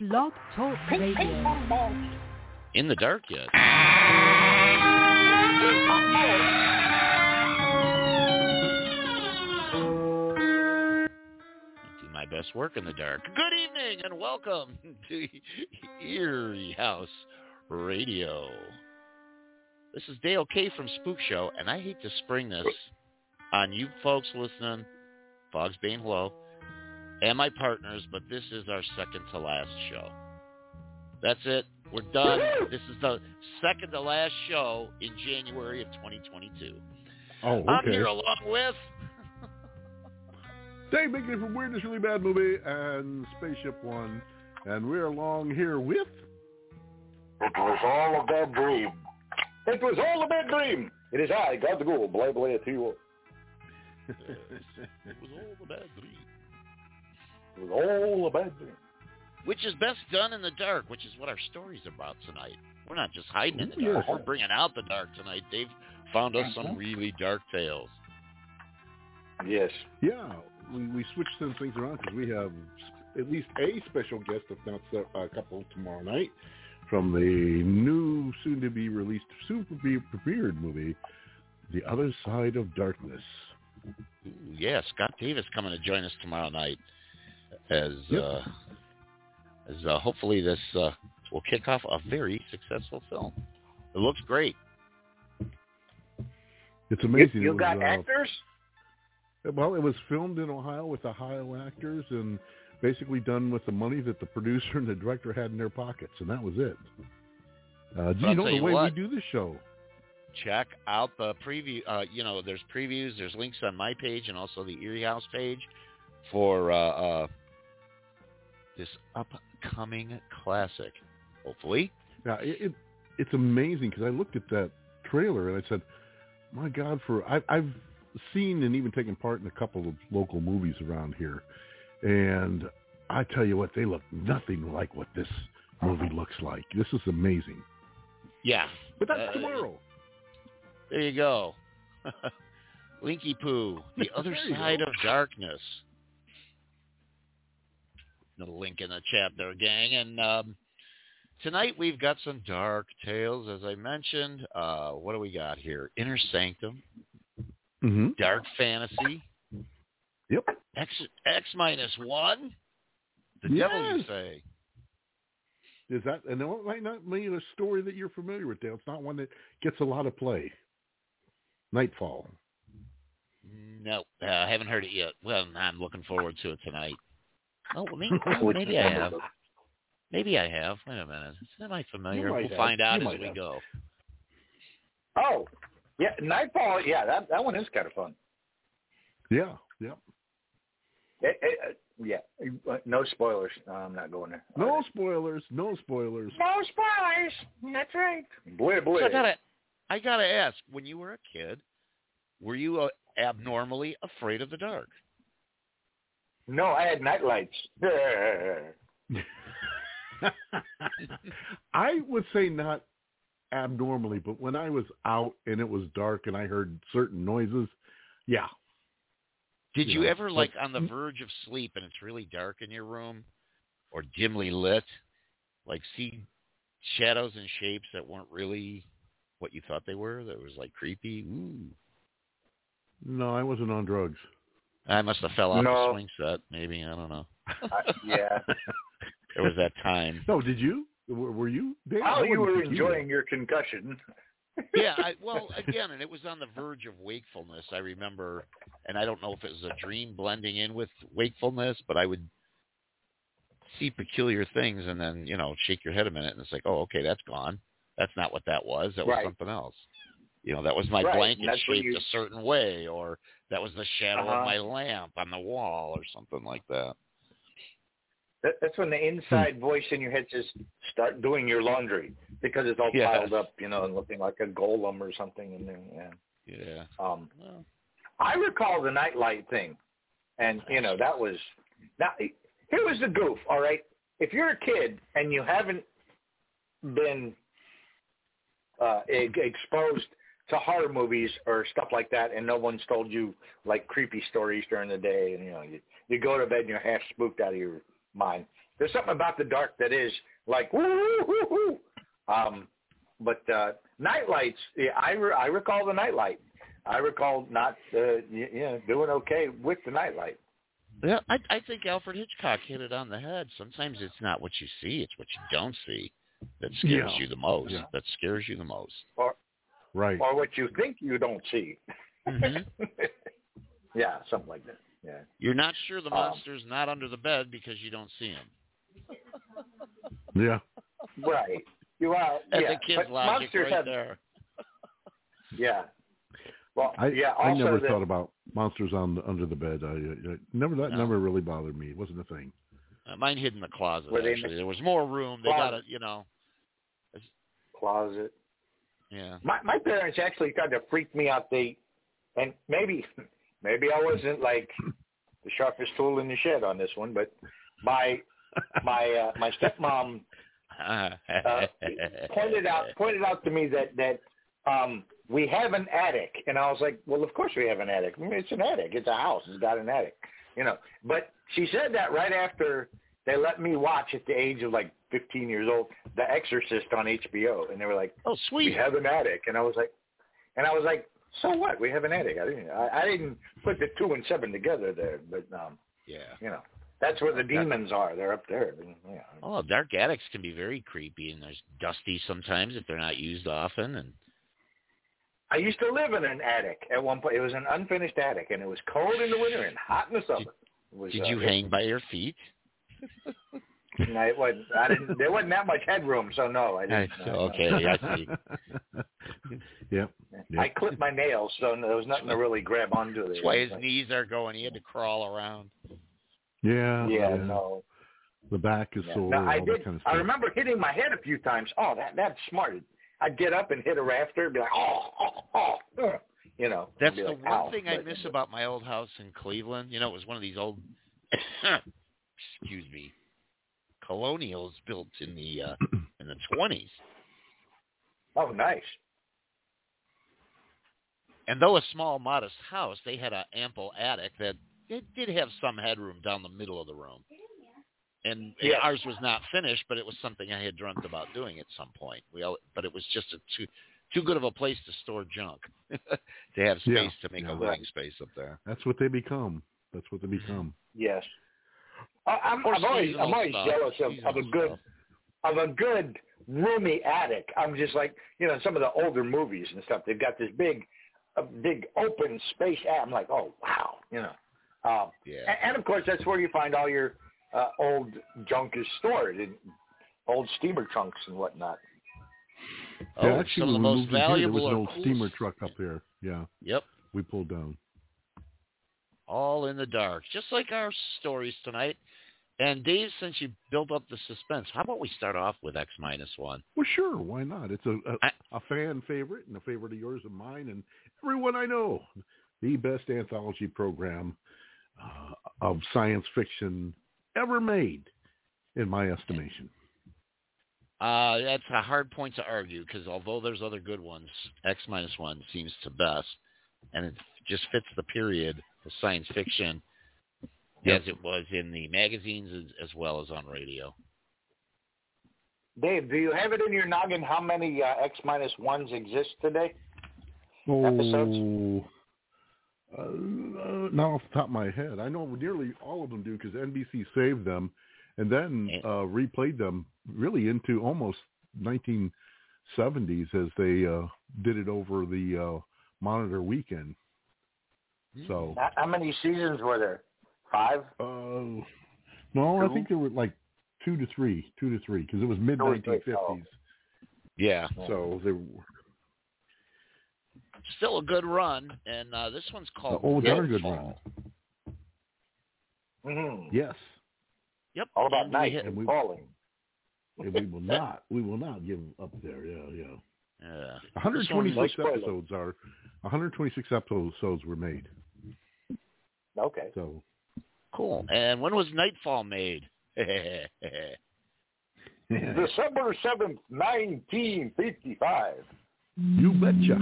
Blog Talk Radio. In the dark yet? Do my best work in the dark. Good evening and welcome to Eerie House Radio. This is Dale K from Spook Show, and I hate to spring this on you folks listening, Fogs Bane, hello, and my partners, but this is our second to last show. That's it. We're done. This is the second to last show in January of 2022. Oh, okay. I'm here along with Dave Bigley from Weirdest Really Bad Movie and Spaceship One, and we're along here with... It was all a bad dream. It was all a bad dream. It is I, God the Ghoul, blah, blah, to you. It was all a bad dream. It was all a bad dream. Which is best done in the dark, which is what our story's about tonight. We're not just hiding in the dark. Yes. We're bringing out the dark tonight. Dave found us some really dark tales. Yes. Yeah, we switched some things around because we have at least a special guest, if not a couple, tomorrow night from the new, soon-to-be-released, soon-to-be-premiered movie, The Other Side of Darkness. Ooh, yeah, Scott Davis coming to join us tomorrow night as hopefully this will kick off a very successful film. It looks great. It's amazing. You got actors? Well, it was filmed in Ohio with Ohio actors and basically done with the money that the producer and the director had in their pockets, and that was it. Do you know the way we do this show? Check out the preview. There's previews. There's links on my page and also the Eerie House page for this upcoming classic, hopefully. Yeah, it's amazing because I looked at that trailer and I said, my God, I've seen and even taken part in a couple of local movies around here, and I tell you what, they look nothing like what this movie looks like. This is amazing. Yeah. But that's tomorrow. There you go. Linky Poo, The Other Side of Darkness. Another link in the chat there, gang. And tonight we've got some dark tales, as I mentioned. What do we got here? Inner Sanctum. Mm-hmm. Dark Fantasy. Yep. X-1. The devil, you say. Is that, and it might not be a story that you're familiar with, Dale. It's not one that gets a lot of play. Nightfall. No, I haven't heard it yet. Well, I'm looking forward to it tonight. Oh, maybe I have. Maybe I have. Wait a minute. Am I familiar? We'll find out as we go. Oh, yeah, Nightfall. Yeah, that one is kind of fun. Yeah, yeah. Yeah, no spoilers. No, I'm not going there. No spoilers. No spoilers. No spoilers. That's right. Boy. So I gotta ask, when you were a kid, were you abnormally afraid of the dark? No, I had nightlights. I would say not abnormally, but when I was out and it was dark and I heard certain noises, yeah. Did you ever, on the verge of sleep and it's really dark in your room or dimly lit, see shadows and shapes that weren't really what you thought they were, that was, creepy? Ooh. No, I wasn't on drugs. I must have fell off the swing set, maybe. I don't know. Yeah. There was that time. No, did you? Were you? Dave? Oh, you were enjoying your concussion. Yeah, again, and it was on the verge of wakefulness, I remember, and I don't know if it was a dream blending in with wakefulness, but I would see peculiar things and then, shake your head a minute, and it's like, oh, okay, that's gone. That's not what that was. That was something else. That was my blanket shaped a certain way, or that was the shadow of my lamp on the wall or something like that. That's when the inside voice in your head says, start doing your laundry, because it's all piled up, and looking like a golem or something. And then, yeah. I recall the nightlight thing, and, that was, now, here was the goof, all right? If you're a kid and you haven't been exposed to horror movies or stuff like that, and no one's told you, creepy stories during the day, and, you go to bed and you're half spooked out of your mind. There's something about the dark that is like woo woo woo. But night lights, yeah, I recall the night light. I recall not doing okay with the night light. Yeah, I think Alfred Hitchcock hit it on the head. Sometimes it's not what you see; it's what you don't see that scares you the most. Yeah. That scares you the most. Or what you think you don't see. Mm-hmm. Yeah, something like that. Yeah. You're not sure the monster's not under the bed because you don't see him. Yeah. Right. You are. That's yeah. a kid's but logic monsters right there. Yeah. Well, I Also never thought about monsters under the bed. I never really bothered me. It wasn't a thing. Mine hid in the closet. Were they Actually, there was more room. They got it. Closet. Yeah. My parents actually tried to freak me out. And maybe I wasn't like the sharpest tool in the shed on this one, but my stepmom pointed out to me that we have an attic, and I was like, well, of course we have an attic. I mean, it's an attic. It's a house. It's got an attic, But she said that right after they let me watch at the age of like 15 years old, The Exorcist on HBO, and they were like, "Oh, sweet, we have an attic," and I was like, so what? We have an attic. I didn't put the 2 and 7 together there, but that's where the demons are. They're up there. Yeah. Oh, dark attics can be very creepy, and there's dusty sometimes if they're not used often. And I used to live in an attic at one point. It was an unfinished attic, and it was cold in the winter and hot in the summer. Did you hang by your feet? No, it wasn't. There wasn't that much headroom, so no, I didn't. Okay, I see. Yep. I clipped my nails, so there was nothing to really grab onto. That's why his knees are going. He had to crawl around. Yeah. No. The back is sore. No, I all did. That kind of stuff. I remember hitting my head a few times. Oh, that's smart. I'd get up and hit a rafter and be like, oh. That's the like, one thing I miss about my old house in Cleveland. It was one of these old, colonials built in the 20s. Oh, nice. And though a small, modest house, they had an ample attic that it did have some headroom down the middle of the room. And ours was not finished, but it was something I had dreamt about doing at some point. But it was just too good of a place to store junk to have space to make a living space up there. That's what they become. Yes. I'm always jealous of a good roomy attic. I'm just like, some of the older movies and stuff. They've got this big open space. I'm like, oh wow, And of course, that's where you find all your old junk is stored in old steamer trunks and whatnot. Yeah, actually, some of the most valuable. There was an old steamer truck up there. Yeah. Yep. We pulled down. All in the dark, just like our stories tonight. And Dave, since you built up the suspense, how about we start off with X-1? Well, sure. Why not? It's a fan favorite and a favorite of yours and mine and everyone I know. The best anthology program of science fiction ever made, in my estimation. That's a hard point to argue because although there's other good ones, X-1 seems to best, and it just fits the period of science fiction as it was in the magazines as well as on radio. Dave, do you have it in your noggin how many X-1s exist today? Episodes? Not off the top of my head. I know nearly all of them do because NBC saved them and then replayed them really into almost 1970s as they did it over the Monitor weekend. So how many seasons were there? 5? No, 2? I think there were like 2 to 3 because it was mid-1950s. Oh. Yeah. So they were still a good run, and this one's called very good run. Mm-hmm. Yes. Yep. All about night and falling. And we will not give up there. Yeah. 126 episodes were made. Okay. So cool. And when was Nightfall made? December 7th, 1955. You betcha.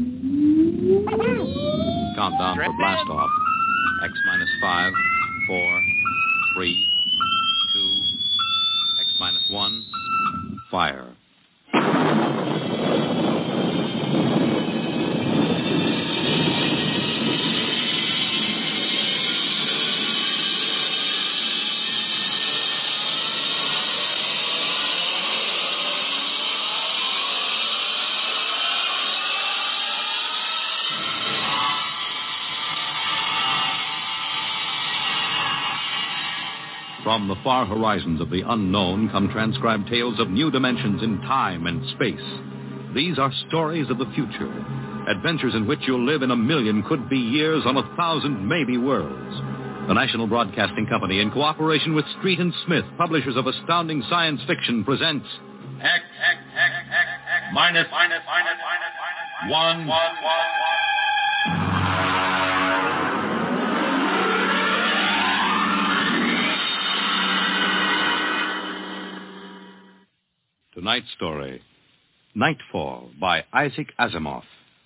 Countdown for blast off. X-5, 4, 3, 2, fire. From the far horizons of the unknown come transcribed tales of new dimensions in time and space. These are stories of the future, adventures in which you'll live in 1,000,000 could-be years on 1,000 maybe worlds. The National Broadcasting Company, in cooperation with Street and Smith, publishers of astounding science fiction, presents X minus 1. Tonight's story, Nightfall, by Isaac Asimov.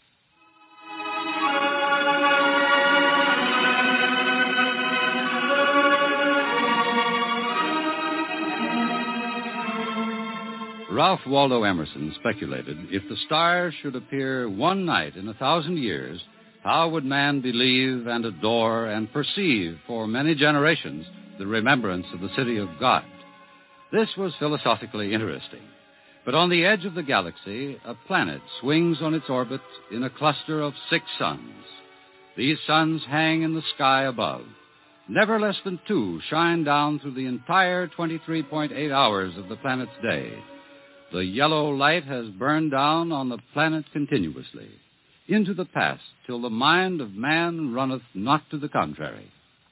Ralph Waldo Emerson speculated if the stars should appear one night in 1,000 years, how would man believe and adore and perceive for many generations the remembrance of the city of God? This was philosophically interesting. But on the edge of the galaxy, a planet swings on its orbit in a cluster of 6 suns. These suns hang in the sky above. Never less than 2 shine down through the entire 23.8 hours of the planet's day. The yellow light has burned down on the planet continuously, into the past, till the mind of man runneth not to the contrary.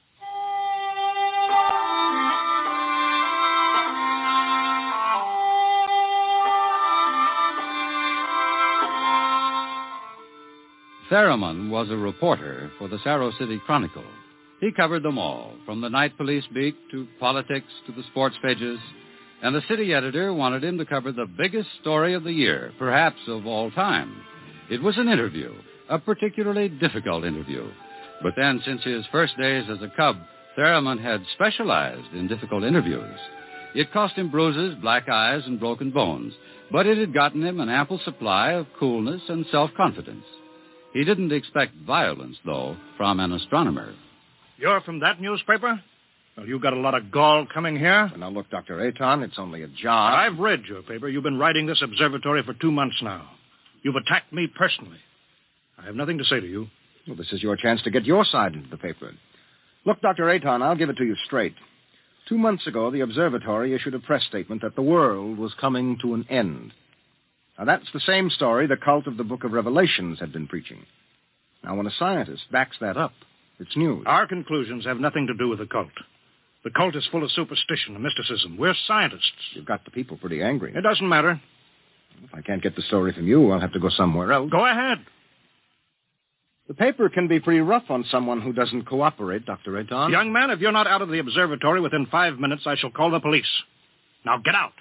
Theremin was a reporter for the Saro City Chronicle. He covered them all, from the night police beat to politics to the sports pages, and the city editor wanted him to cover the biggest story of the year, perhaps of all time. It was an interview, a particularly difficult interview. But then, since his first days as a cub, Theremin had specialized in difficult interviews. It cost him bruises, black eyes, and broken bones, but it had gotten him an ample supply of coolness and self-confidence. He didn't expect violence, though, from an astronomer. You're from that newspaper? Well, you got a lot of gall coming here. Well, now, look, Dr. Aton, it's only a job. I've read your paper. You've been writing this observatory for 2 months now. You've attacked me personally. I have nothing to say to you. Well, this is your chance to get your side into the paper. Look, Dr. Aton, I'll give it to you straight. 2 months ago, the observatory issued a press statement that the world was coming to an end. Now, that's the same story the cult of the Book of Revelations had been preaching. Now, when a scientist backs that up, it's news. Our conclusions have nothing to do with the cult. The cult is full of superstition and mysticism. We're scientists. You've got the people pretty angry. It doesn't matter. If I can't get the story from you, I'll have to go somewhere else. Go ahead. The paper can be pretty rough on someone who doesn't cooperate, Dr. Aton. Young man, if you're not out of the observatory within 5 minutes, I shall call the police. Now get out.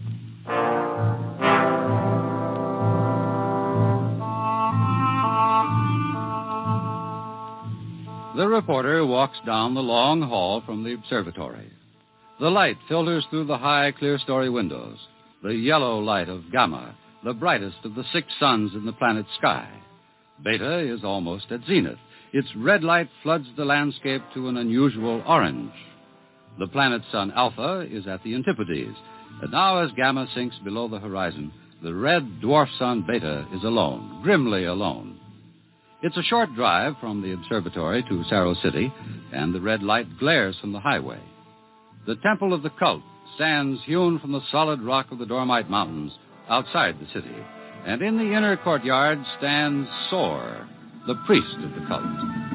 The reporter walks down the long hall from the observatory. The light filters through the high, clear-story windows. The yellow light of Gamma, the brightest of the 6 suns in the planet's sky. Beta is almost at zenith. Its red light floods the landscape to an unusual orange. The planet's sun Alpha is at the antipodes. And now as Gamma sinks below the horizon, the red dwarf sun Beta is alone, grimly alone. It's a short drive from the observatory to Saro City, and the red light glares from the highway. The temple of the cult stands hewn from the solid rock of the Dormite Mountains outside the city, and in the inner courtyard stands Sor, the priest of the cult.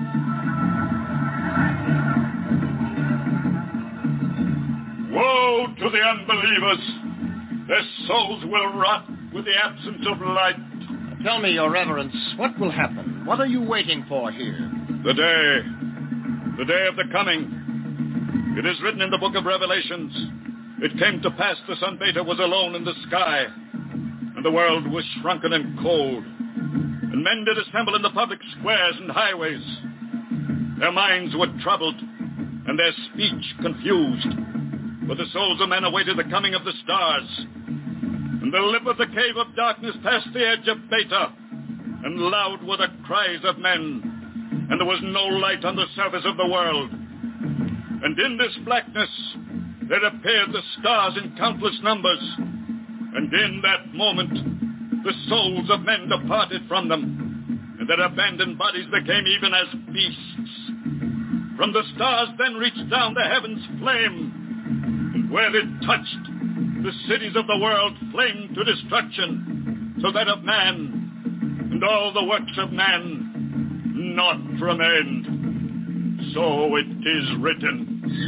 Woe to the unbelievers! Their souls will rot with the absence of light. Tell me, Your Reverence, what will happen? What are you waiting for here? The day of the coming. It is written in the Book of Revelations. It came to pass the sun Beta was alone in the sky, and the world was shrunken and cold, and men did assemble in the public squares and highways. Their minds were troubled, and their speech confused, for the souls of men awaited the coming of the stars. and the lip of the cave of darkness past the edge of Beta, and loud were the cries of men, and there was no light on the surface of the world. And in this blackness there appeared the stars in countless numbers, and in that moment the souls of men departed from them, and their abandoned bodies became even as beasts. From the stars then reached down the heavens flame, and where it touched, the cities of the world flamed to destruction, so that of man and all the works of man not from end. So it is written.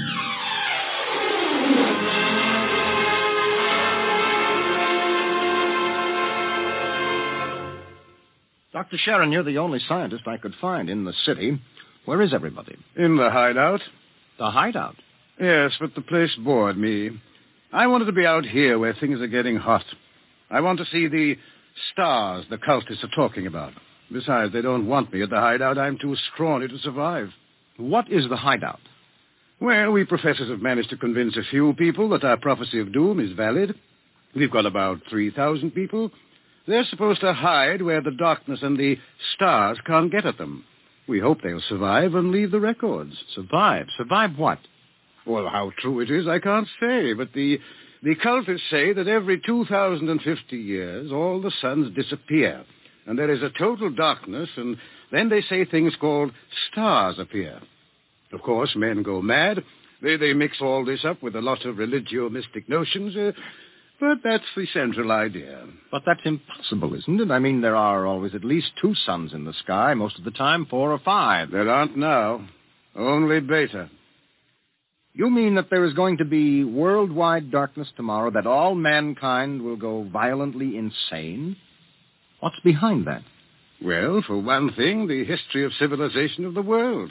Dr. Sharon, you're the only scientist I could find in the city. Where is everybody? In the hideout. The hideout? Yes, but the place bored me. I wanted to be out here where things are getting hot. I want to see the stars the cultists are talking about. Besides, they don't want me at the hideout. I'm too scrawny to survive. What is the hideout? Well, we professors have managed to convince a few people that our prophecy of doom is valid. We've got about 3,000 people. They're supposed to hide where the darkness and the stars can't get at them. We hope they'll survive and leave the records. Survive? Survive what? Well, how true it is, I can't say, but the cultists say that every 2,050 years, all the suns disappear, and there is a total darkness, and then they say things called stars appear. Of course, men go mad. They mix all this up with a lot of religio-mystic notions, but that's the central idea. But that's impossible, isn't it? I mean, there are always at least 2 suns in the sky, most of the time 4 or 5. There aren't now. Only Beta. You mean that there is going to be worldwide darkness tomorrow, that all mankind will go violently insane? What's behind that? Well, for one thing, the history of civilization of the world.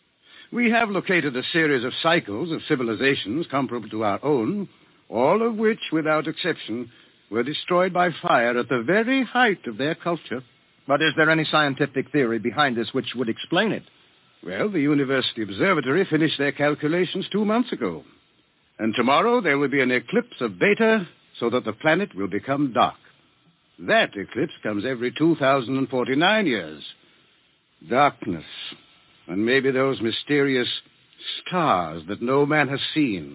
We have located a series of cycles of civilizations comparable to our own, all of which, without exception, were destroyed by fire at the very height of their culture. But is there any scientific theory behind this which would explain it? Well, the University Observatory finished their calculations 2 months ago. And tomorrow there will be an eclipse of Beta so that the planet will become dark. That eclipse comes every 2,049 years. Darkness. And maybe those mysterious stars that no man has seen.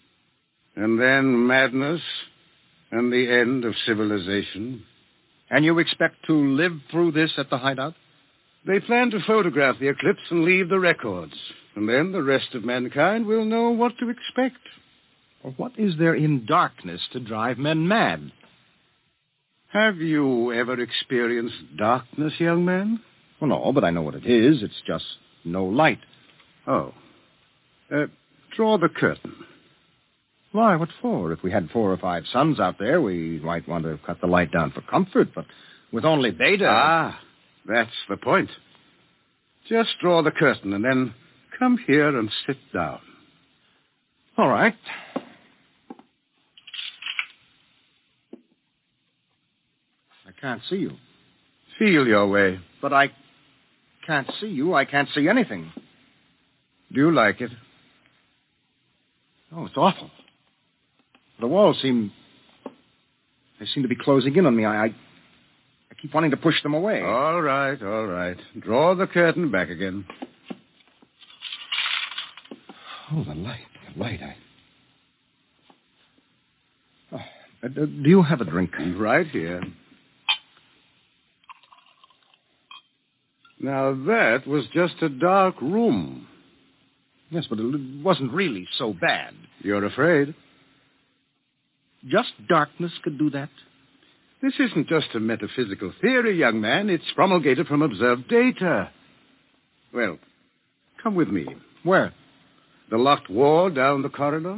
And then madness and the end of civilization. And you expect to live through this at the hideout? They plan to photograph the eclipse and leave the records. And then the rest of mankind will know what to expect. Well, what is there in darkness to drive men mad? Have you ever experienced darkness, young man? Well, no, but I know what it is. It's just no light. Oh. Draw the curtain. Why, what for? If we had 4 or 5 suns out there, we might want to cut the light down for comfort, but with only Beta... Ah, that's the point. Just draw the curtain and then come here and sit down. All right. I can't see you. Feel your way. But I can't see you. I can't see anything. Do you like it? Oh, it's awful. The walls seem to be closing in on me. I keep wanting to push them away. All right, all right. Draw the curtain back again. Oh, the light. Do you have a drink? Right here. Now, that was just a dark room. Yes, but it wasn't really so bad. You're afraid? Just darkness could do that? This isn't just a metaphysical theory, young man. It's promulgated from observed data. Well, come with me. Where? The locked wall down the corridor.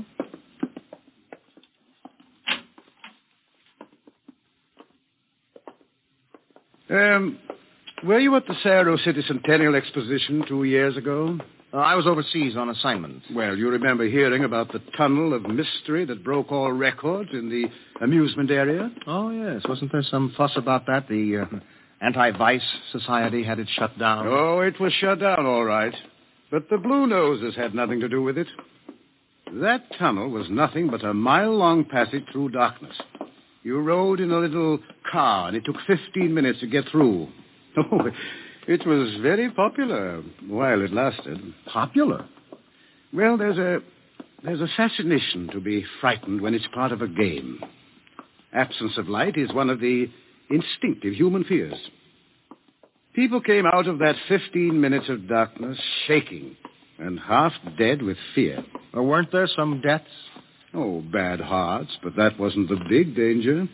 Were you at the Cerro City Centennial Exposition 2 years ago? I was overseas on assignment. Well, you remember hearing about the tunnel of mystery that broke all records in the amusement area? Oh, yes. Wasn't there some fuss about that? The Anti-Vice Society had it shut down. Oh, it was shut down, all right. But the Blue Noses had nothing to do with it. That tunnel was nothing but a mile-long passage through darkness. You rode in a little car, and it took 15 minutes to get through. Oh, it was very popular while it lasted. Popular? Well, there's a fascination to be frightened when it's part of a game. Absence of light is one of the instinctive human fears. People came out of that 15 minutes of darkness shaking and half dead with fear. Or weren't there some deaths? Oh, bad hearts, but that wasn't the big danger.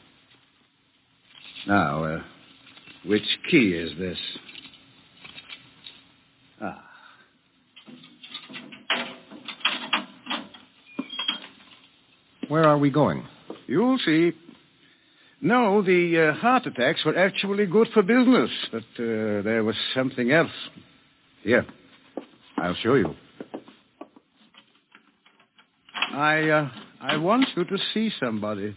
Now, which key is this? Ah. Where are we going? You'll see. No, the heart attacks were actually good for business, but there was something else. Here, I'll show you. I want you to see somebody.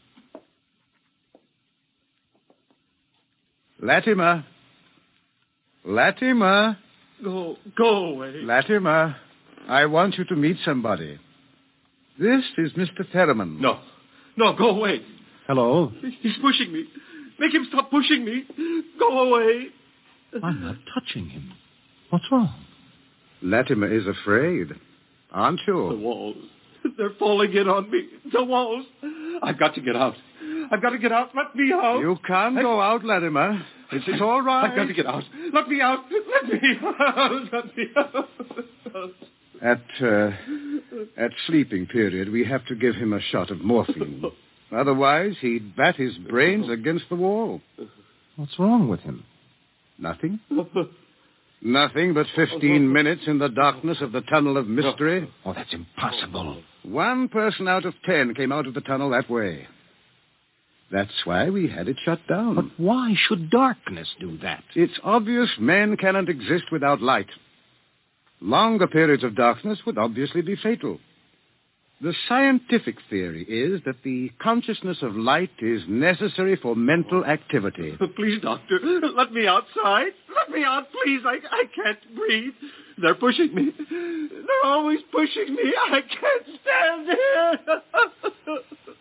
Latimer. Latimer. Go away. Latimer, I want you to meet somebody. This is Mr. Theremin. No, go away. Hello? He's pushing me. Make him stop pushing me. Go away. I'm not touching him. What's wrong? Latimer is afraid, aren't you? The walls. They're falling in on me. The walls. I've got to get out. I've got to get out. Let me out. You can't go out, Latimer. It's all right. I've got to get out. Let me out. Let me out. Let me out. At sleeping period, we have to give him a shot of morphine. Otherwise, he'd bat his brains against the wall. What's wrong with him? Nothing. Nothing but 15 minutes in the darkness of the tunnel of mystery. Oh, that's impossible. 1 person out of 10 came out of the tunnel that way. That's why we had it shut down. But why should darkness do that? It's obvious man cannot exist without light. Longer periods of darkness would obviously be fatal. The scientific theory is that the consciousness of light is necessary for mental activity. Please, doctor, let me outside. Let me out, please. I can't breathe. They're pushing me. They're always pushing me. I can't stand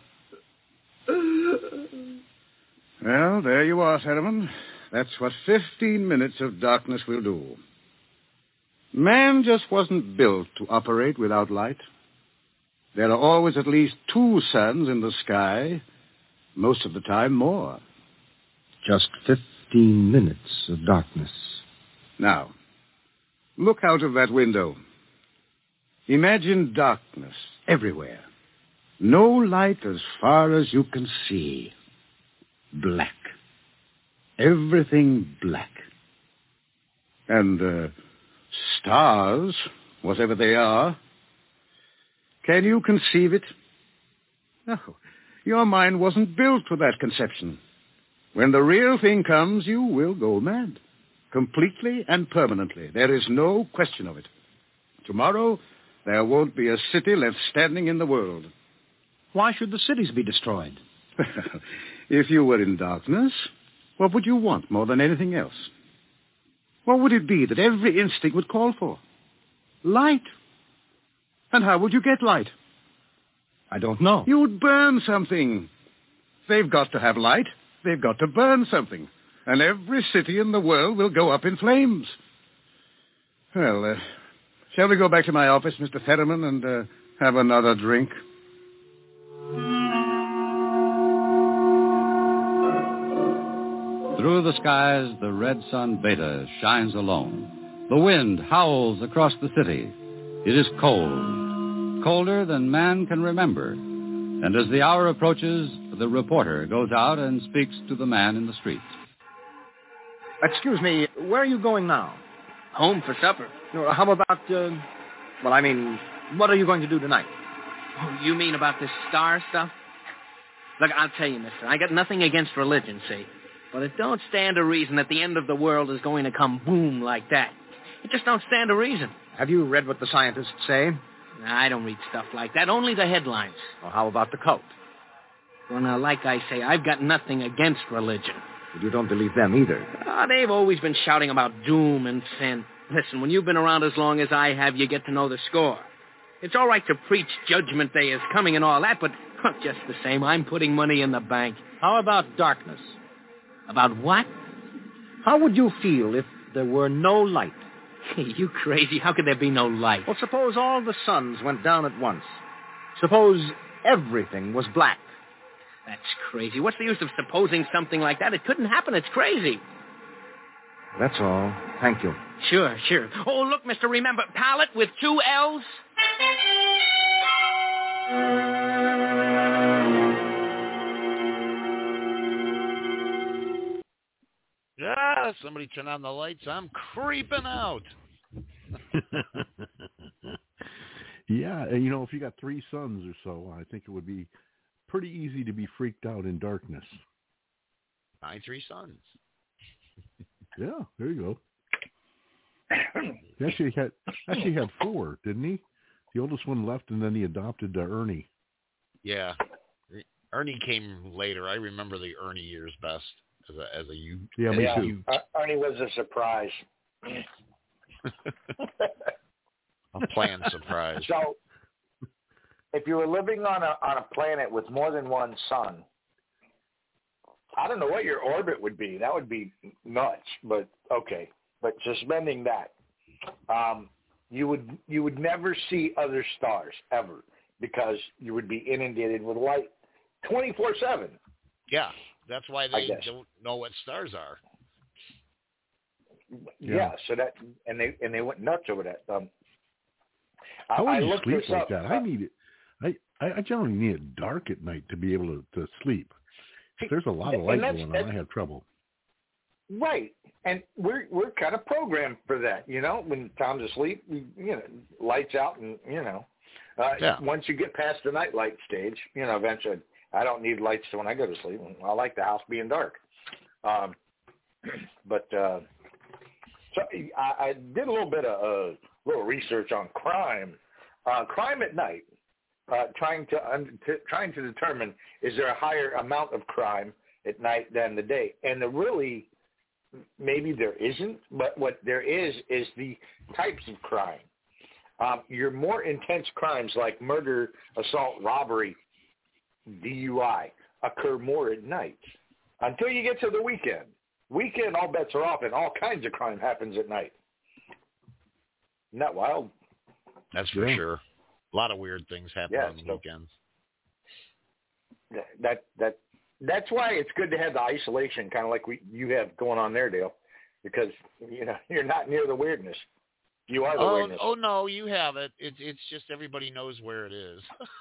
here. Well, there you are, Theremin. That's what 15 minutes of darkness will do. Man just wasn't built to operate without light. There are always at least 2 suns in the sky, most of the time more. Just 15 minutes of darkness. Now, look out of that window. Imagine darkness everywhere. No light as far as you can see. Black. Everything black. And stars, whatever they are. Can you conceive it? No. Your mind wasn't built for that conception. When the real thing comes, you will go mad. Completely and permanently. There is no question of it. Tomorrow, there won't be a city left standing in the world. Why should the cities be destroyed? If you were in darkness, what would you want more than anything else? What would it be that every instinct would call for? Light. And how would you get light? I don't know. You'd burn something. They've got to have light. They've got to burn something. And every city in the world will go up in flames. Well, shall we go back to my office, Mr. Theremin, and have another drink? Through the skies, the red sun Beta shines alone. The wind howls across the city. It is cold, colder than man can remember. And as the hour approaches, the reporter goes out and speaks to the man in the street. Excuse me, where are you going now? Home for supper. How about, what are you going to do tonight? Oh, you mean about this star stuff? Look, I'll tell you, mister, I got nothing against religion, see? But it don't stand to reason that the end of the world is going to come boom like that. It just don't stand to reason. Have you read what the scientists say? I don't read stuff like that, only the headlines. Well, how about the cult? Well, now, like I say, I've got nothing against religion. But you don't believe them either. They've always been shouting about doom and sin. Listen, when you've been around as long as I have, you get to know the score. It's all right to preach Judgment Day is coming and all that, but Just the same, I'm putting money in the bank. How about darkness? About what? How would you feel if there were no light? You crazy. How could there be no light? Well, suppose all the suns went down at once. Suppose everything was black. That's crazy. What's the use of supposing something like that? It couldn't happen. It's crazy. That's all. Thank you. Sure. Oh, look, mister, remember, pallet with 2 L's? Yeah, somebody turn on the lights. I'm creeping out. Yeah, and if you got 3 suns or so, I think it would be pretty easy to be freaked out in darkness. My 3 sons. Yeah, there you go. He actually had 4, didn't he? The oldest one left, and then he adopted Ernie. Yeah, Ernie came later. I remember the Ernie years best as a youth. Yeah, me too. Ernie was a surprise. A planned surprise. So, if you were living on a planet with more than 1 sun, I don't know what your orbit would be. That would be nuts. But okay. But suspending that, you would never see other stars ever because you would be inundated with light 24/7. Yeah, that's why they don't know what stars are. Yeah. So that and they went nuts over that. How would you sleep like up. that? I need it. I generally need it dark at night to be able to sleep. If there's a lot of light going on, I have trouble. Right, and we're kind of programmed for that. When time to sleep, lights out, and once you get past the nightlight stage, eventually I don't need lights when I go to sleep. I like the house being dark. So I did a little bit of little research on crime at night, trying to determine is there a higher amount of crime at night than the day, and maybe there isn't, but what there is the types of crime. Your more intense crimes like murder, assault, robbery, DUI occur more at night until you get to the weekend. Weekend, all bets are off, and all kinds of crime happens at night. Isn't that wild? That's for sure. A lot of weird things happen on the weekends. That's why it's good to have the isolation, kind of like you have going on there, Dale, because you're not near the weirdness. You are the weirdness. Oh no, you have it. It's just everybody knows where it is.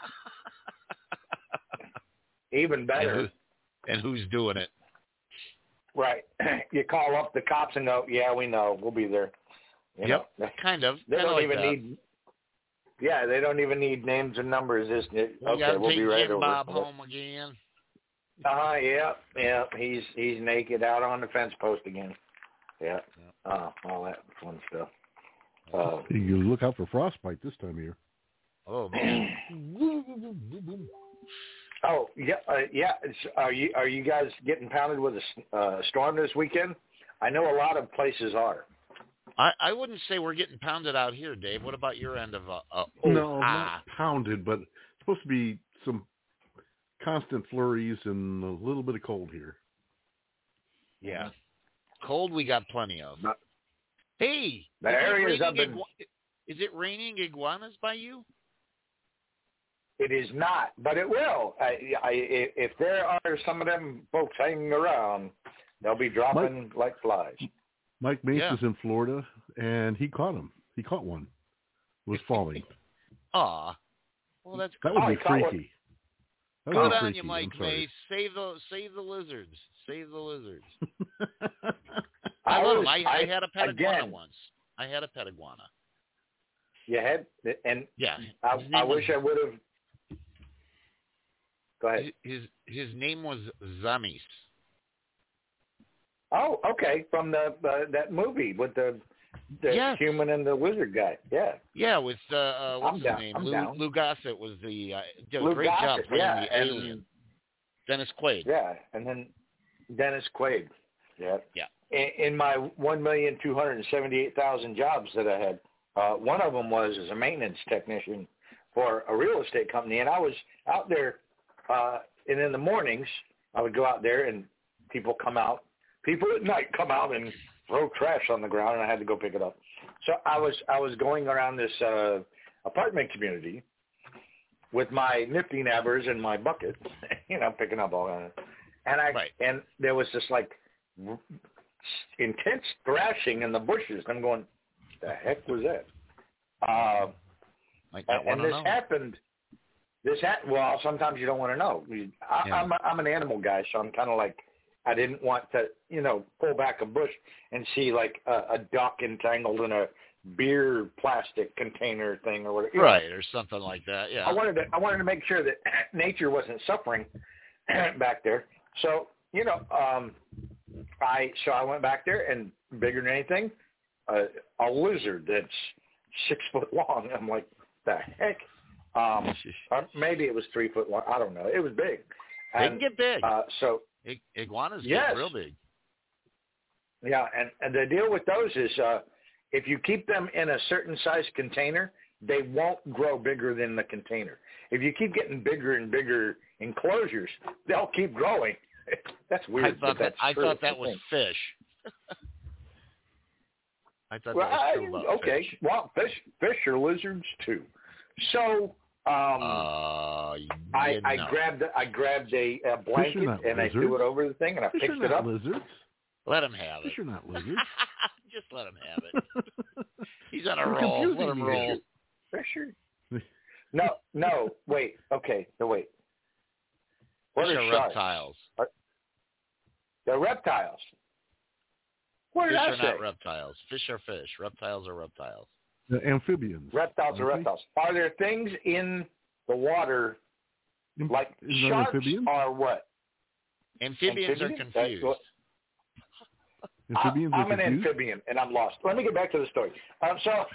Even better. And who's doing it? Right. You call up the cops and go, yeah, we know. We'll be there. Yep, kind of. They don't even that. need. Yeah, they don't even need names and numbers. We'll be right over. Bob home again. Yeah. He's naked out on the fence post again. Yeah. All that fun stuff. You look out for frostbite this time of year. Oh man. Oh yeah. Are you guys getting pounded with a storm this weekend? I know a lot of places are. I wouldn't say we're getting pounded out here, Dave. What about your end of No, not pounded, but it's supposed to be some constant flurries and a little bit of cold here. Yeah. Cold we got plenty of. Hey, the areas is it raining iguanas by you? It is not, but it will. If there are some of them folks hanging around, they'll be dropping like flies. Mike Mace is in Florida, and he caught him. He caught one. It was falling. Aw. Well, that's that would be freaky. Good on you, Mike Mace. Save the lizards. Save the lizards. I love them. I had a pet iguana once. I had a pet iguana. You had? And yeah. I wish I would have. Go ahead. His name was Zamis. Oh, okay. From that movie with the human and the wizard guy. Yeah. Yeah, with what's his name? Lou Gossett was the did a great job playing the alien. Dennis Quaid. Yeah, and then Dennis Quaid. Yeah. Yeah. In my 1,278,000 jobs that I had, one of them was as a maintenance technician for a real estate company, and I was out there and in the mornings, I would go out there and people at night come out and throw trash on the ground, and I had to go pick it up. So I was going around this apartment community with my nifty nabbers and my bucket, picking up all that. And and there was this like intense thrashing in the bushes. I'm going, the heck was that? And this happened. Well, sometimes you don't want to know. I'm an animal guy, so I'm kind of like, I didn't want to, pull back a bush and see like a duck entangled in a beer plastic container thing or whatever. Right, or something like that. Yeah. I wanted to make sure that nature wasn't suffering back there. So, I went back there, and bigger than anything, a lizard that's 6 foot long. I'm like, the heck? Maybe it was 3 foot long. I don't know. It was big. They can get big. Iguanas get real big. Yeah, and the deal with those is if you keep them in a certain size container, they won't grow bigger than the container. If you keep getting bigger and bigger enclosures, they'll keep growing. That's weird. I thought that was fish. I thought that was true about fish. Well, fish are lizards too. So I grabbed a blanket and I threw it over the thing and I picked it up. Lizards. Let him have it. Fish are not lizards. Just let him have it. He's on a roll. Let him roll. Fish are... No. Wait. Okay. No, wait. What Fish are sharks? Reptiles. They're reptiles. What did I say? Fish are not reptiles. Fish are fish. Reptiles are reptiles. The amphibians. Reptiles are reptiles. Are there things in the water like sharks are what? Amphibians are confused. I'm an amphibian, and I'm lost. Let me get back to the story. So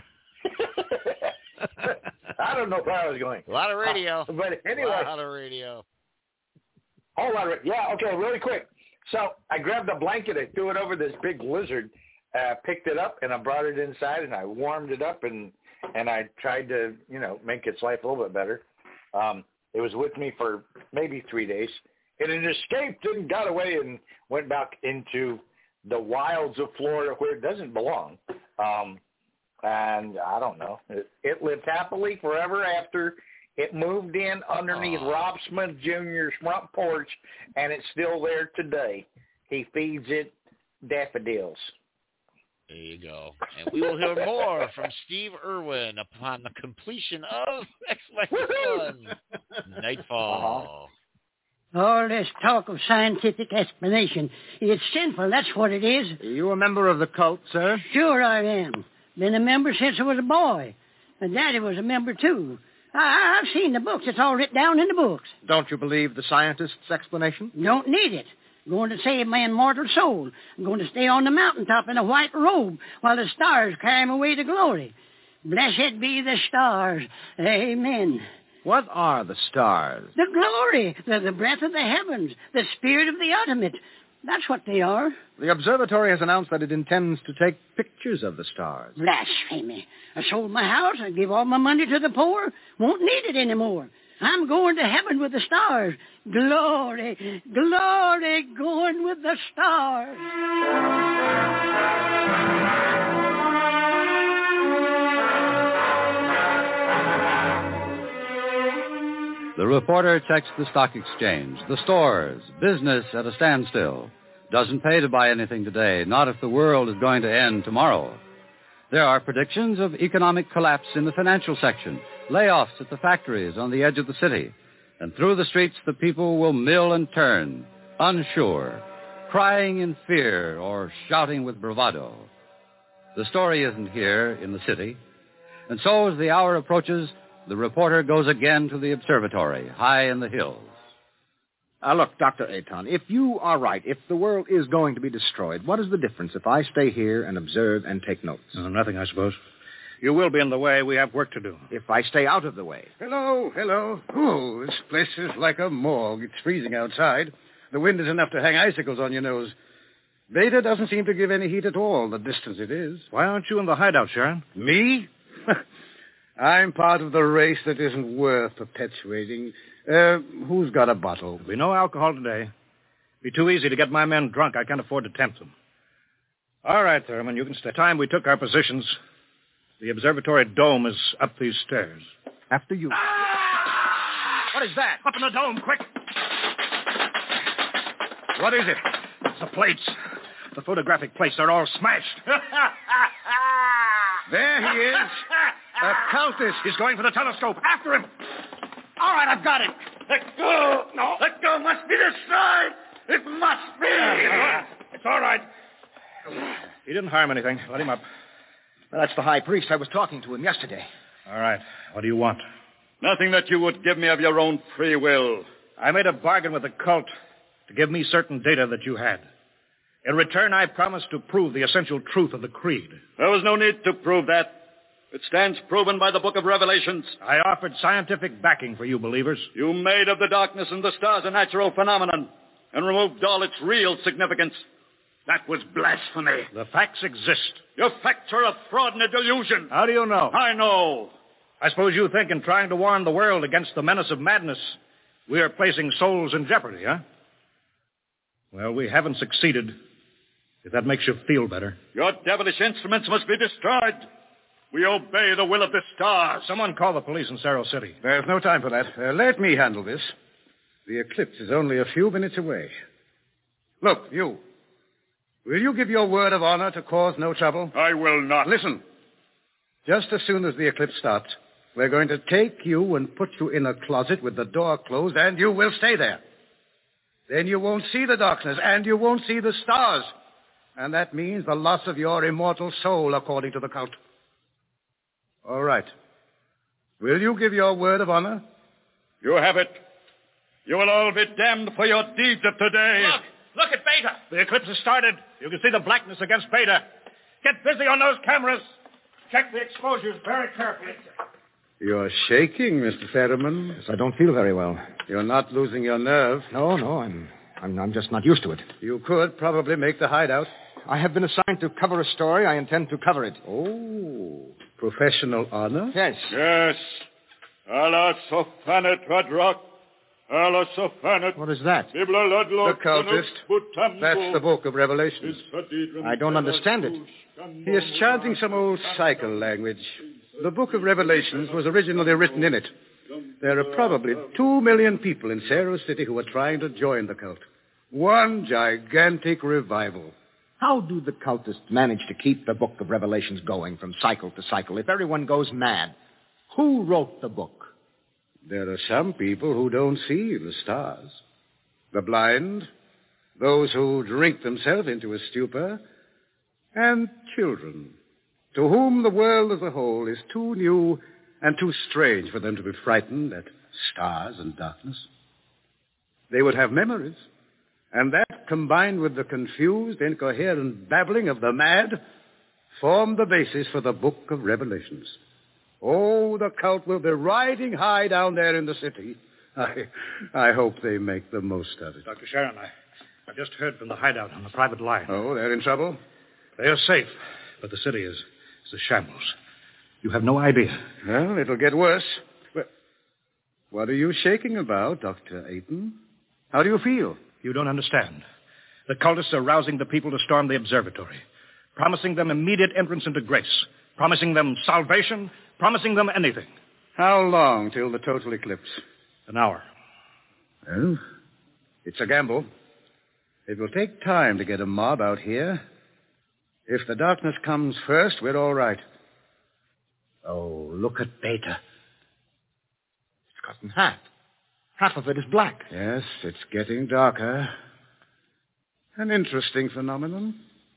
I don't know where I was going. A lot of radio. But anyway. A lot of radio. Whole lot of radio. Yeah, okay, really quick. So I grabbed a blanket, I threw it over this big lizard, picked it up, and I brought it inside, and I warmed it up, and I tried to, make its life a little bit better. It was with me for maybe 3 days, and it escaped and got away and went back into the wilds of Florida where it doesn't belong. And I don't know. It lived happily forever after it moved in underneath Rob Smith Jr.'s front porch, and it's still there today. He feeds it daffodils. There you go. And we will hear more from Steve Irwin upon the completion of X-Men Nightfall. All this talk of scientific explanation, it's sinful, that's what it is. Are you a member of the cult, sir? Sure I am. Been a member since I was a boy. My daddy was a member, too. I've seen the books. It's all written down in the books. Don't you believe the scientist's explanation? Don't need it. I'm going to save my immortal soul. I'm going to stay on the mountaintop in a white robe while the stars carry me away to glory. Blessed be the stars. Amen. What are the stars? The glory, the breath of the heavens, the spirit of the ultimate. That's what they are. The observatory has announced that it intends to take pictures of the stars. Blasphemy. I sold my house. I gave all my money to the poor. Won't need it anymore. I'm going to heaven with the stars. Glory, glory, going with the stars. The reporter checks the stock exchange, the stores, business at a standstill. Doesn't pay to buy anything today, not if the world is going to end tomorrow. There are predictions of economic collapse in the financial section, layoffs at the factories on the edge of the city. And through the streets, the people will mill and turn, unsure, crying in fear or shouting with bravado. The story isn't here in the city. And so as the hour approaches, the reporter goes again to the observatory, high in the hills. Look, Dr. Aton, if you are right, if the world is going to be destroyed, what is the difference if I stay here and observe and take notes? Nothing, I suppose. You will be in the way. We have work to do. If I stay out of the way. Hello. Oh, this place is like a morgue. It's freezing outside. The wind is enough to hang icicles on your nose. Beta doesn't seem to give any heat at all, the distance it is. Why aren't you in the hideout, Sharon? Me? I'm part of the race that isn't worth perpetuating. Who's got a bottle? There'll be no alcohol today. It'll be too easy to get my men drunk. I can't afford to tempt them. All right, Thurman, you can stay. Time we took our positions. The observatory dome is up these stairs. After you. What is that? Up in the dome, quick. What is it? It's the plates. The photographic plates are all smashed. There he is. A cultist. He's going for the telescope. After him. All right, I've got it. Let go. No. Let go. Must be destroyed. It must be. It's all right. He didn't harm anything. Let him up. Well, that's the high priest. I was talking to him yesterday. All right. What do you want? Nothing that you would give me of your own free will. I made a bargain with the cult to give me certain data that you had. In return, I promised to prove the essential truth of the creed. There was no need to prove that. It stands proven by the book of Revelations. I offered scientific backing for you believers. You made of the darkness and the stars a natural phenomenon and removed all its real significance. That was blasphemy. The facts exist. Your facts are a fraud and a delusion. How do you know? I know. I suppose you think in trying to warn the world against the menace of madness, we are placing souls in jeopardy, huh? Well, we haven't succeeded, if that makes you feel better. Your devilish instruments must be destroyed. We obey the will of the stars. Someone call the police in Cerro City. There's no time for that. Let me handle this. The eclipse is only a few minutes away. Look, you. Will you give your word of honor to cause no trouble? I will not. Listen. Just as soon as the eclipse starts, we're going to take you and put you in a closet with the door closed, and you will stay there. Then you won't see the darkness, and you won't see the stars. And that means the loss of your immortal soul, according to the cult. All right. Will you give your word of honor? You have it. You will all be damned for your deeds of today. Look at Beta. The eclipse has started. You can see the blackness against Beta. Get busy on those cameras. Check the exposures very carefully. You're shaking, Mr. Fetterman. Yes, I don't feel very well. You're not losing your nerve. No, I'm just not used to it. You could probably make the hideout. I have been assigned to cover a story. I intend to cover it. Oh, professional honor? Yes. Yes. Allah sofanet radrock. Allah sofanet. What is that? The cultist. That's the book of Revelations. I don't understand it. He is chanting some old cycle language. The book of Revelations was originally written in it. There are probably 2 million people in Cerro City who are trying to join the cult. One gigantic revival. How do the cultists manage to keep the book of Revelations going from cycle to cycle if everyone goes mad? Who wrote the book? There are some people who don't see the stars. The blind, those who drink themselves into a stupor, and children, to whom the world as a whole is too new and too strange for them to be frightened at stars and darkness. They would have memories, and that, combined with the confused, incoherent babbling of the mad, formed the basis for the book of Revelations. Oh, the cult will be riding high down there in the city. I hope they make the most of it. Dr. Sharon, I just heard from the hideout on the private line. Oh, they're in trouble? They are safe, but the city is a shambles. You have no idea. Well, it'll get worse. What are you shaking about, Dr. Ayton? How do you feel? You don't understand. The cultists are rousing the people to storm the observatory, promising them immediate entrance into grace, promising them salvation, promising them anything. How long till the total eclipse? An hour. Well, it's a gamble. It will take time to get a mob out here. If the darkness comes first, we're all right. Oh, look at Beta. It's cut in half. Half of it is black. Yes, it's getting darker. An interesting phenomenon.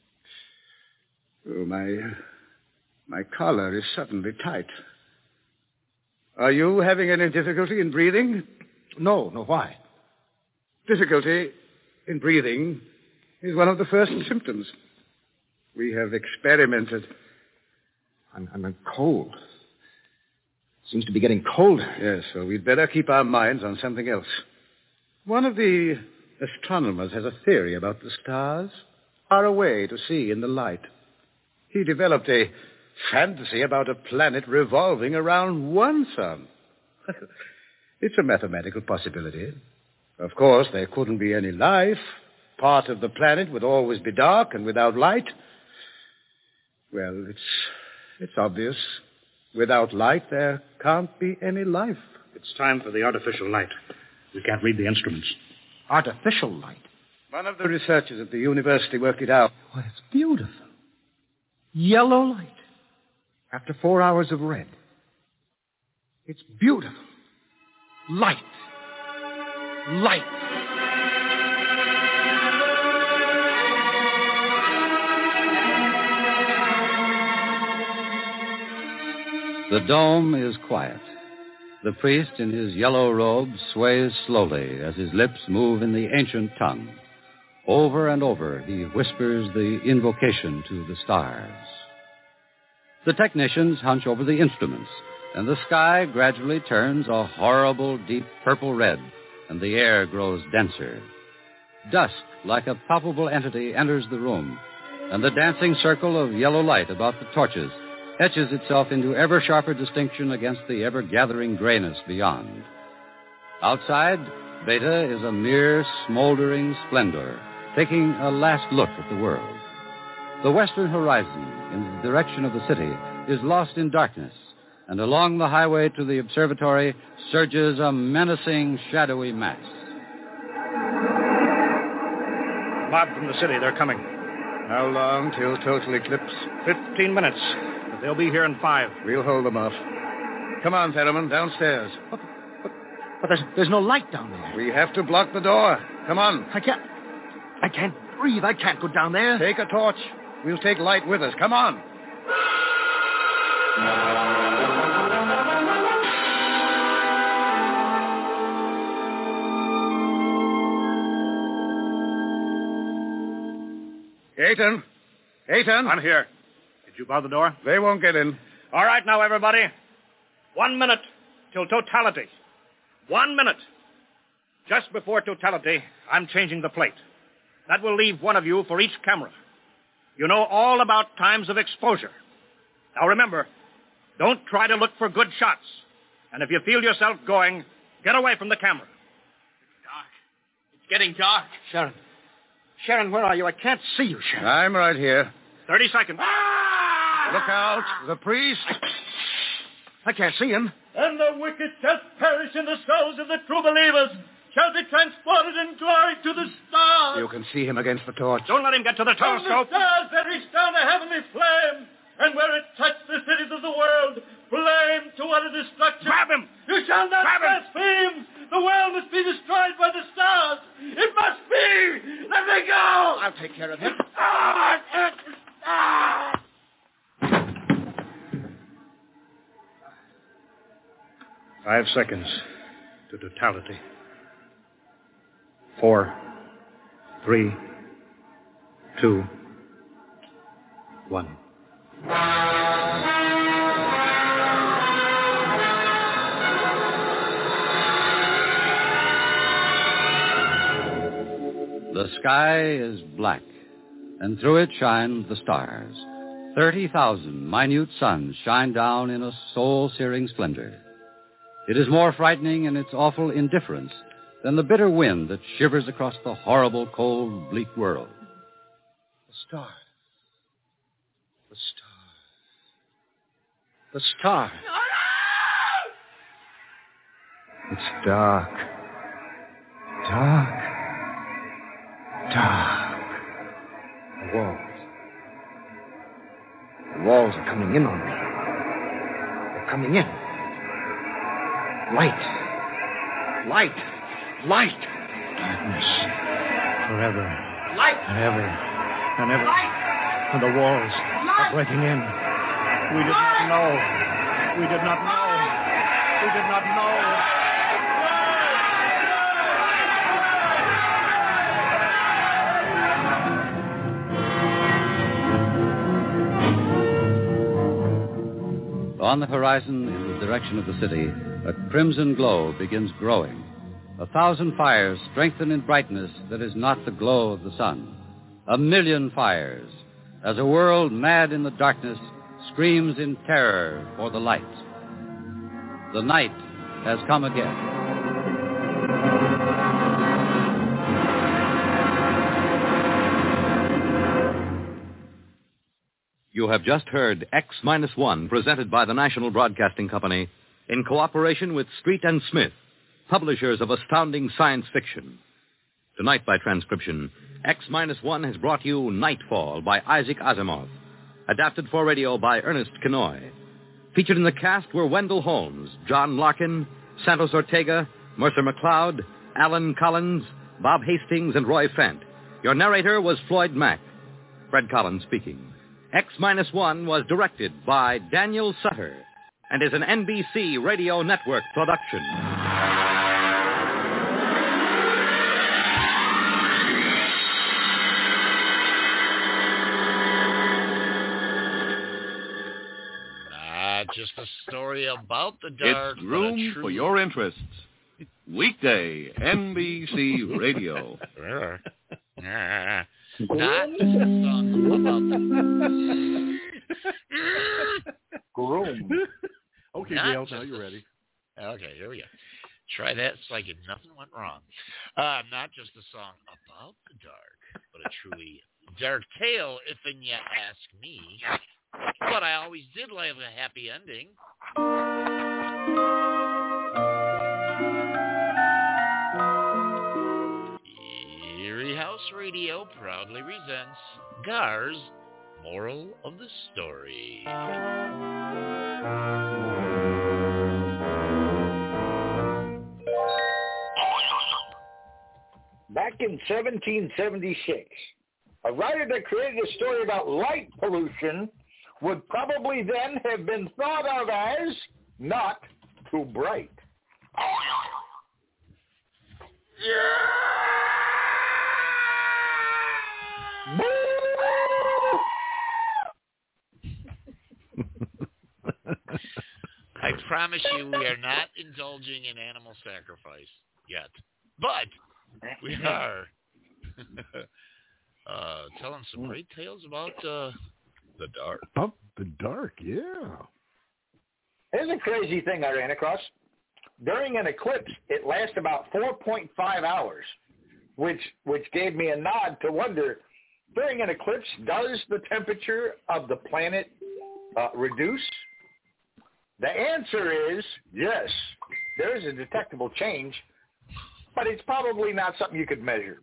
Oh, my collar is suddenly tight. Are you having any difficulty in breathing? No, why? Difficulty in breathing is one of the first symptoms. We have experimented. I'm cold. Seems to be getting colder. Yes, so we'd better keep our minds on something else. One of the astronomers has a theory about the stars, far away to see in the light. He developed a fantasy about a planet revolving around one sun. It's a mathematical possibility. Of course, there couldn't be any life. Part of the planet would always be dark and without light. Well, it's obvious. Without light, there can't be any life. It's time for the artificial light. We can't read the instruments. Artificial light? One of the researchers at the university worked it out. Well, it's beautiful. Yellow light. After 4 hours of red. It's beautiful. Light. Light. The dome is quiet. The priest in his yellow robe sways slowly as his lips move in the ancient tongue. Over and over, he whispers the invocation to the stars. The technicians hunch over the instruments, and the sky gradually turns a horrible deep purple red, and the air grows denser. Dusk, like a palpable entity, enters the room, and the dancing circle of yellow light about the torches etches itself into ever sharper distinction against the ever-gathering grayness beyond. Outside, Beta is a mere smoldering splendor, taking a last look at the world. The western horizon, in the direction of the city, is lost in darkness, and along the highway to the observatory surges a menacing, shadowy mass. Mob from the city, they're coming. How long till total eclipse? 15 minutes. But they'll be here in 5. We'll hold them off. Come on, Fetterman, downstairs. But there's no light down there. We have to block the door. Come on. I can't breathe. I can't go down there. Take a torch. We'll take light with us. Come on. Aiton. I'm here. Did you bar the door? They won't get in. All right, now, everybody. 1 minute till totality. 1 minute. Just before totality, I'm changing the plate. That will leave one of you for each camera. You know all about times of exposure. Now, remember, don't try to look for good shots. And if you feel yourself going, get away from the camera. It's dark. It's getting dark. Sharon, where are you? I can't see you, Sharon. I'm right here. 30 seconds. Look out. The priest. I can't see him. And the wicked shall perish in the souls of the true believers, shall be transported in glory to the stars. You can see him against the torch. Don't let him get to the telescope. And the stars that reach down a heavenly flame, and where it touched the cities of the world, flame to utter destruction. Grab him! You shall not blaspheme! The world must be destroyed by the stars! It must be! Let me go! I'll take care of him. 5 seconds to totality. 4, 3, 2, 1. The sky is black, and through it shine the stars. 30,000 minute suns shine down in a soul-searing splendor. It is more frightening in its awful indifference than the bitter wind that shivers across the horrible, cold, bleak world. The stars. The stars. The stars. It's dark. Dark. Dark. The walls. The walls are coming in on me. They're coming in. Light. Light. Light. Darkness. Forever. Light. And ever. And ever. Light. And the walls Light. are breaking in. We did not know. We did not know. We did not know. On the horizon, in the direction of the city, a crimson glow begins growing. 1,000 fires strengthen in brightness that is not the glow of the sun. 1,000,000 fires, as a world mad in the darkness screams in terror for the light. The night has come again. You have just heard X-1, presented by the National Broadcasting Company in cooperation with Street and Smith, publishers of astounding science fiction. Tonight, by transcription, X-1 has brought you Nightfall by Isaac Asimov, adapted for radio by Ernest Kinoy. Featured in the cast were Wendell Holmes, John Larkin, Santos Ortega, Mercer McLeod, Alan Collins, Bob Hastings, and Roy Fent. Your narrator was Floyd Mack. Fred Collins speaking. X-1 was directed by Daniel Sutter and is an NBC Radio Network production. Just a story about the dark. It's room for your interests. Weekday, NBC Radio. Not just a song about the... Groom. Okay, Dale, now you're ready. Okay, here we go. Try that. It's like if nothing went wrong. Not just a song about the dark, but a truly dark tale, if and you ask me. But I always did have a happy ending. Erie House Radio proudly presents Gar's Moral of the Story. Back in 1776, a writer that created a story about light pollution would probably then have been thought of as not too bright. I promise you we are not indulging in animal sacrifice yet. But we are telling some great tales about the dark. About the dark, yeah. Here's a crazy thing I ran across. During an eclipse, it lasts about 4.5 hours, which gave me a nod to wonder, during an eclipse, does the temperature of the planet reduce? The answer is yes. There is a detectable change, but it's probably not something you could measure.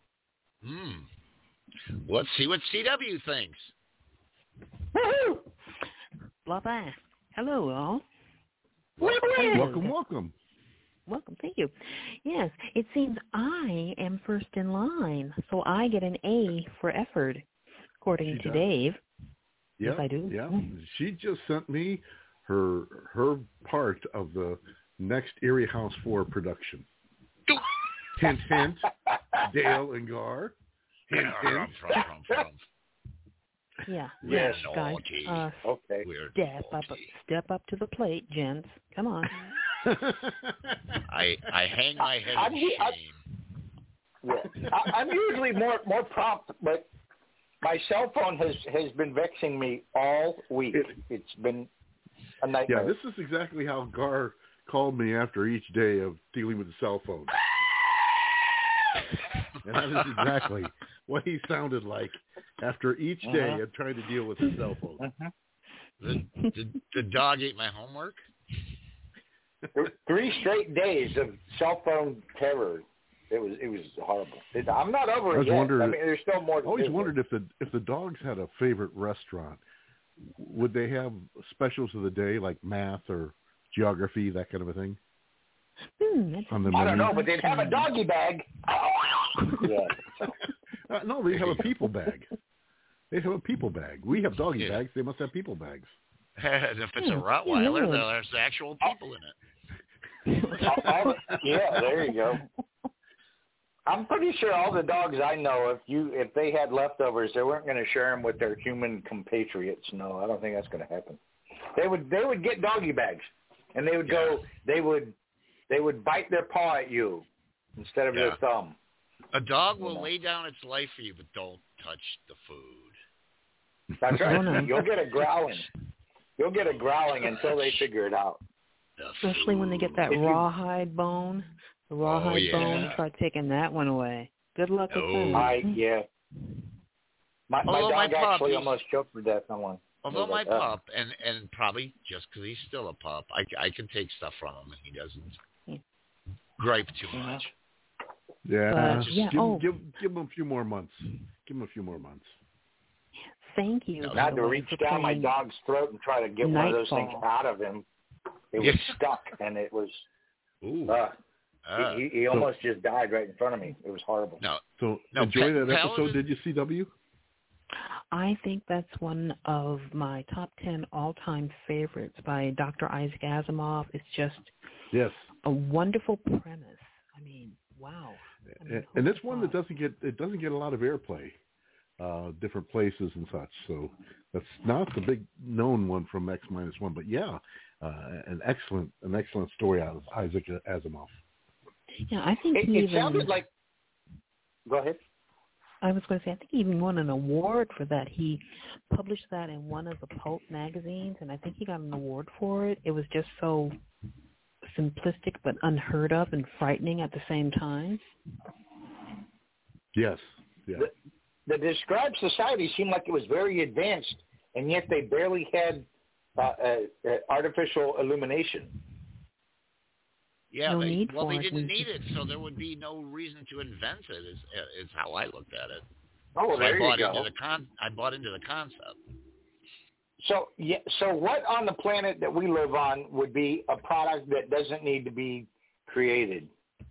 Let's see what CW thinks. Woohoo! Blah, blah. Hello, all. Welcome, welcome. Welcome, thank you. Yes, it seems I am first in line, so I get an A for effort, according to Dave. Yes, I do. Yeah, she just sent me her part of the next Erie House 4 production. Hint, hint, Dale and Gar. Hint, hint. Yeah. Yes. Guys, okay. Step up to the plate, gents. Come on. I hang my head in shame. I'm usually more prompt, but my cell phone has been vexing me all week. It's been a nightmare. Yeah, this is exactly how Gar called me after each day of dealing with the cell phone. And that is exactly what he sounded like after each day of trying to deal with his cell phone. The dog ate my homework? 3 straight days of cell phone terror. It was horrible. I'm not over it yet. I mean, there's still more to do. I always wondered if the dogs had a favorite restaurant, would they have specials of the day like math or geography, that kind of a thing? I don't know, but they'd have a doggy bag. Yeah. No, they have a people bag. They have a people bag. We have doggy bags. They must have people bags. And if it's a Rottweiler, there's actual people in it. Yeah, there you go. I'm pretty sure all the dogs I know, if they had leftovers, they weren't going to share them with their human compatriots. No, I don't think that's going to happen. They would get doggy bags, and they would go. They would bite their paw at you instead of their thumb. A dog will lay down its life for you, but don't touch the food. That's right. You'll get a growling. You'll get a growling until they figure it out. Especially when they get that rawhide bone. The rawhide bone, try taking that one away. Good luck with that. My dog actually almost choked to death on one. Although my pup, and probably just because he's still a pup, I can take stuff from him and he doesn't gripe too much. Yeah, give him a few more months. Give him a few more months. Thank you. I had to reach down my dog's throat and try to get one of those things out of him. It was stuck, and it was. He almost just died right in front of me. It was horrible. Enjoy that episode, did you, CW? I think that's one of my top 10 all-time favorites by Dr. Isaac Asimov. It's just a wonderful premise. I mean, wow. And it's one that doesn't get a lot of airplay, different places and such. So that's not the big known one from X-1, but an excellent story out of Isaac Asimov. Yeah, I think it sounded like. Go ahead. I was going to say, I think he even won an award for that. He published that in one of the pulp magazines, and I think he got an award for it. It was just so simplistic but unheard of and frightening at the same time. Yes. Yeah. The described society seemed like it was very advanced, and yet they barely had artificial illumination. Yeah, they didn't need it, so there would be no reason to invent it. Is how I looked at it. Oh, there you go. I bought into the concept. So what on the planet that we live on would be a product that doesn't need to be created?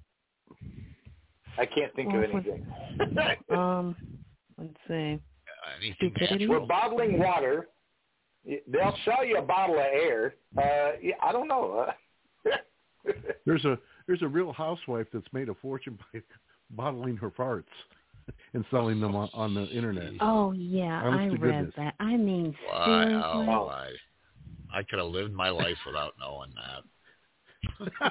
I can't think of anything. Let's see. Stupidity. We're bottling water. They'll sell you a bottle of air. I don't know. There's a Real Housewife that's made a fortune by bottling her farts and selling them on the internet. Oh yeah, I read that. I mean, I could have lived my life without knowing that.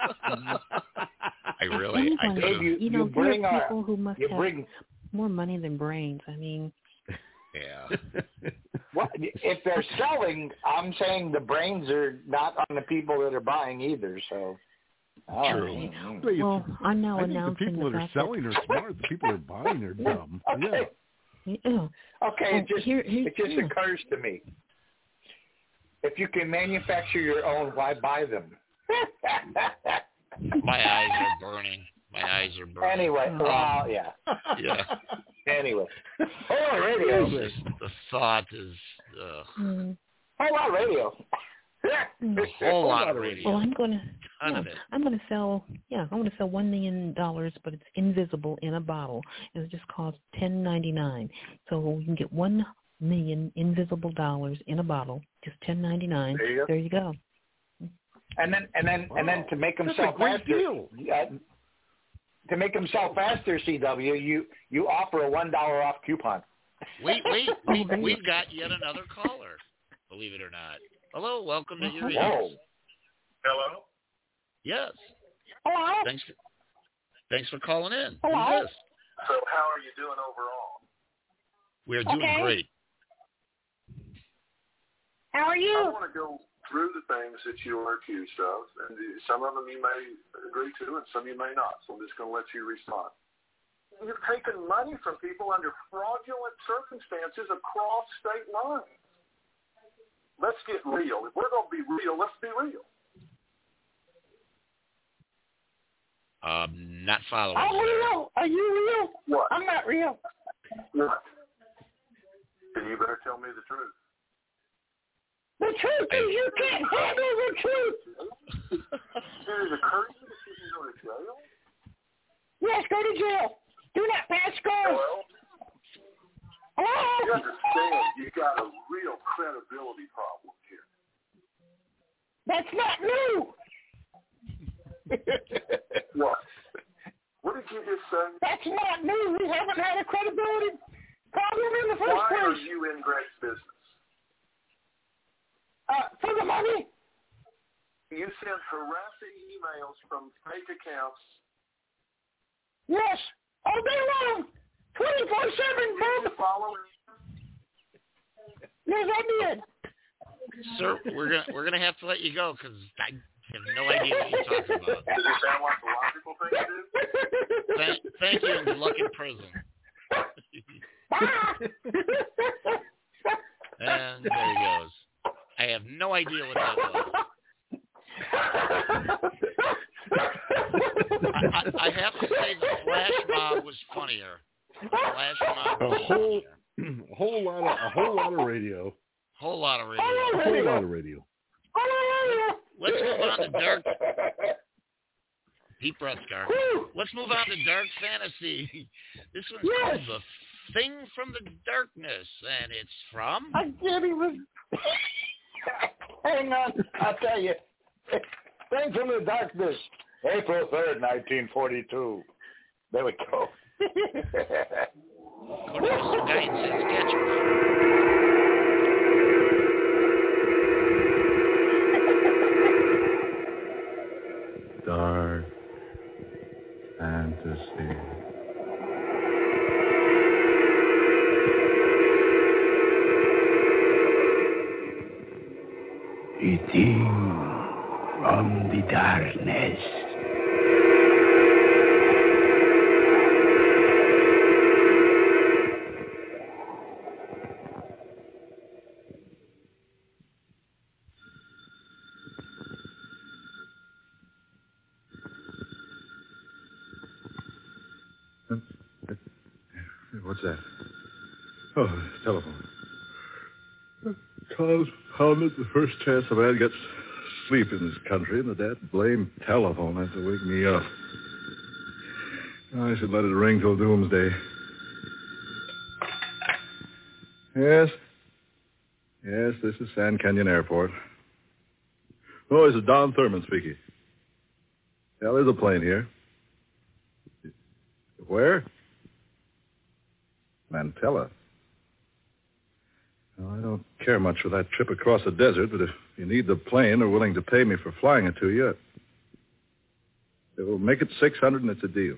I could. You bring people who must have more money than brains. I mean. Yeah. Well, if they're selling, I'm saying the brains are not on the people that are buying either. So. True. Well, I'm now announcing the people that are selling are smart. The people that are buying are dumb. Okay. Yeah. Okay. It just occurs to me. If you can manufacture your own, why buy them? My eyes are burning. Anyway, yeah. Anyway, Whole Lot Radio. The thought is. Whole Lot Radio. Whole Lot Radio. Well, I'm gonna sell. I'm gonna sell $1 million, but it's invisible in a bottle. It just costs $10.99. So you can get $1 million invisible dollars in a bottle, just $10.99. There you go. And then to make them sell faster. To make them sell faster, CW, you offer a $1 off coupon. Wait, we've got yet another caller. Believe it or not. Hello, welcome to your ears. Hello. Yes. Hello. Thanks for calling in. Hello. Yes. So how are you doing overall? We're doing great. How are you? I want to go through the things that you are accused of, and some of them you may agree to, and some you may not. So I'm just going to let you respond. You've taken money from people under fraudulent circumstances across state lines. Let's get real. If we're going to be real, let's be real. Not following. I'm real. Are you real? What? I'm not real. What? Then you better tell me the truth. The truth is you can't handle the truth. There's a curtain that you can go to jail? Yes, go to jail. Do not pass scores. Hello? You understand you got a real credibility problem here. That's not new. What? What did you just say? That's not new. We haven't had a credibility problem in the first place. Why are you in Greg's business? For the money. You send harassing emails from fake accounts. Yes, all day long, 24/7. Did you follow? Yes, I did. Sir, we're gonna have to let you go because have no idea what you're talking about. Does it sound like the logical thing to do? Thank you, and good luck in prison. And there he goes. I have no idea what that was. I have to say the Flash Mob was funnier. The Flash Mob was funnier. A whole lot of radio. Whole lot of radio. A whole lot of radio. Let's move on to dark. Deep breath, Scar. Let's move on to dark fantasy. This one's called The Thing from the Darkness, and it's from. I can't even. Hang on, I'll tell you. Thing from the Darkness, April 3rd, 1942. There we go. According to some guy in Saskatchewan. Dark fantasy. The thing from the darkness. What's that? Oh, telephone. Tom's pound it the first chance a man gets sleep in this country, and that blame telephone has to wake me up. I should let it ring till doomsday. Yes? Yes, this is San Canyon Airport. Oh, this is Don Thurman speaking. Yeah, there's a plane here. Where? Mantella. Well, I don't care much for that trip across the desert, but if you need the plane or willing to pay me for flying it to you, it will make it $600 and it's a deal.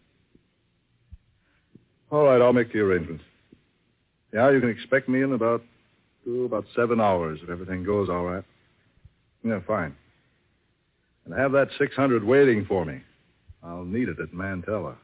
All right, I'll make the arrangements. Yeah, you can expect me in about 7 hours if everything goes all right. Yeah, fine. And have that $600 waiting for me. I'll need it at Mantella.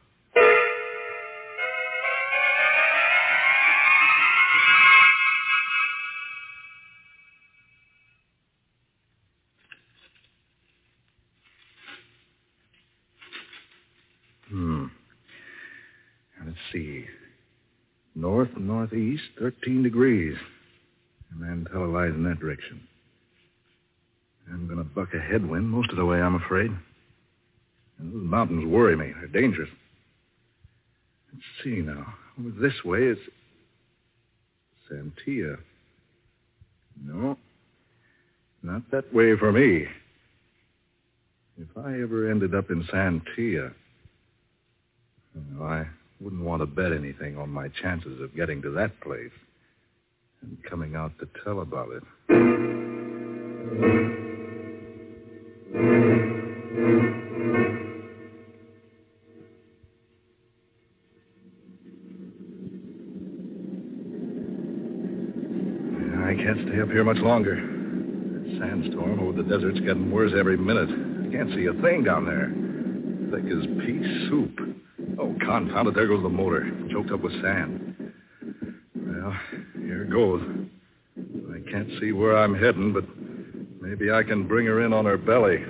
Let's see. North and northeast, 13 degrees. And Mantella lies in that direction. I'm going to buck a headwind most of the way, I'm afraid. And those mountains worry me. They're dangerous. Let's see now. Over this way, it's Santia. No, not that way for me. If I ever ended up in Santia, I wouldn't want to bet anything on my chances of getting to that place and coming out to tell about it. I can't stay up here much longer. That sandstorm over the desert's getting worse every minute. I can't see a thing down there. Thick as pea soup. Oh, confound it, there goes the motor, choked up with sand. Well, here goes. I can't see where I'm heading, but maybe I can bring her in on her belly.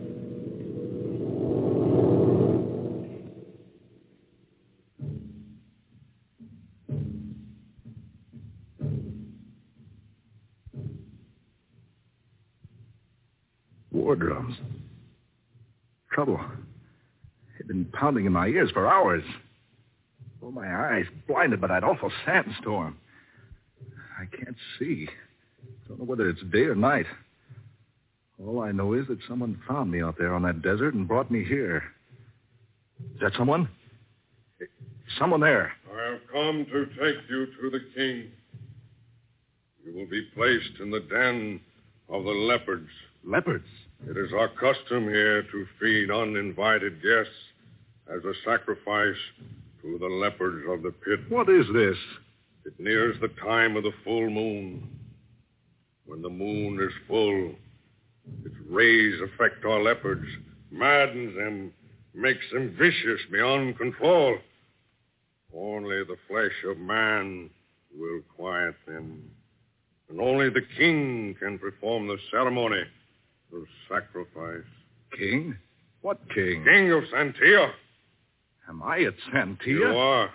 War drums. Trouble. They've been pounding in my ears for hours. Oh, my eyes blinded by that awful sandstorm. I can't see. Don't know whether it's day or night. All I know is that someone found me out there on that desert and brought me here. Is that someone? Someone there. I have come to take you to the king. You will be placed in the den of the leopards. Leopards? It is our custom here to feed uninvited guests as a sacrifice to the leopards of the pit. What is this? It nears the time of the full moon. When the moon is full, Its rays affect our leopards, maddens them, makes them vicious beyond control. Only the flesh of man will quiet them. And only the king can perform the ceremony of sacrifice. King? What king? King of Santia. Am I at Santia? You are.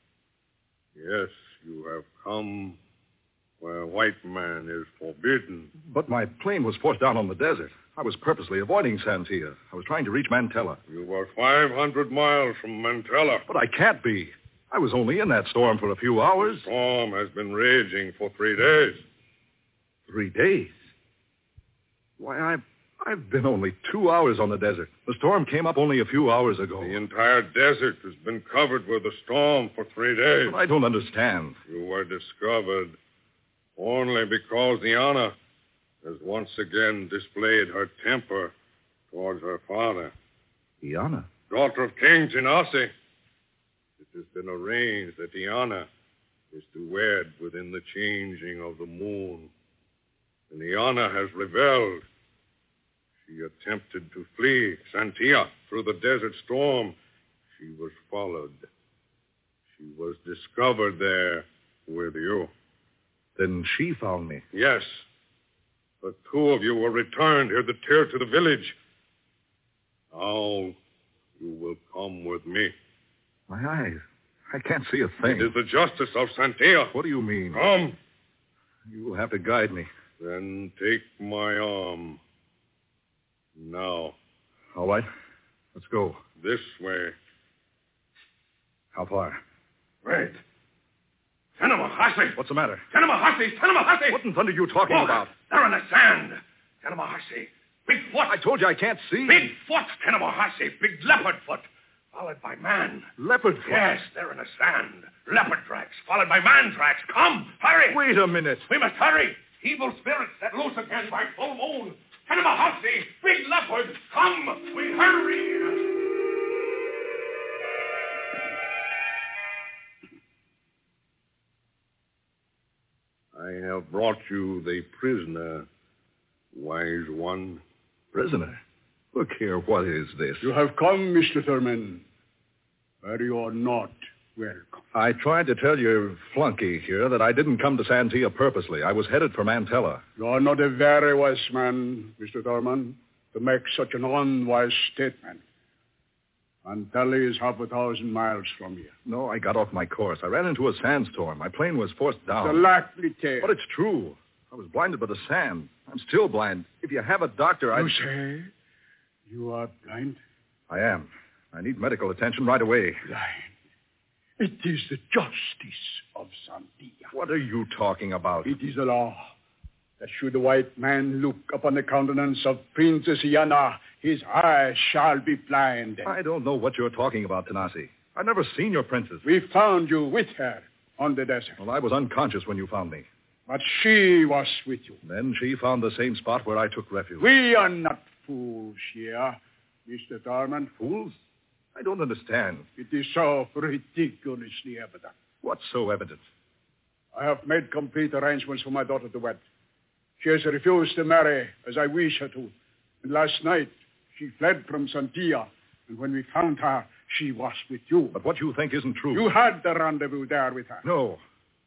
Yes, you have come where white man is forbidden. But my plane was forced down on the desert. I was purposely avoiding Santia. I was trying to reach Mantella. You were 500 miles from Mantella. But I can't be. I was only in that storm for a few hours. The storm has been raging for 3 days. 3 days? Why, I've been only 2 hours on the desert. The storm came up only a few hours ago. The entire desert has been covered with a storm for 3 days. But I don't understand. You were discovered only because Iana has once again displayed her temper towards her father. Iana? Daughter of King Genasi. It has been arranged that Iana is to wed within the changing of the moon. And Iana has rebelled. She attempted to flee Santia through the desert storm. She was followed. She was discovered there with you. Then she found me. Yes. The two of you were returned here to the village. Now you will come with me. My eyes. I can't see a thing. It is the justice of Santia. What do you mean? Come. You will have to guide me. Then take my arm. Now. All right. Let's go. This way. How far? Wait. Tanamahasi! What's the matter? Tanamahasi! What in thunder are you talking about? They're in the sand. Tanamahasi. Big foot. I told you I can't see. Big foot, Tanamahasi. Big leopard foot. Followed by man. Leopard foot? Yes, they're in the sand. Leopard tracks, followed by man tracks. Come, hurry. Wait a minute. We must hurry. Evil spirits set loose again by full moon. Tanamahasi, big leopard. Come, we hurry. I have brought you the prisoner, wise one. Prisoner? Look here, what is this? You have come, Mr. Thurman, but you are not welcome. I tried to tell your flunky here that I didn't come to Santia purposely. I was headed for Mantella. You are not a very wise man, Mr. Thurman, to make such an unwise statement. Mantella is 1,000 miles from here. No, I got off my course. I ran into a sandstorm. My plane was forced down. It's a likely tale. But it's true. I was blinded by the sand. I'm still blind. If you have a doctor, You say you are blind? I am. I need medical attention right away. Blind. It is the justice of Santia. What are you talking about? It is a law that should a white man look upon the countenance of Princess Iana, his eyes shall be blind. I don't know what you're talking about, Tanasi. I've never seen your princess. We found you with her on the desert. Well, I was unconscious when you found me. But she was with you. Then she found the same spot where I took refuge. We are not fools here, Mr. Thurman. Fools? I don't understand. It is so ridiculously evident. What's so evident? I have made complete arrangements for my daughter to wed. She has refused to marry as I wish her to. And last night, she fled from Santia. And when we found her, she was with you. But what you think isn't true. You had the rendezvous there with her. No.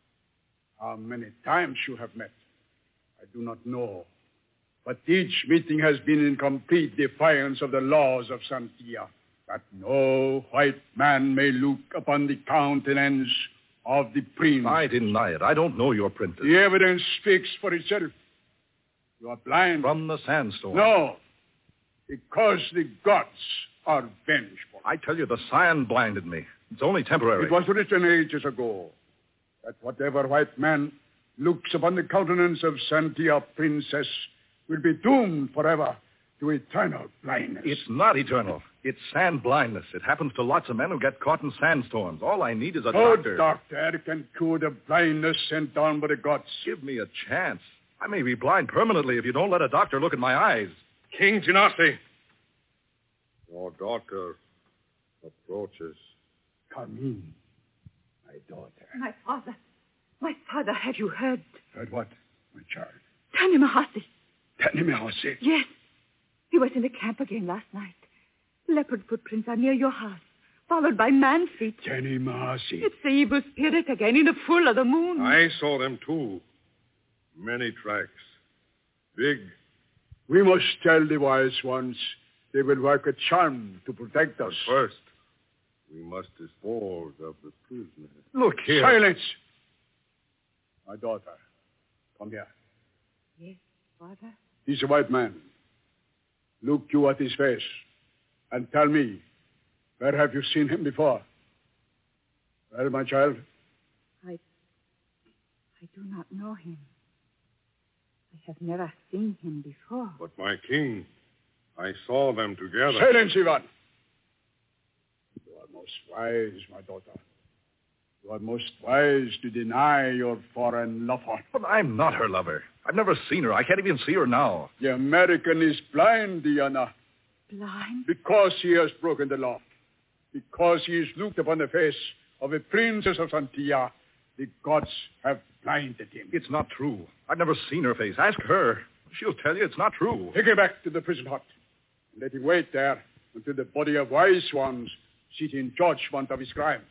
How many times you have met, I do not know. But each meeting has been in complete defiance of the laws of Santia, that no white man may look upon the countenance of the prince. I deny it. I don't know your princess. The evidence speaks for itself. You are blind. From the sandstorm. No, because the gods are vengeful. I tell you, the sand blinded me. It's only temporary. It was written ages ago that whatever white man looks upon the countenance of Santia princess will be doomed forever to eternal blindness. It's not eternal. It's sand blindness. It happens to lots of men who get caught in sandstorms. All I need is a doctor. No doctor can cure the blindness sent down by the gods. Give me a chance. I may be blind permanently if you don't let a doctor look at my eyes. King Genasi, your daughter approaches. Come in, my daughter. My father, have you heard? Heard what, my child? Tanimahasi. Tanimasi. Yes. He was in the camp again last night. Leopard footprints are near your house, followed by man feet. Tanimasi. It's the evil spirit again in the full of the moon. I saw them too. Many tracks. Big. We must tell the wise ones they will work a charm to protect us. But first, we must dispose of the prisoner. Look here. Silence! My daughter, come here. Yes, Father? He's a white man. Look you at his face and tell me, where have you seen him before? Well, my child? I do not know him. I have never seen him before. But my king, I saw them together. Silence, Ivan! You are most wise, my daughter. You are most wise to deny your foreign lover. But I'm not her lover. I've never seen her. I can't even see her now. The American is blind, Diana. Blind? Because he has broken the law. Because he has looked upon the face of a princess of Santia. The gods have blinded him. It's not true. I've never seen her face. Ask her. She'll tell you it's not true. Take him back to the prison hut. And let him wait there until the body of wise ones sit in judgment of his crime.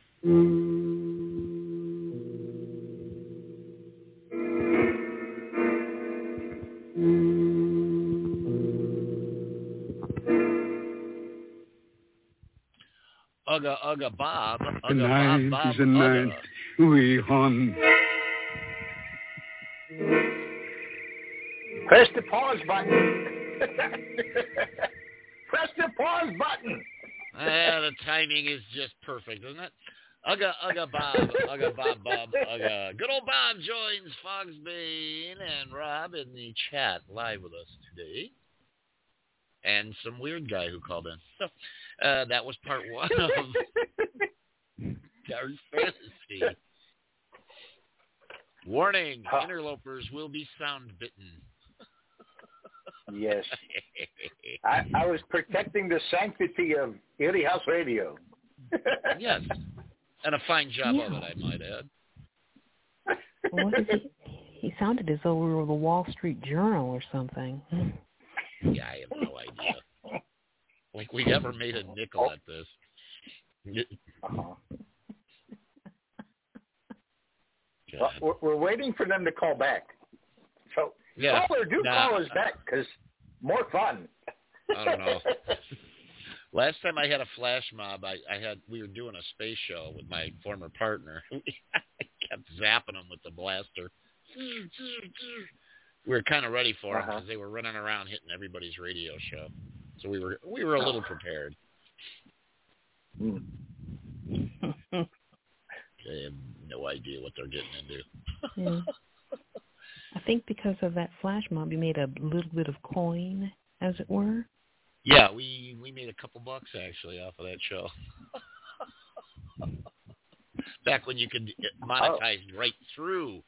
Ugga, ugga, Bob. Ugga, Tonight Bob, is the night we hunt. Press the pause button. Press the pause button. The timing is just perfect, isn't it? Ugga, ugga, Bob. Ugga, Bob, Bob, ugga. Good old Bob joins Foxbane and Rob in the chat live with us today. And some weird guy who called in. So, that was part one of Dark Fantasy. Warning, interlopers will be sound bitten. Yes. I was protecting the sanctity of Erie House Radio. Yes. And a fine job of it, I might add. What is he sounded as though we were the Wall Street Journal or something. Yeah, I have no idea. Like we ever made a nickel at this. Well, we're waiting for them to call back. So, caller, call us back, because more fun. I don't know. Last time I had a flash mob, we were doing a space show with my former partner. I kept zapping them with the blaster. We were kind of ready for them because they were running around hitting everybody's radio show. So we were a little prepared. I have no idea what they're getting into. Yeah. I think because of that flash mob, you made a little bit of coin, as it were. Yeah, we made a couple bucks actually off of that show. Back when you could monetize right through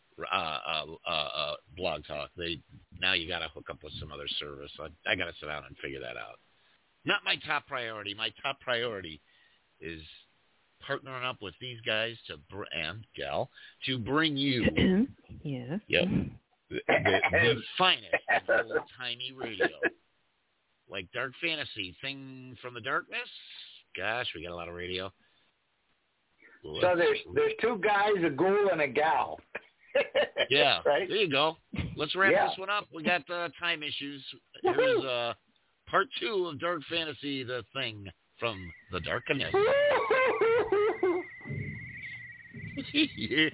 Blog Talk. Now you got to hook up with some other service. I got to sit down and figure that out. Not my top priority. My top priority is partnering up with these guys and gal to bring you yes. Yep. The finest of old-timey radio. Like Dark Fantasy, Thing from the Darkness. Gosh, we got a lot of radio. So there's two guys, a ghoul and a gal. Yeah, right? There you go. Let's wrap this one up. We got time issues. Here's part 2 of Dark Fantasy, The Thing from the Darkness. Yeah.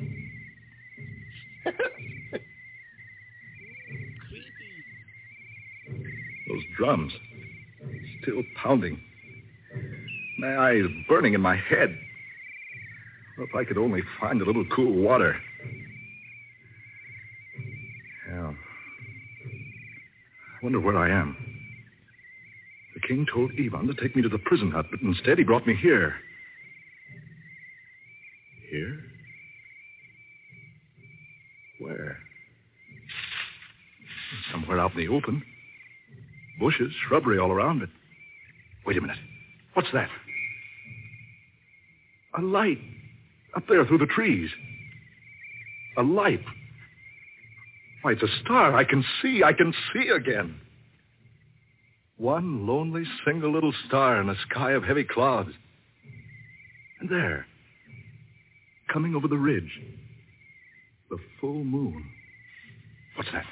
Those drums, still pounding. My eyes burning in my head. Well, if I could only find a little cool water. Yeah. I wonder where I am. The king told Ivan to take me to the prison hut, but instead he brought me here. Here? Where? Somewhere out in the open. Bushes, shrubbery all around it. Wait a minute. What's that? A light. Up there through the trees. A light. Why, it's a star. I can see again. One lonely, single little star in a sky of heavy clouds. And there, coming over the ridge, the full moon. What's that?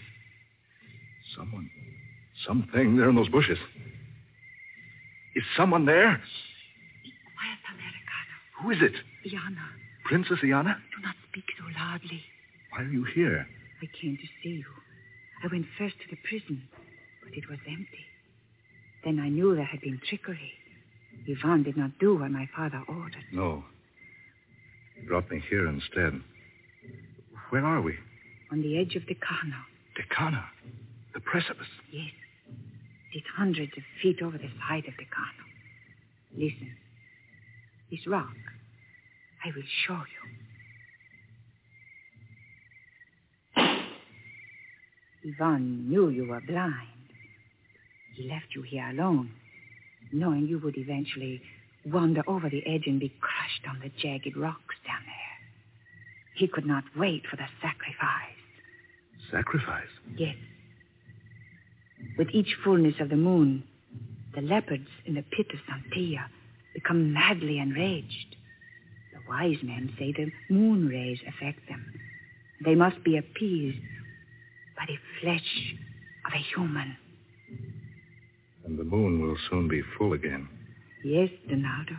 Something there in those bushes. Is someone there? Be quiet, Americano. Who is it? Iana. Princess Iana? Do not speak so loudly. Why are you here? I came to see you. I went first to the prison, but it was empty. Then I knew there had been trickery. Ivan did not do what my father ordered. No. He brought me here instead. Where are we? On the edge of Decano. Decano? The precipice? Yes. It is hundreds of feet over the side of Decano. Listen. This rock. I will show you. Ivan knew you were blind. He left you here alone, knowing you would eventually wander over the edge and be crushed on the jagged rocks down there. He could not wait for the sacrifice. Sacrifice? Yes. With each fullness of the moon, the leopards in the pit of Santia become madly enraged. The wise men say the moon rays affect them. They must be appeased by the flesh of a human. And the moon will soon be full again. Yes, Donaldo.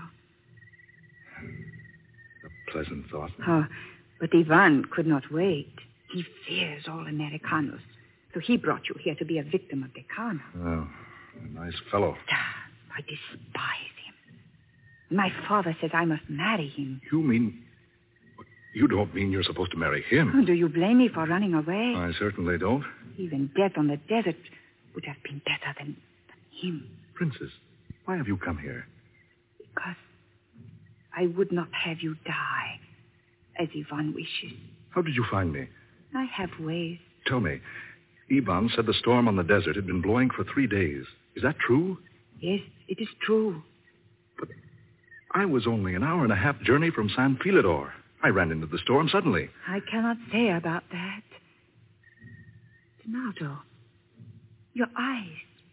A pleasant thought. Oh, but Ivan could not wait. He fears all Americanos. So he brought you here to be a victim of Decano. Oh, a nice fellow. I despise him. My father says I must marry him. You mean... You don't mean you're supposed to marry him? Oh, do you blame me for running away? I certainly don't. Even death on the desert would have been better than him. Princess, why have you come here? Because I would not have you die, as Ivan wishes. How did you find me? I have ways. Tell me, Ivan said the storm on the desert had been blowing for 3 days. Is that true? Yes, it is true. But I was only an hour and a half journey from San Filidor. I ran into the storm suddenly. I cannot say about that. Donaldo, your eyes.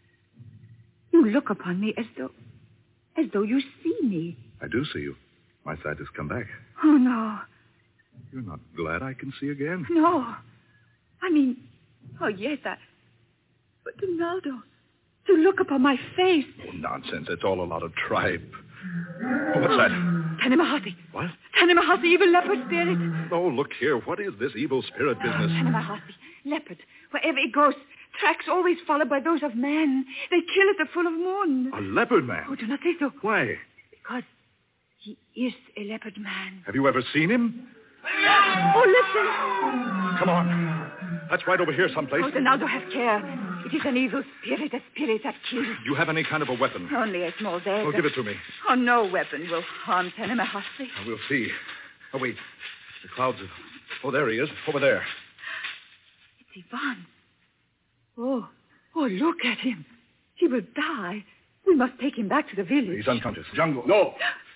You look upon me as though you see me. I do see you. My sight has come back. Oh, no. You're not glad I can see again? No. I mean, oh, yes, but Donaldo, to look upon my face. Oh, nonsense. It's all a lot of tripe. Oh, what's that? Tanemahasi. What? Tanemahasi, evil leopard spirit. Oh, look here. What is this evil spirit business? Tanemahasi, leopard. Wherever it goes, tracks always followed by those of man. They kill at the full of moon. A leopard man? Oh, do not say so. Why? Because he is a leopard man. Have you ever seen him? Oh, listen. Come on. That's right over here someplace. Oh, Donaldo, have care. It is an evil spirit, a spirit that kills. Do you have any kind of a weapon? Only a small dagger. Oh, give it to me. Oh, no weapon will harm Tanemahasi. We'll see. Oh, wait. The clouds have... Oh, there he is. Over there. It's Ivan. Oh, look at him. He will die. We must take him back to the village. He's unconscious. Jungle. No.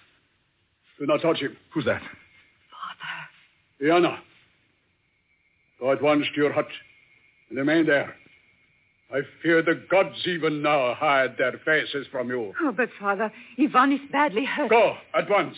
Do not touch him. Who's that? Father. Iana. Go at once to your hut and remain there. I fear the gods even now hide their faces from you. Oh, but, Father, Ivan is badly hurt. Go, at once.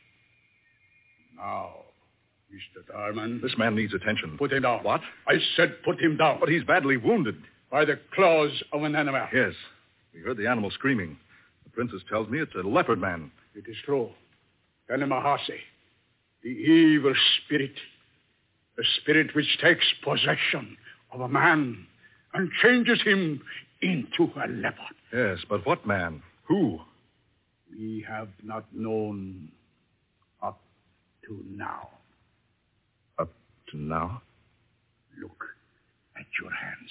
Now, Mr. Darman. This man needs attention. Put him down. What? I said put him down. But he's badly wounded. By the claws of an animal. Yes. We heard the animal screaming. The princess tells me it's a leopard man. It is true. Tanemahasi, the evil spirit. The spirit which takes possession of a man and changes him into a leopard. Yes, but what man? Who? We have not known up to now. Up to now? Look at your hands.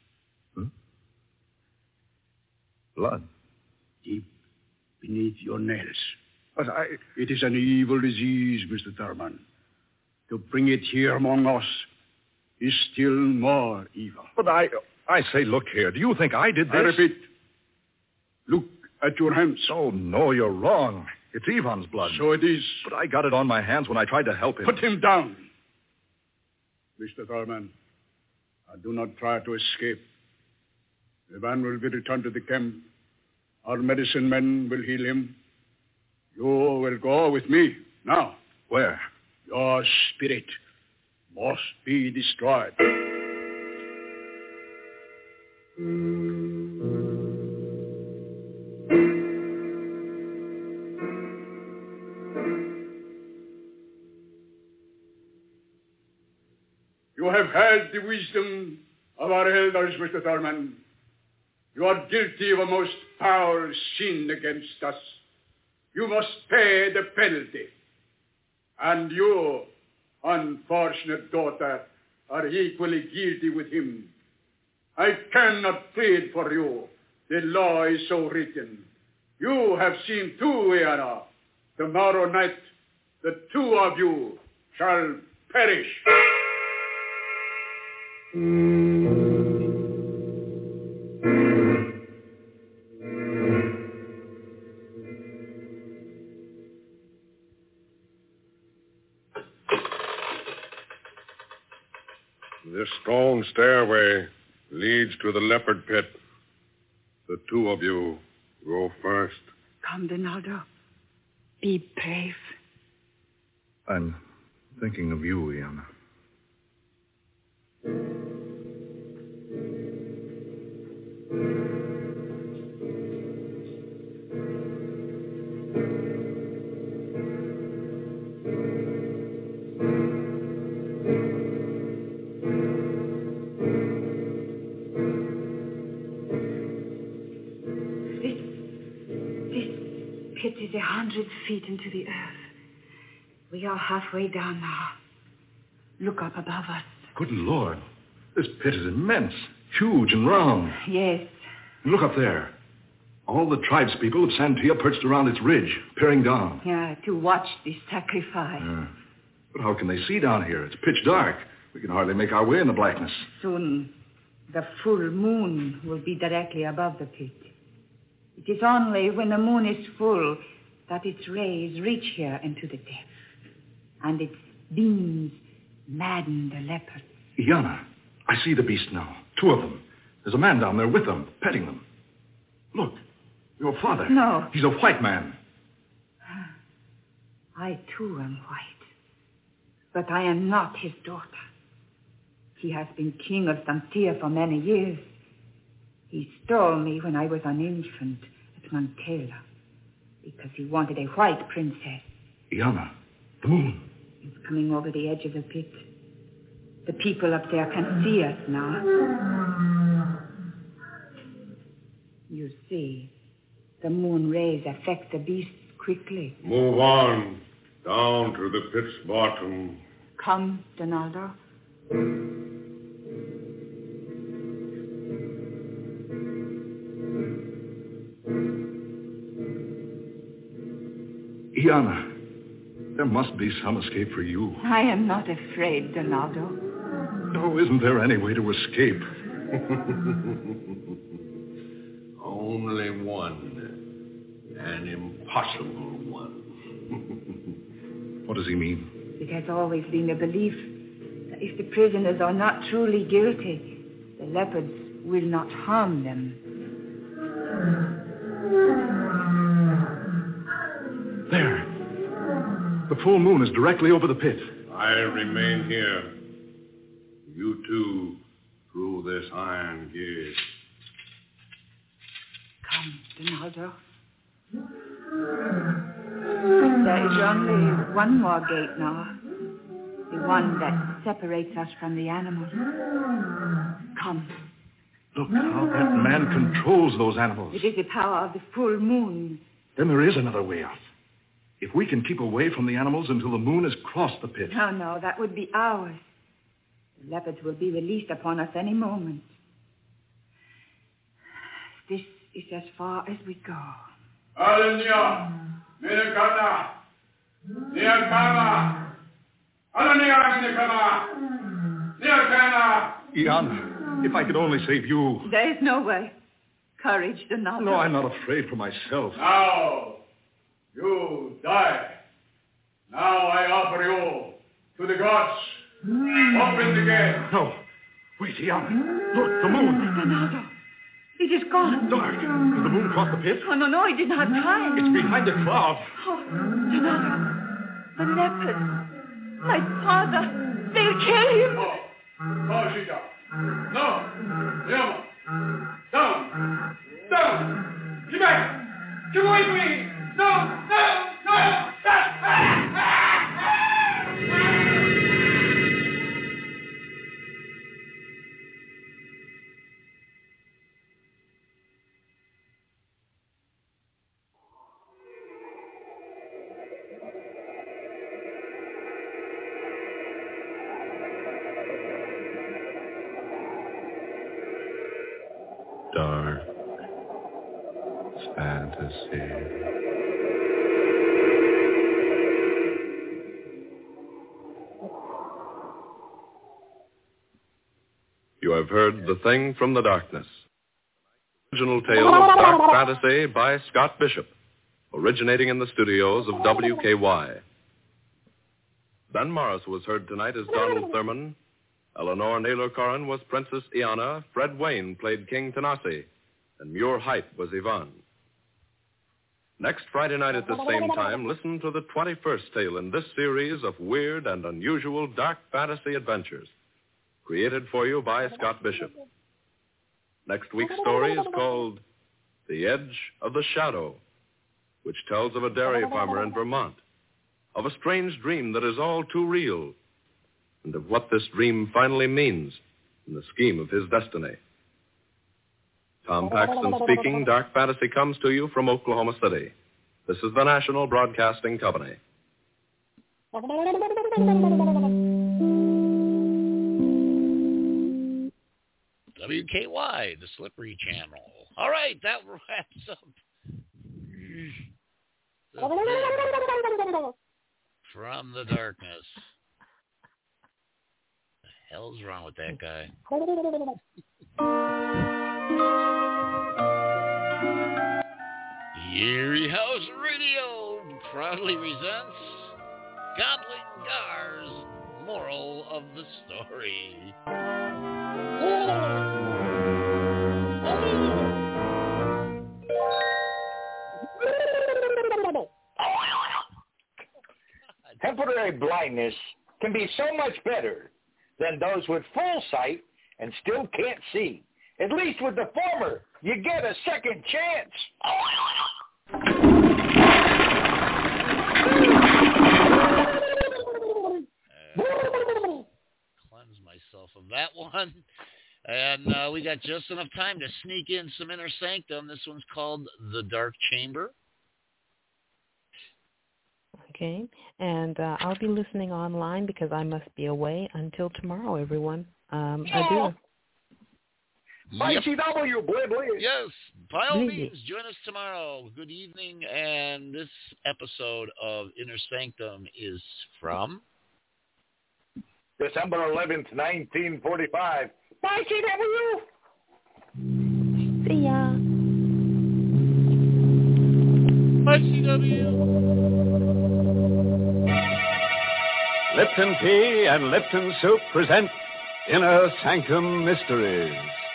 Blood. Deep beneath your nails. But It is an evil disease, Mr. Thurman. To bring it here among us is still more evil. But I say, look here. Do you think I did this? I repeat. Look at your hands. Oh, no, you're wrong. It's Ivan's blood. So it is. But I got it on my hands when I tried to help him. Put him down. Mr. Thurman, Do not try to escape. Ivan will be returned to the camp. Our medicine men will heal him. You will go with me. Now. Where? Your spirit must be destroyed. You have had the wisdom of our elders, Mr. Thurman. You are guilty of a most foul sin against us. You must pay the penalty. And you, unfortunate daughter, are equally guilty with him. I cannot plead for you. The law is so written. You have seen too, Iana. Tomorrow night, the two of you shall perish. This stone stairway leads to the leopard pit. The two of you go first. Come, Donaldo. Be brave. I'm thinking of you, Iana. This pit is 100 feet into the earth. We are halfway down now. Look up above us. Good Lord. This pit is immense, huge and round. Yes. And look up there. All the tribespeople of Santia perched around its ridge, peering down. Yeah, to watch this sacrifice. But how can they see down here? It's pitch dark. We can hardly make our way in the blackness. Soon, the full moon will be directly above the pit. It is only when the moon is full that its rays reach here into the depths. And its beams madden the leopards. Iana, I see the beast now. Two of them. There's a man down there with them, petting them. Look, your father. No. He's a white man. I, too, am white. But I am not his daughter. He has been king of Santia for many years. He stole me when I was an infant at Montella because he wanted a white princess. Iana, the moon. It's coming over the edge of the pit. The people up there can see us now. You see, the moon rays affect the beasts quickly. Move on, down to the pit's bottom. Come, Donaldo. Iana, there must be some escape for you. I am not afraid, Donaldo. No, isn't there any way to escape? Only one. An impossible one. What does he mean? It has always been the belief that if the prisoners are not truly guilty, the leopards will not harm them. There. The full moon is directly over the pit. I remain here. You two through this iron gate. Come, Donaldo. There is only one more gate now. The one that separates us from the animals. Come. Look how that man controls those animals. It is the power of the full moon. Then there is another way out. If we can keep away from the animals until the moon has crossed the pit. No, that would be ours. The leopards will be released upon us any moment. This is as far as we go. Alenia, Menekana, Niakana, Alenia, Menekana, Niakana. Iana, if I could only save you. There is no way. Courage, Donaldo. No, I'm not afraid for myself. Now, you die. Now I offer you to the gods. Open the gate. No. Wait, Iana. Look, the moon. Donato. It is gone. Dark. Did the moon cross the pit? Oh, no, it did not time. It's behind the cloud. Oh, Donato. The leopard. My father. They'll kill him. No, Gita. No. Liama. Down. Down. Get back. Get away from me. No. Dark fantasy. You have heard The Thing from the Darkness. Original tale of dark fantasy by Scott Bishop, originating in the studios of WKY. Ben Morris was heard tonight as Donald Thurman. Eleanor Naylor Corrin was Princess Iana. Fred Wayne played King Tanasi. And Muir Height was Yvonne. Next Friday night at the same time, listen to the 21st tale in this series of weird and unusual dark fantasy adventures, created for you by Scott Bishop. Next week's story is called The Edge of the Shadow, which tells of a dairy farmer in Vermont, of a strange dream that is all too real, and of what this dream finally means in the scheme of his destiny. Tom Paxton speaking. Dark Fantasy comes to you from Oklahoma City. This is the National Broadcasting Company. WKY, the Slippery Channel. All right, that wraps up The Thing from the Darkness. The hell's wrong with that guy? Erie House Radio proudly presents Goblin Gar's Moral of the Story. Temporary blindness can be so much better than those with full sight and still can't see. At least with the former, you get a second chance. Cleanse myself of that one. And we got just enough time to sneak in some Inner Sanctum. This one's called The Dark Chamber. Okay, and I'll be listening online because I must be away until tomorrow, everyone. I do. Yep. ICW, boy. Yes, by all means, join us tomorrow. Good evening, and this episode of Inner Sanctum is from December 11th, 1945. Bye, CW. See ya. Bye, CW. Lipton Tea and Lipton Soup present Inner Sanctum Mysteries.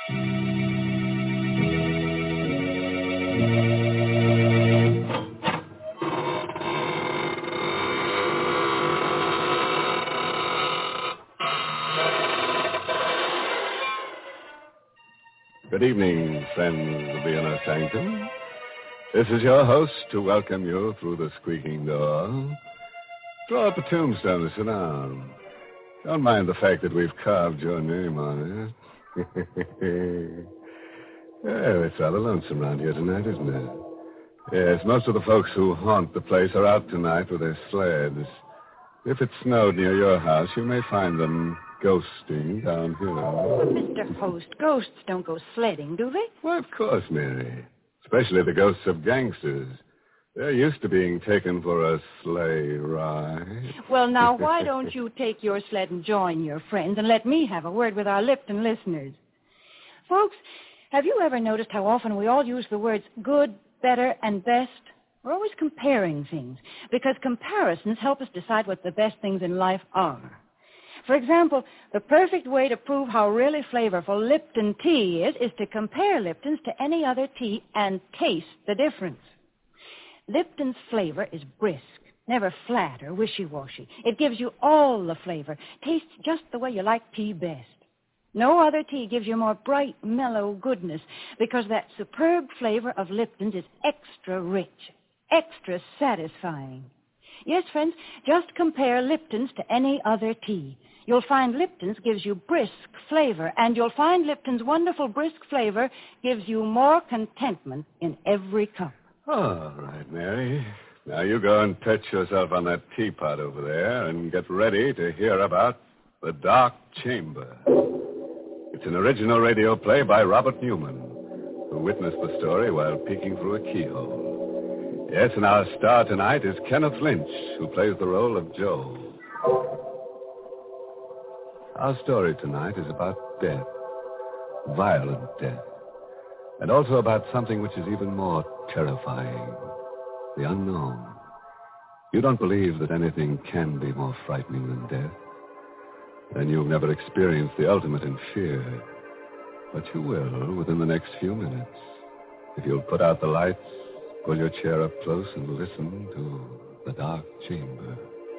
Good evening, friends of the Inner Sanctum. This is your host to welcome you through the squeaking door. Draw up a tombstone and sit down. Don't mind the fact that we've carved your name on it. Well, it's rather lonesome around here tonight, isn't it? Yes, most of the folks who haunt the place are out tonight with their sleds. If it snowed near your house, you may find them ghosting down here. Mr. Host, ghosts don't go sledding, do they? Why, of course, Mary. Especially the ghosts of gangsters. They're used to being taken for a sleigh ride. Well, now, why don't you take your sled and join your friends and let me have a word with our Lipton listeners? Folks, have you ever noticed how often we all use the words good, better, and best? We're always comparing things, because comparisons help us decide what the best things in life are. For example, the perfect way to prove how really flavorful Lipton tea is to compare Lipton's to any other tea and taste the difference. Lipton's flavor is brisk, never flat or wishy-washy. It gives you all the flavor, tastes just the way you like tea best. No other tea gives you more bright, mellow goodness because that superb flavor of Lipton's is extra rich, extra satisfying. Yes, friends, just compare Lipton's to any other tea. You'll find Lipton's gives you brisk flavor, and you'll find Lipton's wonderful brisk flavor gives you more contentment in every cup. All right, Mary. Now you go and perch yourself on that teapot over there and get ready to hear about The Dark Chamber. It's an original radio play by Robert Newman, who witnessed the story while peeking through a keyhole. Yes, and our star tonight is Kenneth Lynch, who plays the role of Joe. Our story tonight is about death, violent death, and also about something which is even more terrifying, the unknown. You don't believe that anything can be more frightening than death? Then you've never experienced the ultimate in fear. But you will within the next few minutes. If you'll put out the lights, pull your chair up close, and listen to The Dark Chamber.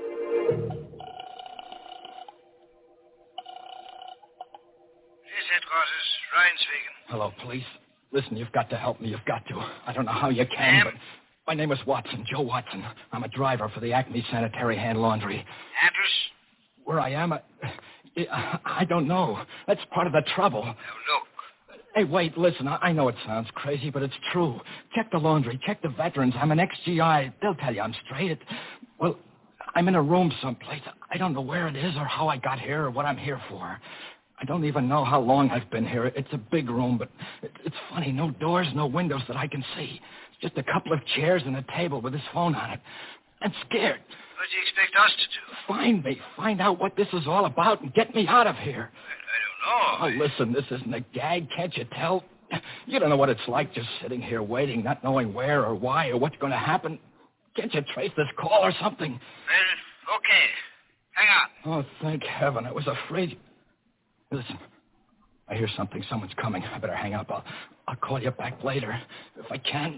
Police headquarters, Ryan speaking. Hello, police. Listen, you've got to help me. You've got to. I don't know how you can, but my name is Watson, Joe Watson. I'm a driver for the Acme Sanitary Hand Laundry. Address? Where I am, I don't know. That's part of the trouble. Now, look. Hey, wait, listen. I know it sounds crazy, but it's true. Check the laundry. Check the veterans. I'm an ex-GI. They'll tell you I'm straight. Well, I'm in a room someplace. I don't know where it is or how I got here or what I'm here for. I don't even know how long I've been here. It's a big room, but it's funny. No doors, no windows that I can see. It's just a couple of chairs and a table with this phone on it. I'm scared. What do you expect us to do? Find me. Find out what this is all about and get me out of here. I don't know. Oh, listen, this isn't a gag. Can't you tell? You don't know what it's like just sitting here waiting, not knowing where or why or what's going to happen. Can't you trace this call or something? Well, okay. Hang on. Oh, thank heaven. I was afraid. Listen, I hear something. Someone's coming. I better hang up. I'll call you back later if I can.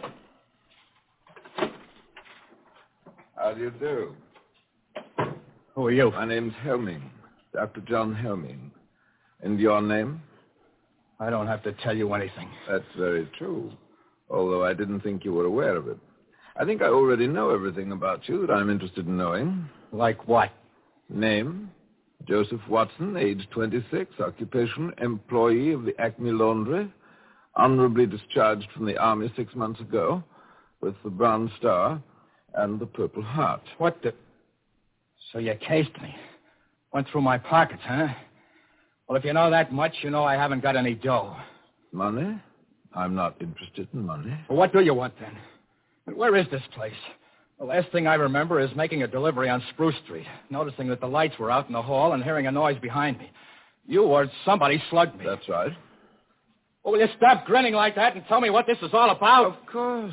How do you do? Who are you? My name's Helming, Dr. John Helming. And your name? I don't have to tell you anything. That's very true, although I didn't think you were aware of it. I think I already know everything about you that I'm interested in knowing. Like what? Name, Joseph Watson, age 26, occupation, employee of the Acme Laundry, honorably discharged from the Army 6 months ago with the Bronze Star and the Purple Heart. What the... So you cased me. Went through my pockets, huh? Well, if you know that much, you know I haven't got any dough. Money? I'm not interested in money. Well, what do you want, then? And where is this place? The last thing I remember is making a delivery on Spruce Street, noticing that the lights were out in the hall and hearing a noise behind me. You or somebody slugged me. That's right. Well, will you stop grinning like that and tell me what this is all about? Of course.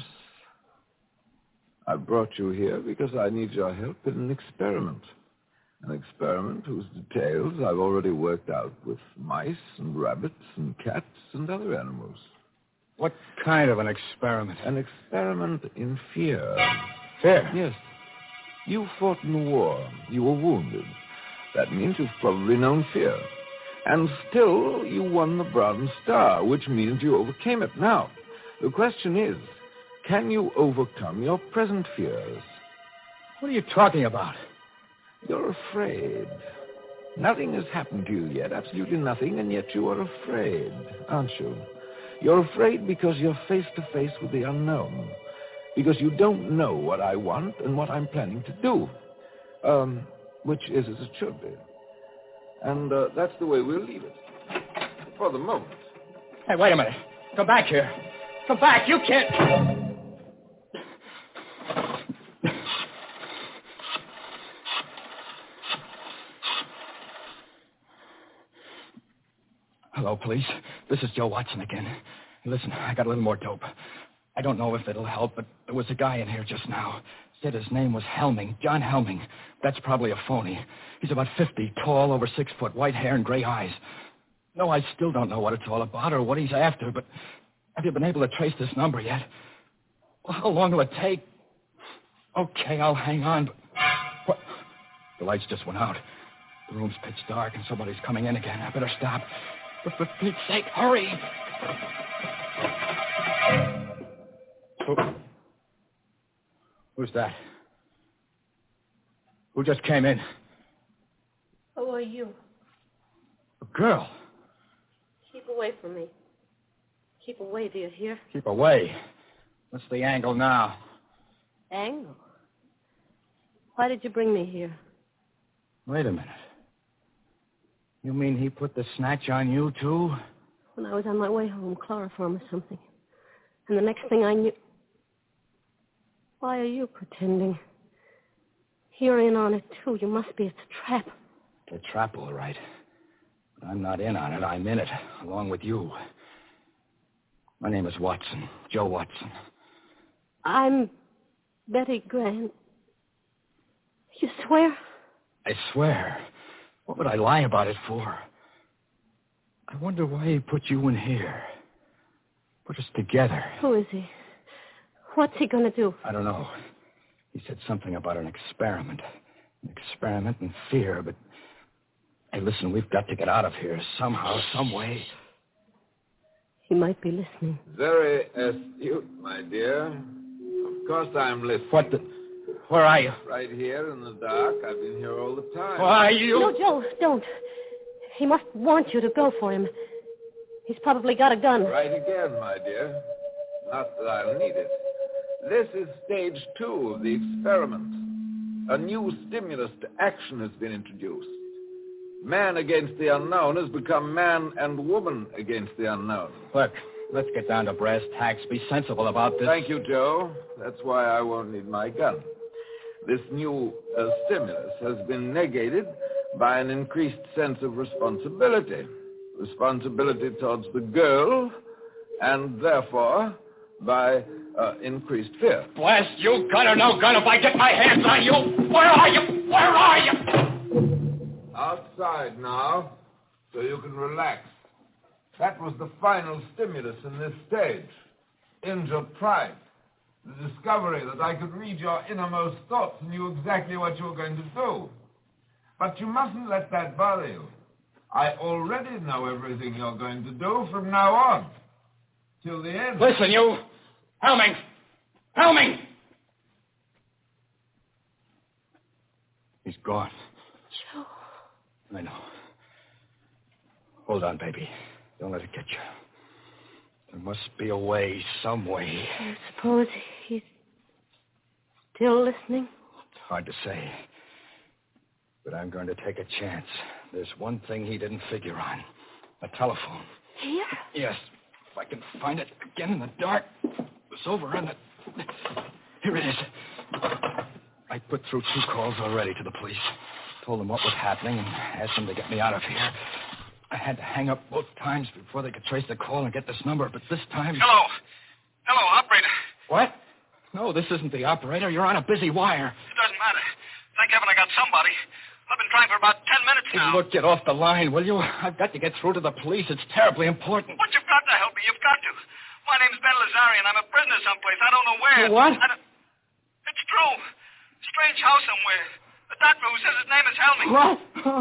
I brought you here because I need your help in an experiment. An experiment whose details I've already worked out with mice and rabbits and cats and other animals. What kind of an experiment? An experiment in fear. Fear? Yes. You fought in the war. You were wounded. That means you've probably known fear. And still, you won the Bronze Star, which means you overcame it. Now, the question is, can you overcome your present fears? What are you talking about? You're afraid. Nothing has happened to you yet, absolutely nothing, and yet you are afraid, aren't you? You're afraid because you're face to face with the unknown, because you don't know what I want and what I'm planning to do, which is as it should be. And that's the way we'll leave it, for the moment. Hey, wait a minute. Come back here. Come back. You can't... Hello, police. This is Joe Watson again. Listen, I got a little more dope. I don't know if it'll help, but there was a guy in here just now. said his name was Helming, John Helming. That's probably a phony. He's about 50, tall, over 6 foot, white hair and gray eyes. No, I still don't know what it's all about or what he's after, but have you been able to trace this number yet? Well, how long will it take? Okay, I'll hang on, but... What? The lights just went out. The room's pitch dark and somebody's coming in again. I better stop. But for Pete's sake, hurry! Who's that? Who just came in? Who are you? A girl. Keep away from me. Keep away, do you hear? Keep away. What's the angle now? Angle? Why did you bring me here? Wait a minute. You mean he put the snatch on you, too? When I was on my way home, chloroform or something. And the next thing I knew... Why are you pretending? You're in on it, too. You must be. It's a trap. A trap, all right. But I'm not in on it. I'm in it, along with you. My name is Watson. Joe Watson. I'm Betty Grant. You swear? I swear. What would I lie about it for? I wonder why he put you in here. Put us together. Who is he? What's he going to do? I don't know. He said something about an experiment. An experiment in fear, but... Hey, listen, we've got to get out of here somehow, some way. He might be listening. Very astute, my dear. Of course I'm listening. What the... Where are you? Right here in the dark. I've been here all the time. Why are you... No, Joe, don't. He must want you to go for him. He's probably got a gun. Right again, my dear. Not that I'll need it. This is stage 2 of the experiment. A new stimulus to action has been introduced. Man against the unknown has become man and woman against the unknown. Look, let's get down to brass tacks. Be sensible about this. Thank you, Joe. That's why I won't need my gun. This new stimulus has been negated by an increased sense of responsibility. Responsibility towards the girl, and therefore by increased fear. Blast you, gun or no gun, if I get my hands on you, where are you? Where are you? Outside now, so you can relax. That was the final stimulus in this stage. Injured pride. The discovery that I could read your innermost thoughts and knew exactly what you were going to do. But you mustn't let that bother you. I already know everything you're going to do from now on. Till the end. Listen, you. Helming! Helming! He's gone. Joe. I know. Hold on, baby. Don't let it get you. There must be a way, some way. I suppose he's still listening? It's hard to say. But I'm going to take a chance. There's one thing he didn't figure on. A telephone. Here? Yes. If I can find it again in the dark. It was over on the... Here it is. I put through 2 calls already to the police. Told them what was happening and asked them to get me out of here. I had to hang up both times before they could trace the call and get this number, but this time... Hello, operator. What? No, this isn't the operator. You're on a busy wire. It doesn't matter. Thank heaven I got somebody. I've been trying for about 10 minutes now. Look, get off the line, will you? I've got to get through to the police. It's terribly important. But you've got to help me. You've got to. My name's Ben Lazarian. I'm a prisoner someplace. I don't know where. What? It's true. Strange house somewhere. The doctor who says his name is Helming. What?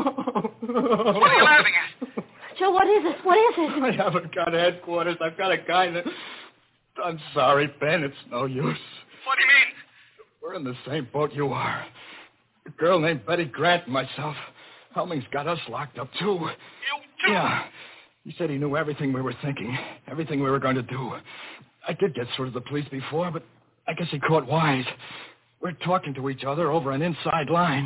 What are you laughing at? Joe, what is it? What is it? I haven't got headquarters. I've got a guy that... I'm sorry, Ben. It's no use. What do you mean? We're in the same boat you are. A girl named Betty Grant and myself. Helming's got us locked up, too. You too? Yeah. He said he knew everything we were thinking, everything we were going to do. I did get through to the police before, but I guess he caught wise. We're talking to each other over an inside line.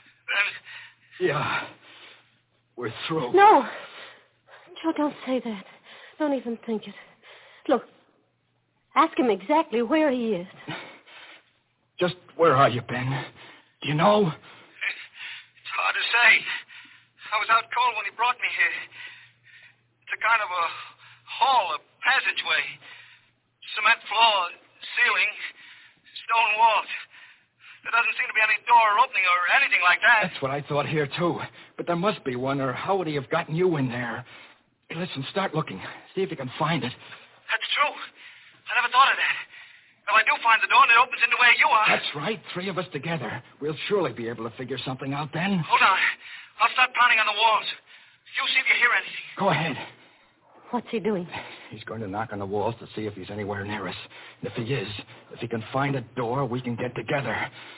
Yeah. We're through. No. Joe, don't say that. Don't even think it. Look, ask him exactly where he is. Just where are you, Ben? Do you know? It's hard to say. I was out cold when he brought me here. It's a kind of a hall, a passageway. Cement floor, ceiling, stone walls. There doesn't seem to be any door opening or anything like that. That's what I thought here, too. But there must be one, or how would he have gotten you in there? Hey, listen, start looking. See if you can find it. That's true. I never thought of that. If I do find the door and it opens into where you are... That's right. 3 of us together. We'll surely be able to figure something out then. Hold on. I'll start pounding on the walls. You see if you hear anything. Go ahead. What's he doing? He's going to knock on the walls to see if he's anywhere near us. And if he is, if he can find a door, we can get together.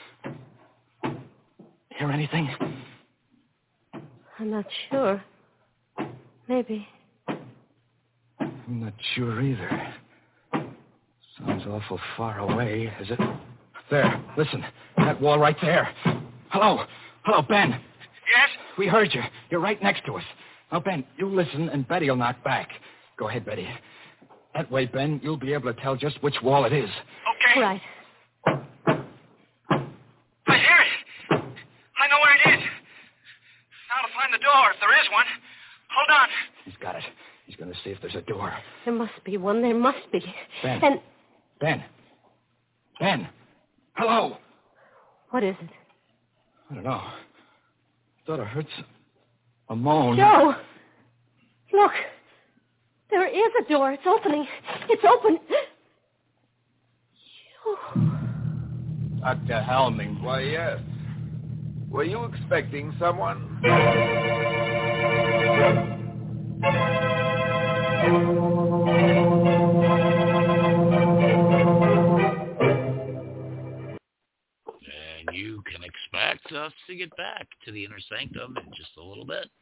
Hear anything? I'm not sure. Maybe. I'm not sure either. Sounds awful far away, is it? There, listen. That wall right there. Hello. Hello, Ben. Yes? We heard you. You're right next to us. Now, Ben, you listen, and Betty'll knock back. Go ahead, Betty. That way, Ben, you'll be able to tell just which wall it is. Okay. Right. I hear it. I know where it is. Now to find the door, if there is one. Hold on. He's got it. He's going to see if there's a door. There must be one. There must be. Ben. And... Ben. Hello. What is it? I don't know. I thought I heard a moan. Joe! Look. There is a door. It's opening. It's open. Dr. Helming. Why, yes. Were you expecting someone? And you can expect us to get back to the Inner Sanctum in just a little bit.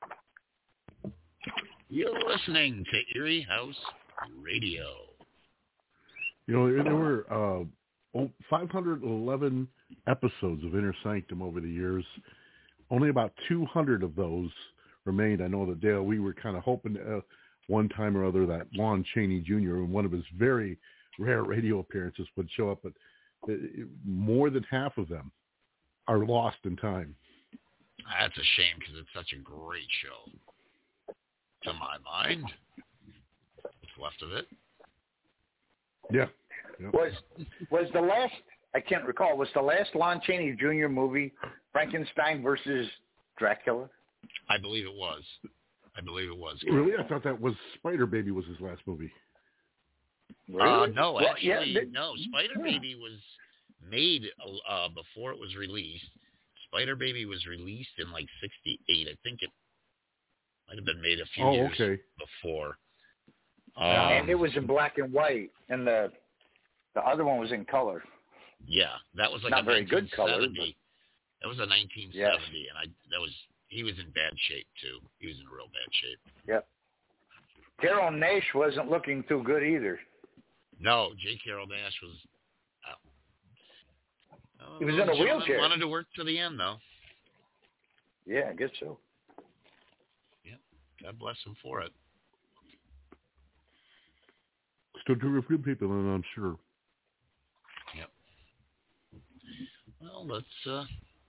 You're listening to Erie House Radio. You know, there were 511 episodes of Inner Sanctum over the years. Only about 200 of those remained. I know that, Dale, we were kind of hoping one time or other that Lon Chaney Jr., in one of his very rare radio appearances, would show up, but more than half of them are lost in time. That's a shame because it's such a great show. To my mind, what's left of it. Yeah. Yep. Was the last, I can't recall, was the last Lon Chaney Jr. movie Frankenstein versus Dracula? I believe it was. Really? I thought that was Spider Baby was his last movie. Really? No, well, actually, no. Spider Baby was made before it was released. Spider Baby was released in like 1968. I think it might have been made a few years before. And it was in black and white, and the other one was in color. Yeah, that was like not a very good color. That was a 1970, yes. And he was in bad shape too. He was in real bad shape. Yep. Carol Nash wasn't looking too good either. No, J. Carol Nash was. He was in a wheelchair. Wanted to work to the end, though. Yeah, I guess so. Yep. God bless him for it. Still two of good people, and I'm sure. Yep. Well, let's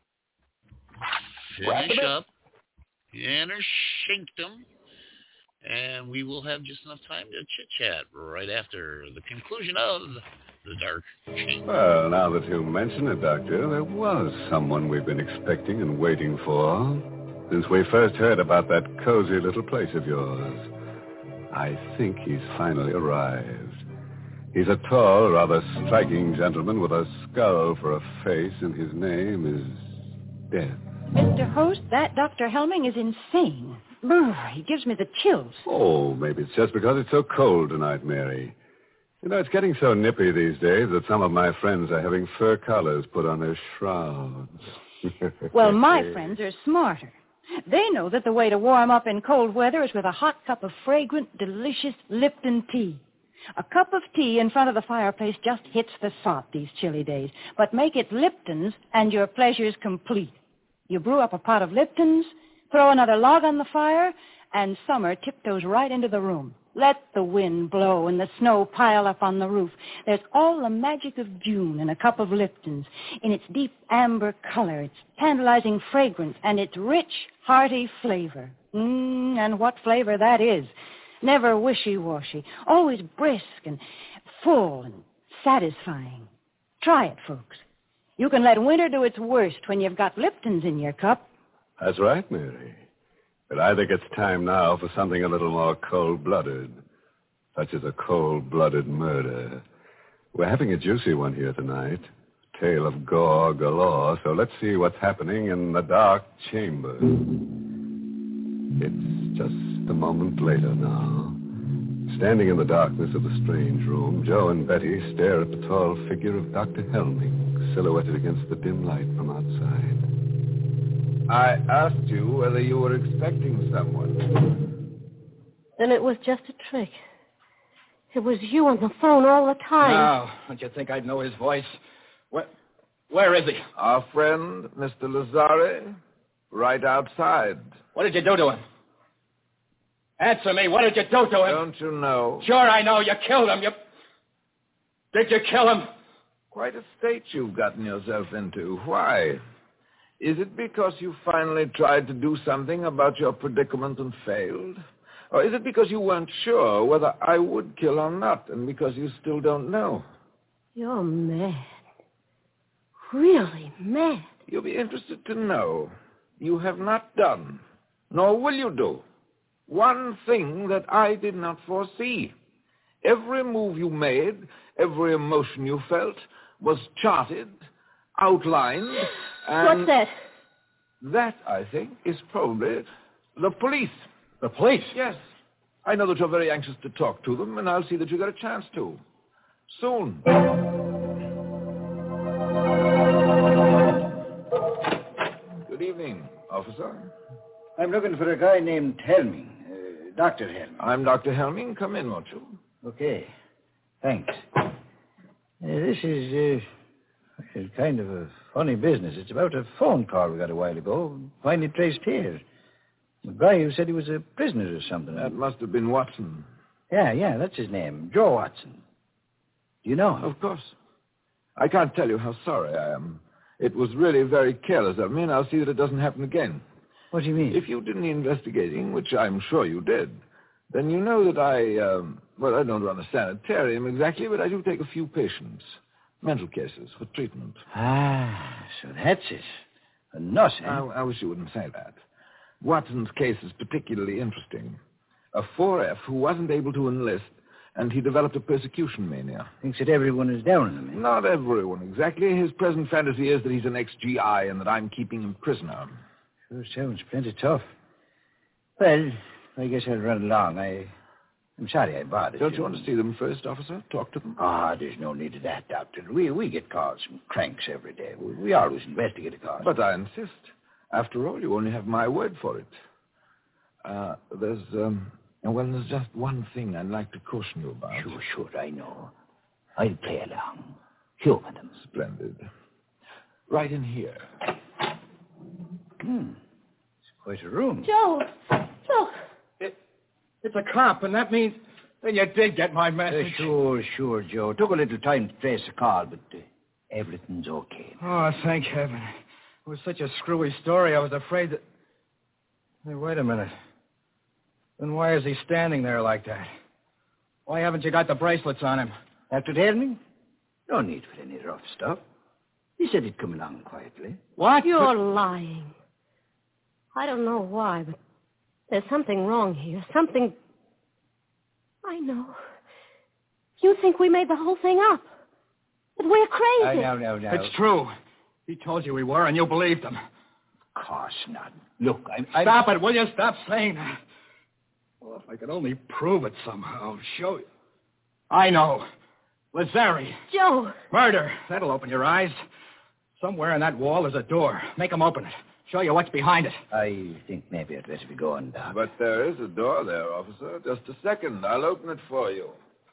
Wrap finish it up Inner Sanctum, and we will have just enough time to chit-chat right after the conclusion of The Dark Chamber. Well, now that you mention it, Doctor, there was someone we've been expecting and waiting for since we first heard about that cozy little place of yours. I think he's finally arrived. He's a tall, rather striking gentleman with a skull for a face, and his name is Death. Mr. Host, that Dr. Helming is insane. Brr, he gives me the chills. Oh, maybe it's just because it's so cold tonight, Mary. You know, it's getting so nippy these days that some of my friends are having fur collars put on their shrouds. Well, my friends are smarter. They know that the way to warm up in cold weather is with a hot cup of fragrant, delicious Lipton tea. A cup of tea in front of the fireplace just hits the spot these chilly days. But make it Lipton's and your pleasure's complete. You brew up a pot of Lipton's, throw another log on the fire, and summer tiptoes right into the room. Let the wind blow and the snow pile up on the roof. There's all the magic of June in a cup of Lipton's. In its deep amber color, its tantalizing fragrance, and its rich, hearty flavor. And what flavor that is. Never wishy-washy. Always brisk and full and satisfying. Try it, folks. You can let winter do its worst when you've got Lipton's in your cup. That's right, Mary. But I think it's time now for something a little more cold-blooded, such as a cold-blooded murder. We're having a juicy one here tonight. Tale of gore galore, so let's see what's happening in the dark chamber. It's just a moment later now. Standing in the darkness of the strange room, Joe and Betty stare at the tall figure of Dr. Helming, silhouetted against the dim light from outside. I asked you whether you were expecting someone. Then it was just a trick. It was you on the phone all the time. Now, don't you think I'd know his voice? Where is he? Our friend, Mr. Lazare, right outside. What did you do to him? Answer me. What did you do to him? Don't you know? Sure I know. You killed him. Did you kill him? Quite a state you've gotten yourself into. Why? Is it because you finally tried to do something about your predicament and failed? Or is it because you weren't sure whether I would kill or not, and because you still don't know? You're mad. Really mad. You'll be interested to know you have not done, nor will you do, one thing that I did not foresee. Every move you made, every emotion you felt, was charted, outlined, and... What's that? That, I think, is probably the police. The police? Yes. I know that you're very anxious to talk to them, and I'll see that you get a chance to. Soon. Good evening, officer. I'm looking for a guy named Helming. Dr. Helming. I'm Dr. Helming. Come in, won't you? Okay. Thanks. This is kind of a funny business. It's about a phone call we got a while ago, finally traced here. The guy who said he was a prisoner or something. That must have been Watson. Yeah, that's his name. Joe Watson. Do you know him? Of course. I can't tell you how sorry I am. It was really very careless of me, and I'll see that it doesn't happen again. What do you mean? If you did any investigating, which I'm sure you did, then you know that I don't run a sanitarium exactly, but I do take a few patients. Mental cases for treatment. Ah, so that's it. A nut, eh? I wish you wouldn't say that. Watson's case is particularly interesting. A 4F who wasn't able to enlist, and he developed a persecution mania. Thinks that everyone is down on him, eh? Not everyone, exactly. His present fantasy is that he's an ex-GI and that I'm keeping him prisoner. Sure sounds plenty tough. Well, I guess I'll run along. I'm sorry I bothered you. Don't you want to see them first, officer? Talk to them? There's no need of that, Doctor. We get calls from cranks every day. We always investigate a cause. But I insist. After all, you only have my word for it. There's just one thing I'd like to caution you about. Sure, I know. I'll play along. Humor them. Splendid. Right in here. It's quite a room. Joe! Look! It's a cop, and that means... Then you did get my message. Sure, Joe. Took a little time to trace the call, but everything's okay. Oh, thank heaven. It was such a screwy story, I was afraid that... Hey, wait a minute. Then why is he standing there like that? Why haven't you got the bracelets on him? Dr. Helming? No need for any rough stuff. He said he'd come along quietly. What? You're lying. I don't know why, but there's something wrong here. Something... I know. You think we made the whole thing up. But we're crazy. No. It's true. He told you we were, and you believed him. Of course not. Look, Stop it, will you? Stop saying that. Well, if I could only prove it somehow, show you. I know. Lazare. Joe. Murder. That'll open your eyes. Somewhere in that wall is a door. Make him open it. Show you what's behind it. I think maybe I'd better be going, Doc. But there is a door there, officer. Just a second. I'll open it for you.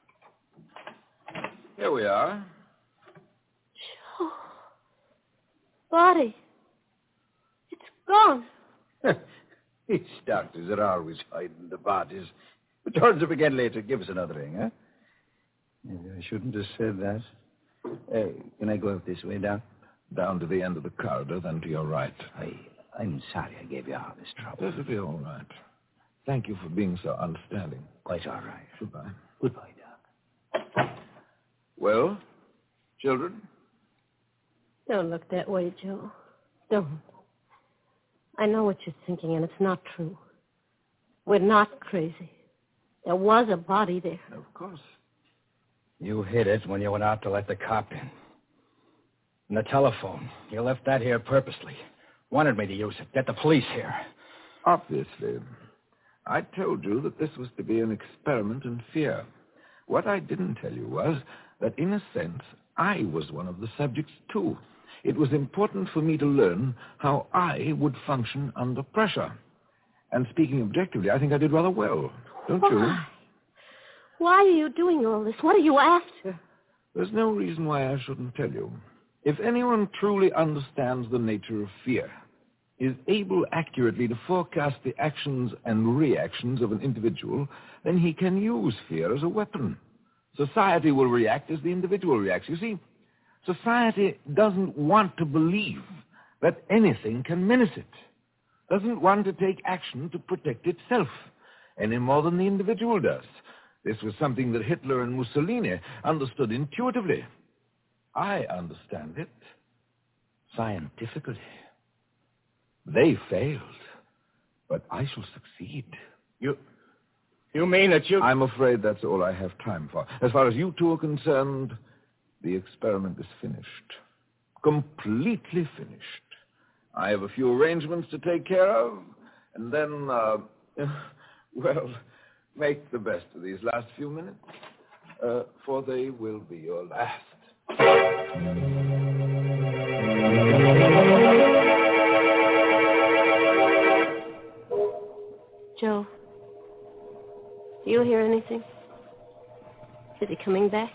Here we are. Joe. Body. It's gone. These doctors are always hiding the bodies. But turns up again later. Give us another ring, huh? Maybe I shouldn't have said that. Can I go out this way, Doc? Down to the end of the corridor, then to your right. I'm sorry I gave you all this trouble. Perfectly all right. Thank you for being so understanding. Quite all right. Goodbye. Goodbye, Doc. Well, children? Don't look that way, Joe. Don't. I know what you're thinking, and it's not true. We're not crazy. There was a body there. Of course. You hid it when you went out to let the cop in. And the telephone. You left that here purposely. Wanted me to use it. Get the police here. Obviously. I told you that this was to be an experiment in fear. What I didn't tell you was that, in a sense, I was one of the subjects, too. It was important for me to learn how I would function under pressure. And speaking objectively, I think I did rather well. Don't you? Why are you doing all this? What are you after? There's no reason why I shouldn't tell you. If anyone truly understands the nature of fear, is able accurately to forecast the actions and reactions of an individual, then he can use fear as a weapon. Society will react as the individual reacts. You see, society doesn't want to believe that anything can menace it. Doesn't want to take action to protect itself, any more than the individual does. This was something that Hitler and Mussolini understood intuitively. I understand it scientifically. They failed, but I shall succeed. You mean that you... I'm afraid that's all I have time for. As far as you two are concerned, the experiment is finished. Completely finished. I have a few arrangements to take care of, and then, make the best of these last few minutes, for they will be your last. Joe, do you hear anything? Is he coming back?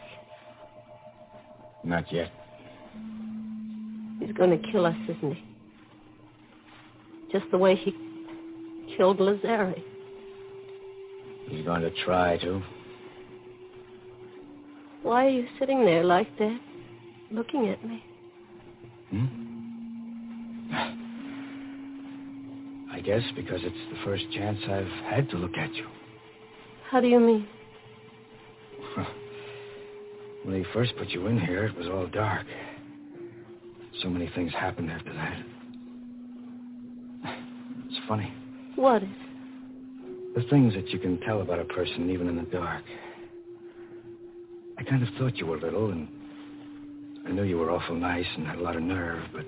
Not yet. He's going to kill us, isn't he? Just the way he killed Lazari. He's going to try to. Why are you sitting there like that, looking at me? I guess because it's the first chance I've had to look at you. How do you mean? When he first put you in here, it was all dark. So many things happened after that. It's funny. What is? The things that you can tell about a person even in the dark. I kind of thought you were little, and I knew you were awful nice and had a lot of nerve, but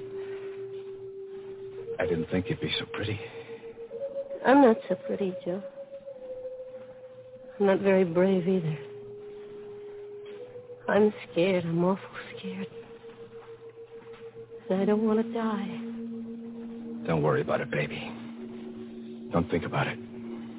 I didn't think you'd be so pretty. I'm not so pretty, Joe. I'm not very brave either. I'm scared. I'm awful scared. And I don't want to die. Don't worry about it, baby. Don't think about it.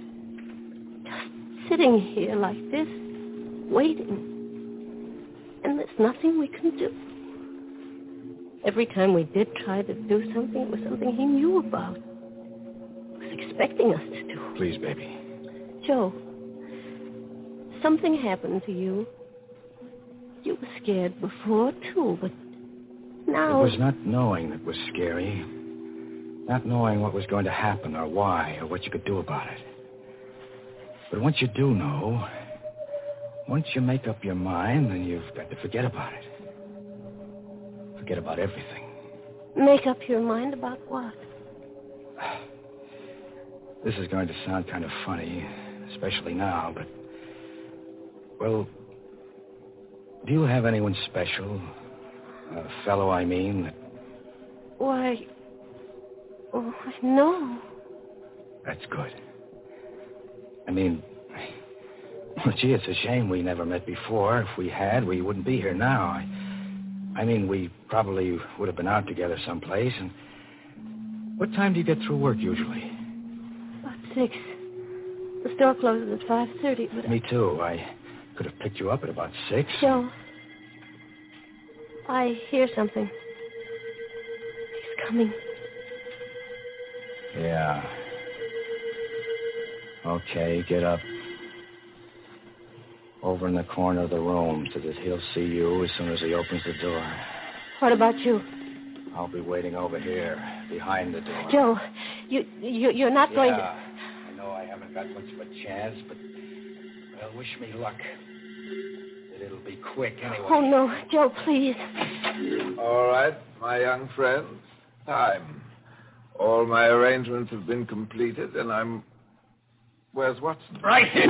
Just sitting here like this, waiting. And there's nothing we can do. Every time we did try to do something, it was something he knew about. Was expecting us to do. Please, baby. Joe, something happened to you. You were scared before, too, but now... It was not knowing that was scary. Not knowing what was going to happen or why or what you could do about it. But once you do know, once you make up your mind, then you've got to forget about it. Forget about everything. Make up your mind about what? This is going to sound kind of funny, especially now, but... Well, do you have anyone special? A fellow, I mean, that... Why... Oh, no. That's good. I mean... Well, gee, it's a shame we never met before. If we had, we wouldn't be here now. I mean, we probably would have been out together someplace. And what time do you get through work usually? About 6. The store closes at 5:30, but... Me too. I could have picked you up at about 6. Joe, I hear something. He's coming. Yeah. Okay, get up. Over in the corner of the room so that he'll see you as soon as he opens the door. What about you? I'll be waiting over here, behind the door. Joe, you're not going to... I know I haven't got much of a chance, but, well, wish me luck. It'll be quick anyway. Oh, no. Joe, please. All right, my young friend. Time. All my arrangements have been completed, and I'm... Where's Watson? Right here.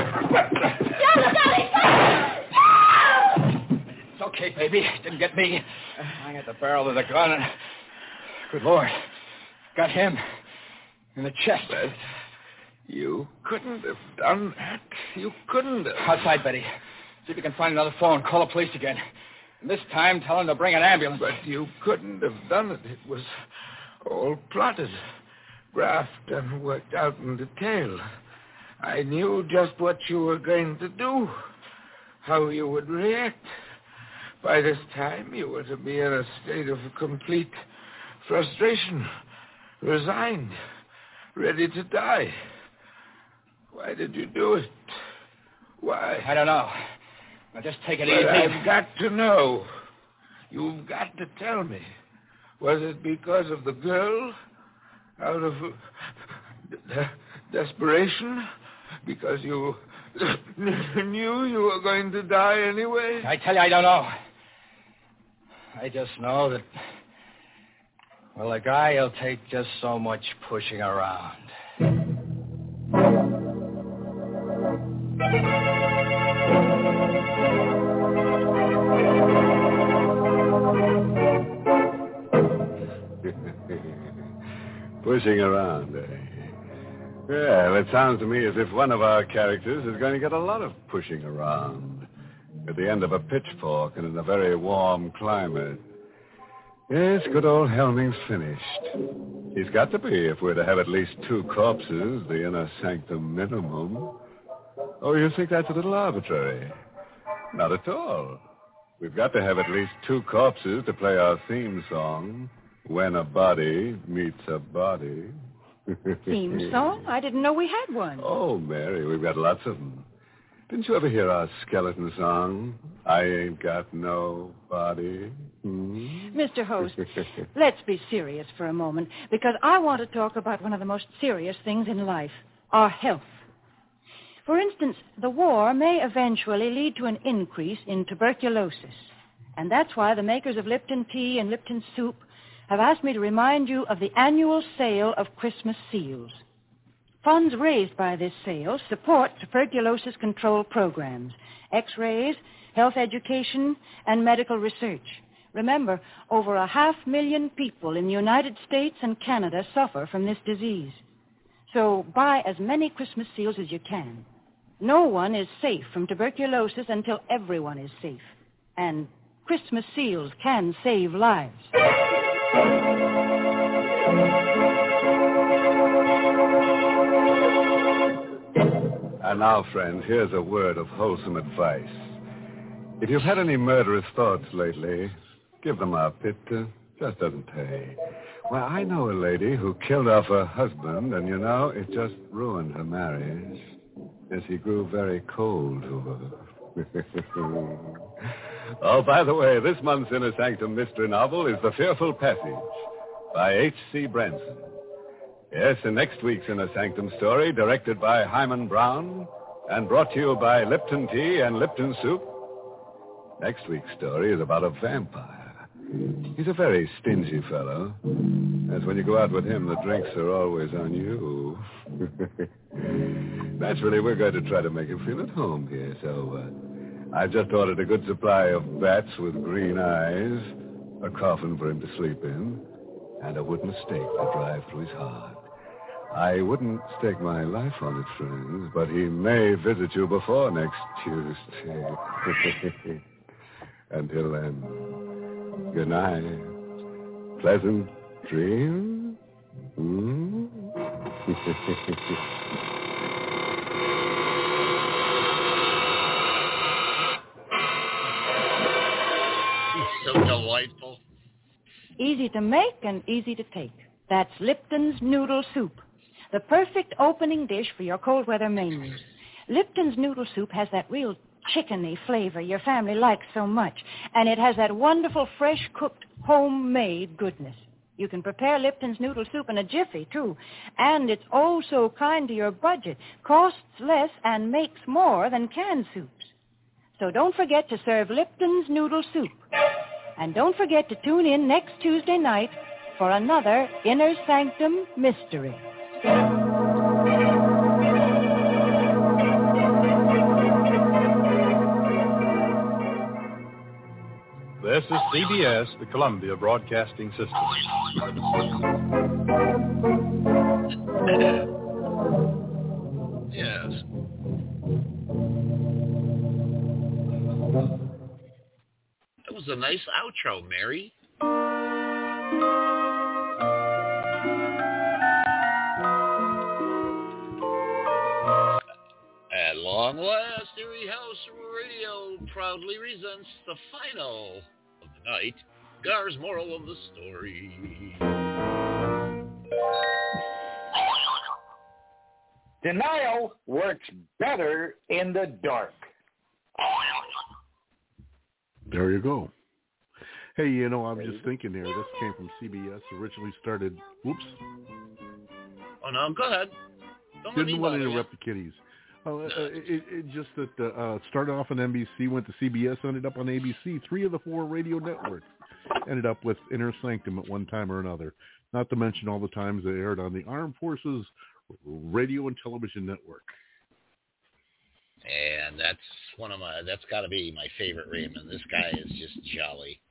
It's okay, baby. Didn't get me. I got the barrel of the gun, and... Good Lord. Got him. In the chest. But you couldn't have done that. You couldn't have. Outside, Betty. See if you can find another phone. Call the police again. And this time, tell them to bring an ambulance. But you couldn't have done it. It was all plotted, graphed, and worked out in detail. I knew just what you were going to do, how you would react. By this time, you were to be in a state of complete frustration, resigned, ready to die. Why did you do it? Why? I don't know. Now just take it But easy. I've got to know. You've got to tell me. Was it because of the girl? Out of desperation? Because you knew you were going to die anyway? I tell you, I don't know. I just know that, well, a guy will take just so much pushing around. Pushing around, eh? Well, it sounds to me as if one of our characters is going to get a lot of pushing around at the end of a pitchfork and in a very warm climate. Yes, good old Helming's finished. He's got to be if we're to have at least 2 corpses, the inner sanctum minimum. Oh, you think that's a little arbitrary? Not at all. We've got to have at least 2 corpses to play our theme song, When a Body Meets a Body. Theme song? I didn't know we had one. Oh, Mary, we've got lots of them. Didn't you ever hear our skeleton song, I Ain't Got No Body? Mr. Host, let's be serious for a moment, because I want to talk about one of the most serious things in life, our health. For instance, the war may eventually lead to an increase in tuberculosis, and that's why the makers of Lipton tea and Lipton soup have asked me to remind you of the annual sale of Christmas seals. Funds raised by this sale support tuberculosis control programs, X-rays, health education, and medical research. Remember, over 500,000 people in the United States and Canada suffer from this disease. So buy as many Christmas seals as you can. No one is safe from tuberculosis until everyone is safe. And Christmas seals can save lives. And now, friends, here's a word of wholesome advice. If you've had any murderous thoughts lately, give them up. It just doesn't pay. Well, I know a lady who killed off her husband, and, you know, it just ruined her marriage as he grew very cold to her. Oh, by the way, this month's Inner Sanctum mystery novel is The Fearful Passage by H.C. Branson. Yes, and next week's Inner Sanctum story, directed by Hyman Brown and brought to you by Lipton Tea and Lipton Soup. Next week's story is about a vampire. He's a very stingy fellow, as when you go out with him, the drinks are always on you. Naturally, we're going to try to make him feel at home here, so I've just ordered a good supply of bats with green eyes, a coffin for him to sleep in, and a wooden stake to drive through his heart. I wouldn't stake my life on it, friends, but he may visit you before next Tuesday. Until then, good night. Pleasant dreams. So delightful. Easy to make and easy to take. That's Lipton's Noodle Soup, the perfect opening dish for your cold weather menus. Lipton's Noodle Soup has that real chickeny flavor your family likes so much, and it has that wonderful fresh-cooked, homemade goodness. You can prepare Lipton's Noodle Soup in a jiffy, too, and it's oh so kind to your budget, costs less and makes more than canned soups. So don't forget to serve Lipton's Noodle Soup. And don't forget to tune in next Tuesday night for another Inner Sanctum Mystery. This is CBS, the Columbia Broadcasting System. Yes. That was a nice outro, Mary. At long last, Erie House Radio proudly presents the final of the night, Gar's moral of the story. Denial works better in the dark. There you go. Hey, I'm just thinking here. This came from CBS. Originally started. Whoops. Oh no, go ahead. Didn't want to interrupt the kiddies. It just that started off on NBC, went to CBS, ended up on ABC. 3 of the 4 radio networks ended up with Inner Sanctum at one time or another. Not to mention all the times they aired on the Armed Forces Radio and Television Network. And that's got to be my favorite Raymond. This guy is just jolly.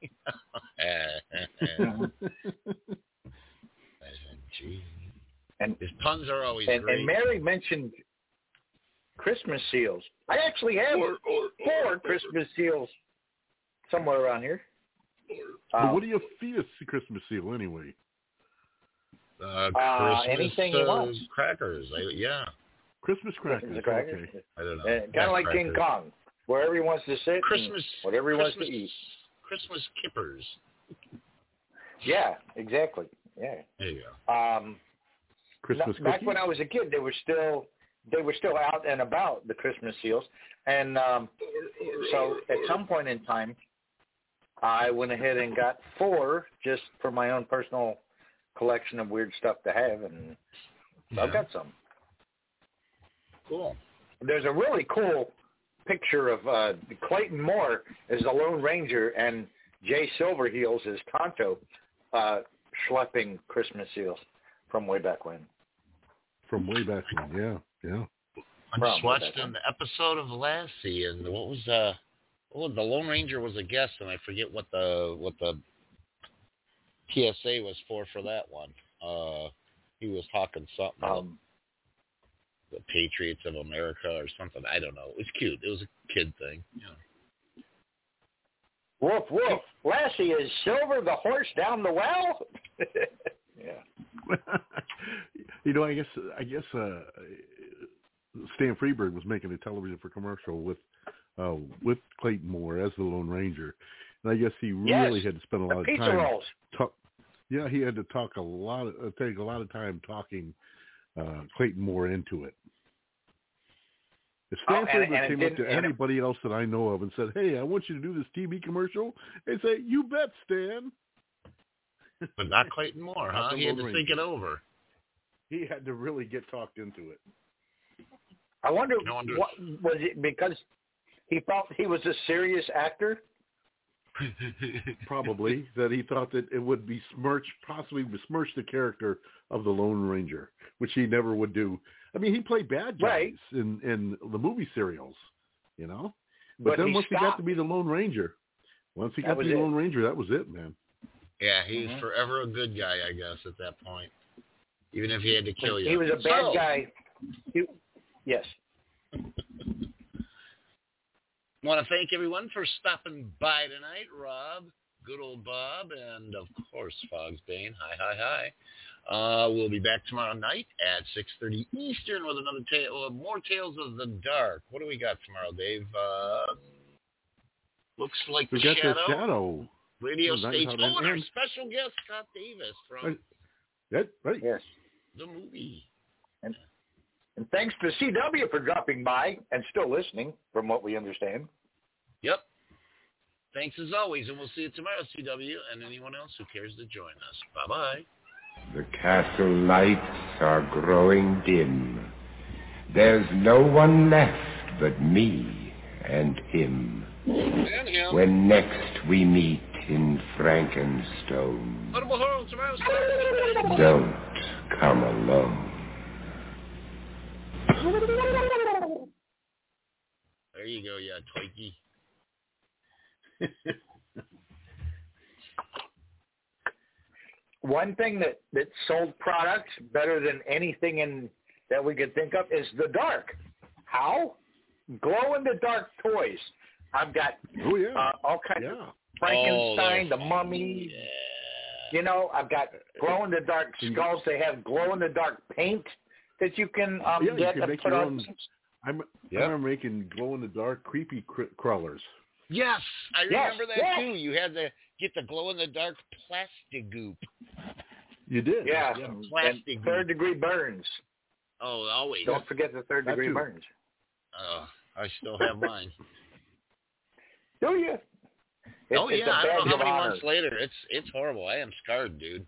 And his puns are always great. And Mary mentioned Christmas seals. I actually have 4 Christmas seals somewhere around here. What do you feed a Christmas seal anyway? Christmas anything you want. Crackers. Yeah. Christmas crackers. Okay. I don't know. Kind of like King Kong, wherever he wants to sit, whatever he wants to eat. Christmas kippers. Yeah, exactly. Yeah. There you go. Christmas back when I was a kid, they were still out and about, the Christmas seals, and so at some point in time, I went ahead and got 4 just for my own personal collection of weird stuff to have, and I've got some. Cool. There's a really cool picture of Clayton Moore as the Lone Ranger and Jay Silverheels as Tonto schlepping Christmas seals from way back when. From way back when, yeah. I just watched an episode of Lassie, and what was the Lone Ranger was a guest, and I forget what the PSA was for that one. He was talking something about the Patriots of America or something. I don't know. It was cute. It was a kid thing. Yeah. Woof, woof. Lassie, is Silver the horse down the well? Yeah. I guess Stan Freberg was making a television for commercial with Clayton Moore as the Lone Ranger, and I guess he really had to spend a lot of time. He had to take a lot of time talking Clayton Moore into it. If Stan Freberg came up to anybody else that I know of and said, "Hey, I want you to do this TV commercial," they'd say, "You bet, Stan." But not Clayton Moore, huh? He had to think it over. He had to really get talked into it. I wonder, what was it because he thought he was a serious actor? Probably, that he thought that it would possibly besmirch the character of the Lone Ranger, which he never would do. I mean, he played bad guys in the movie serials, But then once he got to be the Lone Ranger, that was it, man. Yeah, he's forever a good guy, I guess, at that point. Even if he had to kill you. He was a bad guy. Yes. Want to thank everyone for stopping by tonight. Rob, good old Bob, and, of course, Fogsbane. Hi. We'll be back tomorrow night at 6:30 Eastern with another more Tales of the Dark. What do we got tomorrow, Dave? Looks like we got the Shadow. Radio stage owner, special guest Scott Davis from yes. The movie. And thanks to CW for dropping by and still listening, from what we understand. Yep. Thanks as always, and we'll see you tomorrow, CW, and anyone else who cares to join us. Bye-bye. The castle lights are growing dim. There's no one left but me and him. When next we meet in Frankenstone, don't come alone. There you go, yeah, Twikey. One thing that sold products better than anything that we could think of is the dark. How? Glow-in-the-dark toys. I've got all kinds of Frankenstein, the Mummy. Yeah. You know, I've got glow-in-the-dark skulls. They have glow-in-the-dark paint that you can get you can make put your on. own. I remember making glow-in-the-dark creepy crawlers. Yes, I remember that too. You had to get the glow-in-the-dark plastic goop. You did? Yeah, plastic and third-degree burns. Oh, always. Don't forget the third-degree burns. I still have mine. Do you? I don't know how many months later. It's horrible. I am scarred, dude.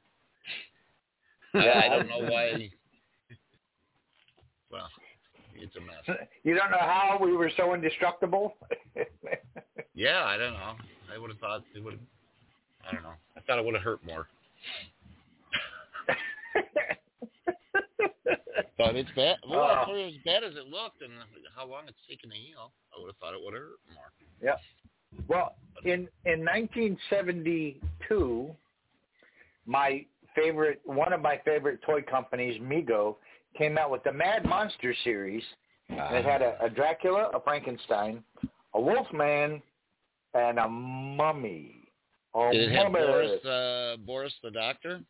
I don't know why. Well, it's a mess. You don't know how we were so indestructible? Yeah, I don't know. I would have thought it would. I don't know. I thought it would have hurt more. But it's bad. Well, for as bad as it looked and how long it's taken to heal, I would have thought it would have hurt more. Yeah. Well, in 1972, one of my favorite toy companies, Mego, came out with the Mad Monster series. It had a Dracula, a Frankenstein, a Wolfman, and a mummy. Did it have Boris the Doctor?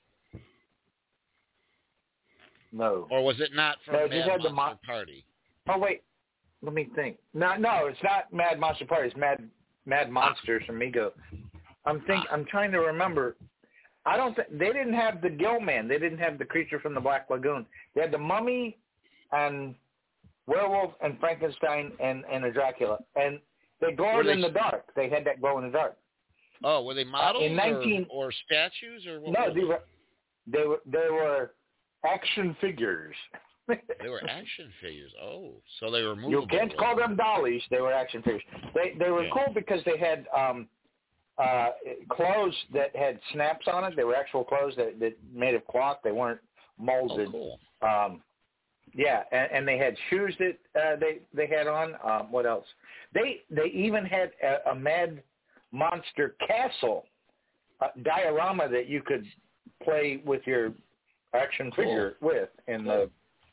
No. Or was it not from Mad Monster Party? Oh, wait. Let me think. No, it's not Mad Monster Party. It's Mad Monsters from Mego. I'm trying to remember. They didn't have the Gill Man. They didn't have the creature from the Black Lagoon. They had the Mummy and Werewolf and Frankenstein and a Dracula. And they glowed in the dark. They had that glow in the dark. Oh, were they models or statues or what? No, they were action figures. They were action figures. Oh, so they were movable. You can't call them dollies. They were action figures. They were cool because they had clothes that had snaps on it. They were actual clothes that made of cloth. They weren't molded. Oh, cool. Yeah, and they had shoes that they had on. What else? They even had a Mad Monster castle diorama that you could play with your action figure with in the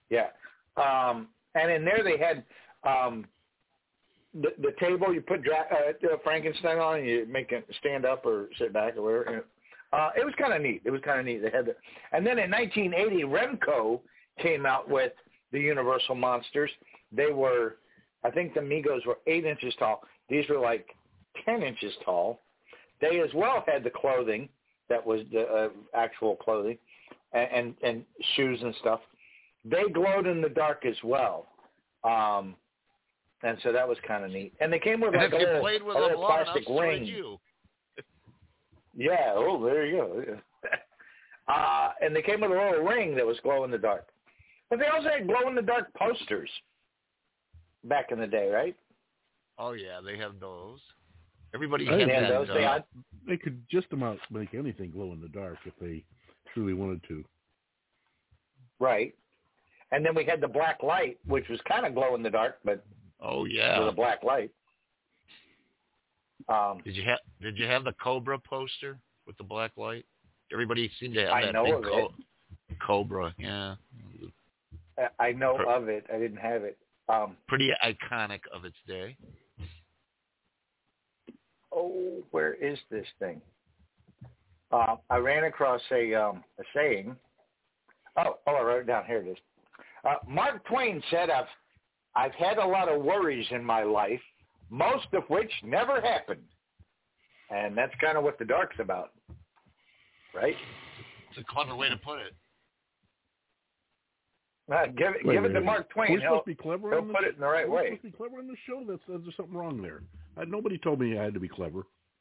and in there they had the table you put Frankenstein on and you make it stand up or sit back or whatever. It was kind of neat. They had and then in 1980 Remco came out with the Universal Monsters. They were, I think the Megos were 8 inches tall. These were like 10 inches tall. They as well had the clothing that was the actual clothing and shoes and stuff. They glowed in the dark as well. And so that was kind of neat. And they came with like a little plastic ring. Yeah, there you go. And they came with a little ring that was glow in the dark. But they also had glow in the dark posters back in the day, right? Oh yeah, they have those. Everybody had those. They could just about make anything glow in the dark if they truly wanted to. Right. And then we had the black light, which was kind of glow in the dark, but with a black light. Did you have the Cobra poster with the black light? Everybody seemed to have that big Cobra. Yeah. I know of it. I didn't have it. Pretty iconic of its day. Oh, where is this thing? I ran across a saying. Oh, I wrote it down. Here it is. Mark Twain said, I've had a lot of worries in my life, most of which never happened. And that's kind of what the dark's about, right? It's a clever way to put it. Give it to Mark Twain. We're supposed to be clever he'll put it in the right way. We're supposed to be clever on the show? There's something wrong there. Nobody told me I had to be clever.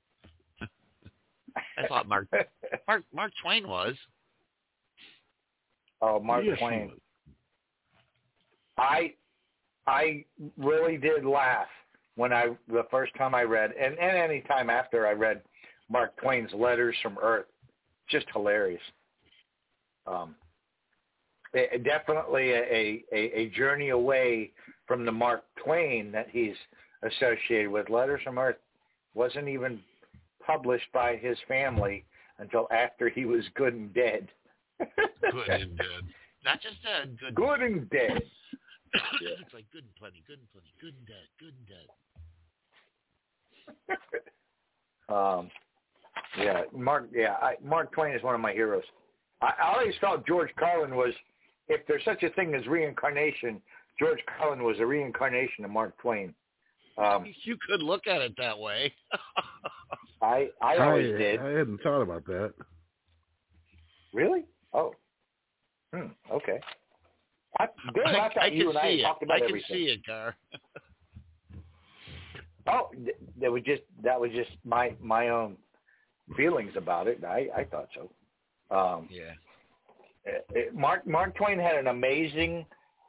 I thought Mark Twain was. Oh, Mark Twain. I really did laugh the first time I read, and any time after I read Mark Twain's Letters from Earth. Just hilarious. Definitely a journey away from the Mark Twain that he's associated with. Letters from Earth wasn't even published by his family until after he was good and dead. Good and dead. Not just good. Good and dead. It's like good and plenty, good and plenty, good and dead, good and dead. Mark Twain is one of my heroes. I always felt George Carlin was, if there's such a thing as reincarnation, George Carlin was a reincarnation of Mark Twain. You could look at it that way. I always did. I hadn't thought about that. Really? Oh. Okay. I thought you and I talked about everything. I can see it, Gar. Oh, that was just my own feelings about it. I thought so. Mark Twain had an amazing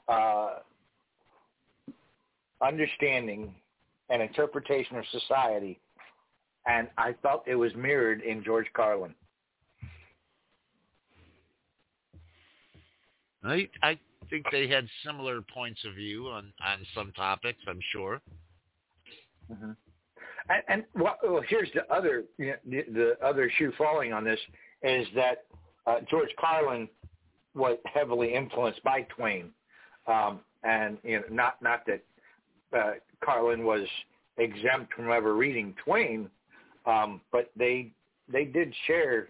understanding and interpretation of society, and I felt it was mirrored in George Carlin. I think they had similar points of view on some topics, I'm sure. Mm-hmm. And here's the other shoe falling on this is that George Carlin was heavily influenced by Twain, and not that Carlin was exempt from ever reading Twain, but they did share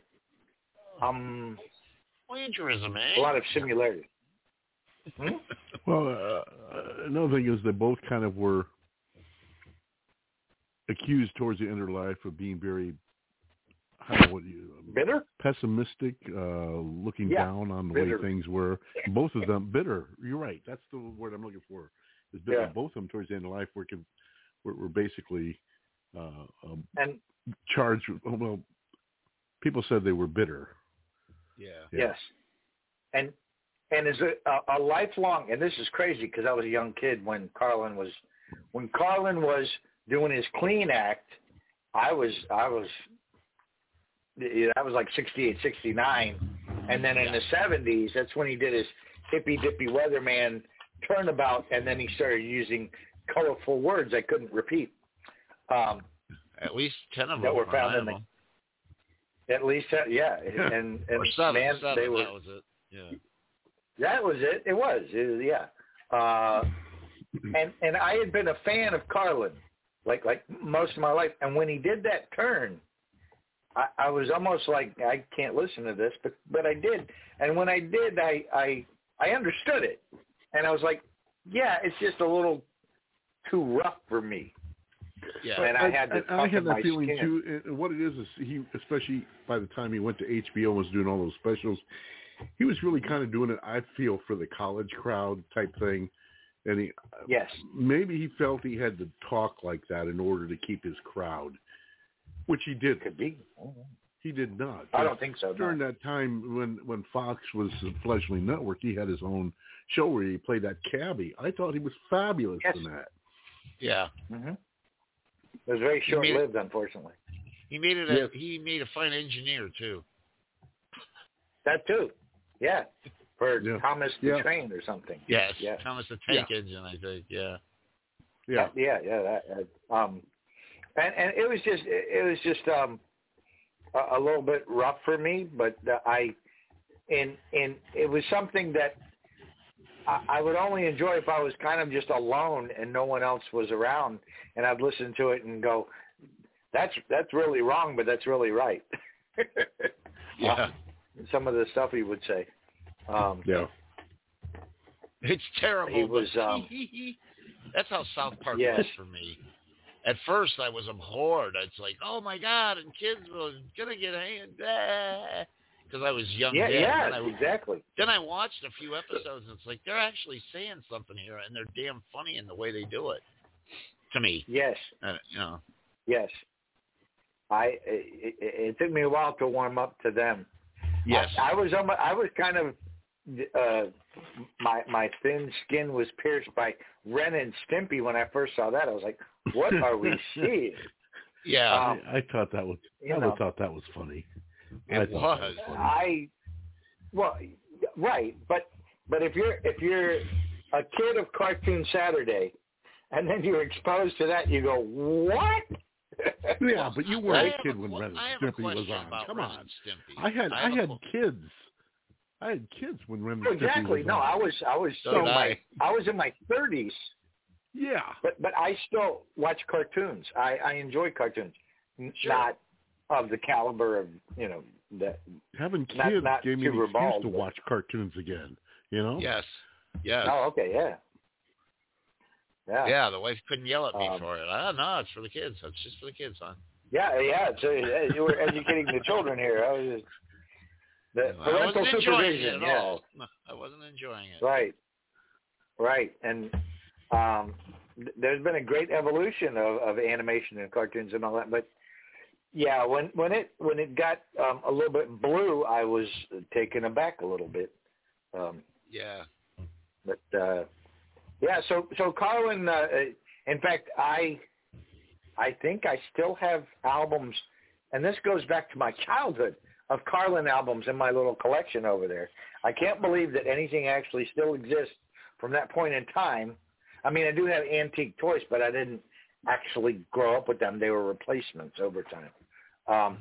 plagiarism, a lot of similarities. Well, another thing is they both kind of were accused towards the end of their life of being very, bitter, pessimistic, looking down on the bitter. way things were. Both of them bitter. You're right. That's the word I'm looking for. Is bitter. Yeah. Both of them towards the end of life were basically and charged. Well, people said they were bitter. Yeah. Yes. And as a lifelong, and this is crazy because I was a young kid when Carlin was doing his clean act. I was like 68, 69. And then in the 70s, that's when he did his hippy dippy weatherman turnabout. And then he started using colorful words I couldn't repeat. At least 10 of them that were found in them. At least, yeah. And or seven, they were, that was it. Yeah. That was it. It was yeah. And I had been a fan of Carlin, like most of my life. And when he did that turn, I was almost like, I can't listen to this, but I did. And when I did, I understood it. And I was like, yeah, it's just a little too rough for me. Yeah. And I had that feeling skin. Too. And what it is he, especially by the time he went to HBO and was doing all those specials, he was really kind of doing it, I feel, for the college crowd type thing. And maybe he felt he had to talk like that in order to keep his crowd, which he did. Could be. He did not. I don't think so. During that time when Fox was a fledgling network, he had his own show where he played that cabbie. I thought he was fabulous in that. Yeah. Mm-hmm. It was very short-lived, unfortunately. He made it. He made a fine engineer too. That too. Yeah. For Thomas the Train or something. Yes. Yeah. Thomas the Tank Engine, I think. Yeah. Yeah. And it was just a little bit rough for me, but it was something that I would only enjoy if I was kind of just alone and no one else was around, and I'd listen to it and go, "That's really wrong, but that's really right." Yeah. Some of the stuff he would say. It's terrible. He was. That's how South Park was for me. At first, I was abhorred. It's like, oh my God, and kids were gonna get hanged because I was young. Exactly. Then I watched a few episodes, and it's like they're actually saying something here, and they're damn funny in the way they do it. To me, yes, yes. It took me a while to warm up to them. Yes, I was kind of my thin skin was pierced by Ren and Stimpy when I first saw that. I was like, what are we seeing? Yeah. I thought that was thought that was funny. It was. Right, but if you're a kid of Cartoon Saturday, and then you're exposed to that, you go, what? Yeah, but you weren't a kid when Ren and Stimpy was on. Come on, I had kids. I had kids when Ren and Stimpy was on. Exactly. No, I was in my 30s. Yeah. But I still watch cartoons. I enjoy cartoons. Sure. Not of the caliber of, that. Having kids not gave me an excuse Bald, to watch cartoons again, Yes. Yes. Oh, okay, yeah. Yeah, the wife couldn't yell at me for it. No, it's for the kids. It's just for the kids, son. Yeah. So you were educating the children here. I was just I wasn't enjoying it at yeah. all. No, I wasn't enjoying it. Right. And there's been a great evolution of animation and cartoons and all that. But yeah, when it got a little bit blue, I was taken aback a little bit. Yeah. But yeah, so Carlin. In fact, I think I still have albums, and this goes back to my childhood, of Carlin albums in my little collection over there. I can't believe that anything actually still exists from that point in time. I mean, I do have antique toys, but I didn't actually grow up with them. They were replacements over time.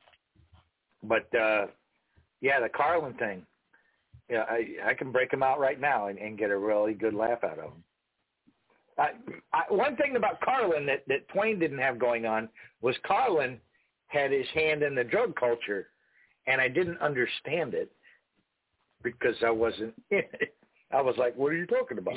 But yeah, the Carlin thing. Yeah, I can break them out right now and get a really good laugh out of them. One thing about Carlin that Twain didn't have going on was Carlin had his hand in the drug culture, and I didn't understand it because I wasn't in it. I was like, what are you talking about?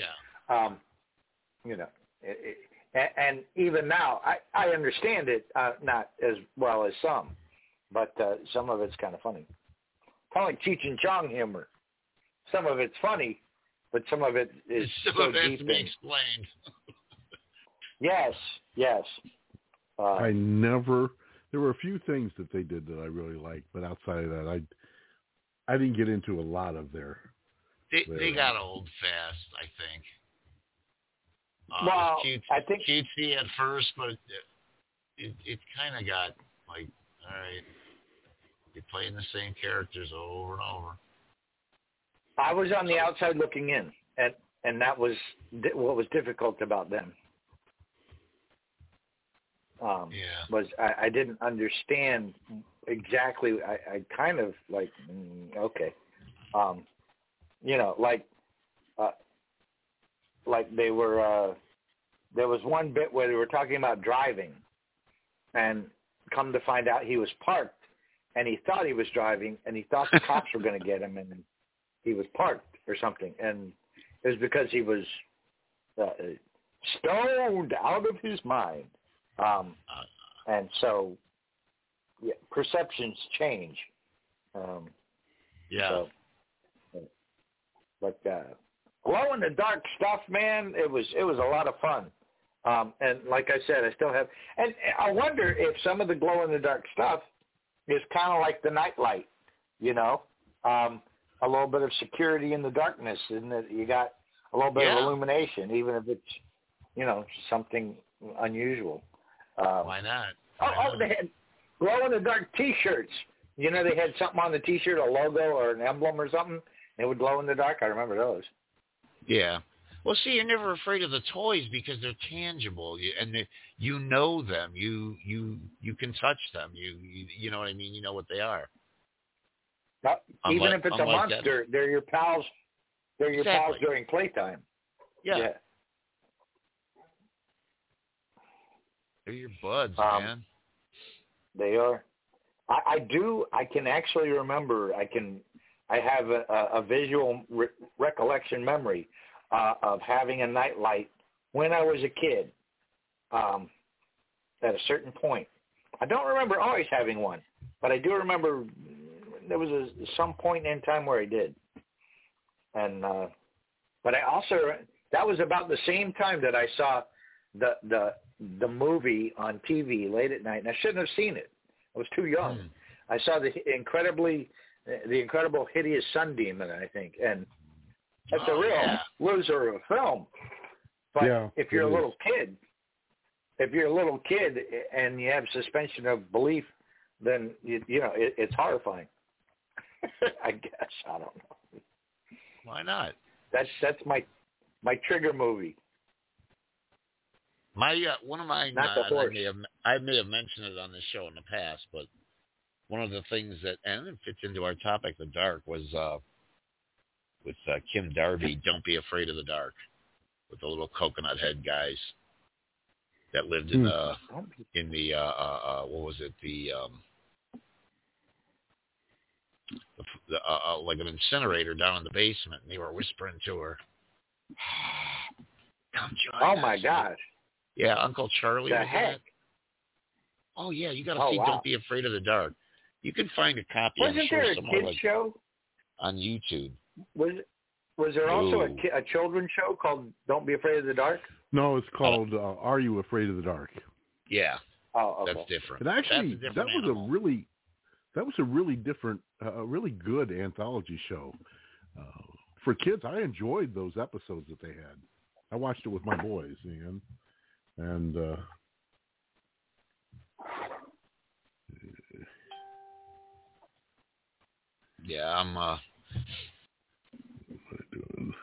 Yeah. And even now, I understand it, not as well as some, but some of it's kind of funny. Kind of like Cheech and Chong humor. Some of it's funny, but some of it is so deep. To be explained. Yes. There were a few things that they did that I really liked, but outside of that, I didn't get into a lot of their. They got old fast, I think. Well, I think cutesy at first, but it kind of got like, all right, you're playing the same characters over and over. I was on the outside looking in, and that was what was difficult about them. Was I didn't understand exactly. I kind of like, okay, like they were. There was one bit where they were talking about driving, and come to find out he was parked, and he thought he was driving, and he thought the cops were going to get him, and he was parked or something, and it was because he was stoned out of his mind. And so, yeah, perceptions change. Yeah. But glow in the dark stuff, man, it was a lot of fun. And like I said, I still have, and I wonder if some of the glow in the dark stuff is kind of like the nightlight, a little bit of security in the darkness, and that you got a little bit of illumination, even if it's, something unusual. Why not? They had glow-in-the-dark T-shirts. They had something on the T-shirt, a logo or an emblem or something. It would glow in the dark. I remember those. Yeah. Well, see, you're never afraid of the toys because they're tangible, and you know them. You can touch them. You know what I mean. You know what they are. Even if it's a monster, they're your pals. They're your pals during playtime. Yeah. They're your buds, man. They are. I can actually remember. I have a visual recollection memory of having a nightlight when I was a kid. At a certain point, I don't remember always having one, but I do remember there was some point in time where I did. And but I also, that was about the same time that I saw the movie on TV late at night, and I shouldn't have seen it. I was too young. I saw the incredibly The Incredible Hideous Sun Demon, I think, and that's a real loser of a film. But if you're a little kid, and you have suspension of belief, then you know it's horrifying. I guess I don't know. Why not? That's my trigger movie. My one of my I may have mentioned it on the show in the past, but one of the things that and it fits into our topic, the dark, was with Kim Darby. Don't Be Afraid of the Dark, with the little coconut head guys that lived in the what was it like an incinerator down in the basement, and they were whispering to her, "Come join us." My gosh! Yeah, Uncle Charlie. The heck? Oh yeah, you got to see Don't Be Afraid of the Dark. You can find a copy. Wasn't there a kids show on YouTube? Was there also a children's show called Don't Be Afraid of the Dark? No, it's called Are You Afraid of the Dark? Yeah. Oh, okay. That's different. And actually, that was a really different, really good anthology show. For kids, I enjoyed those episodes that they had. I watched it with my boys, and yeah, I'm what am I doing?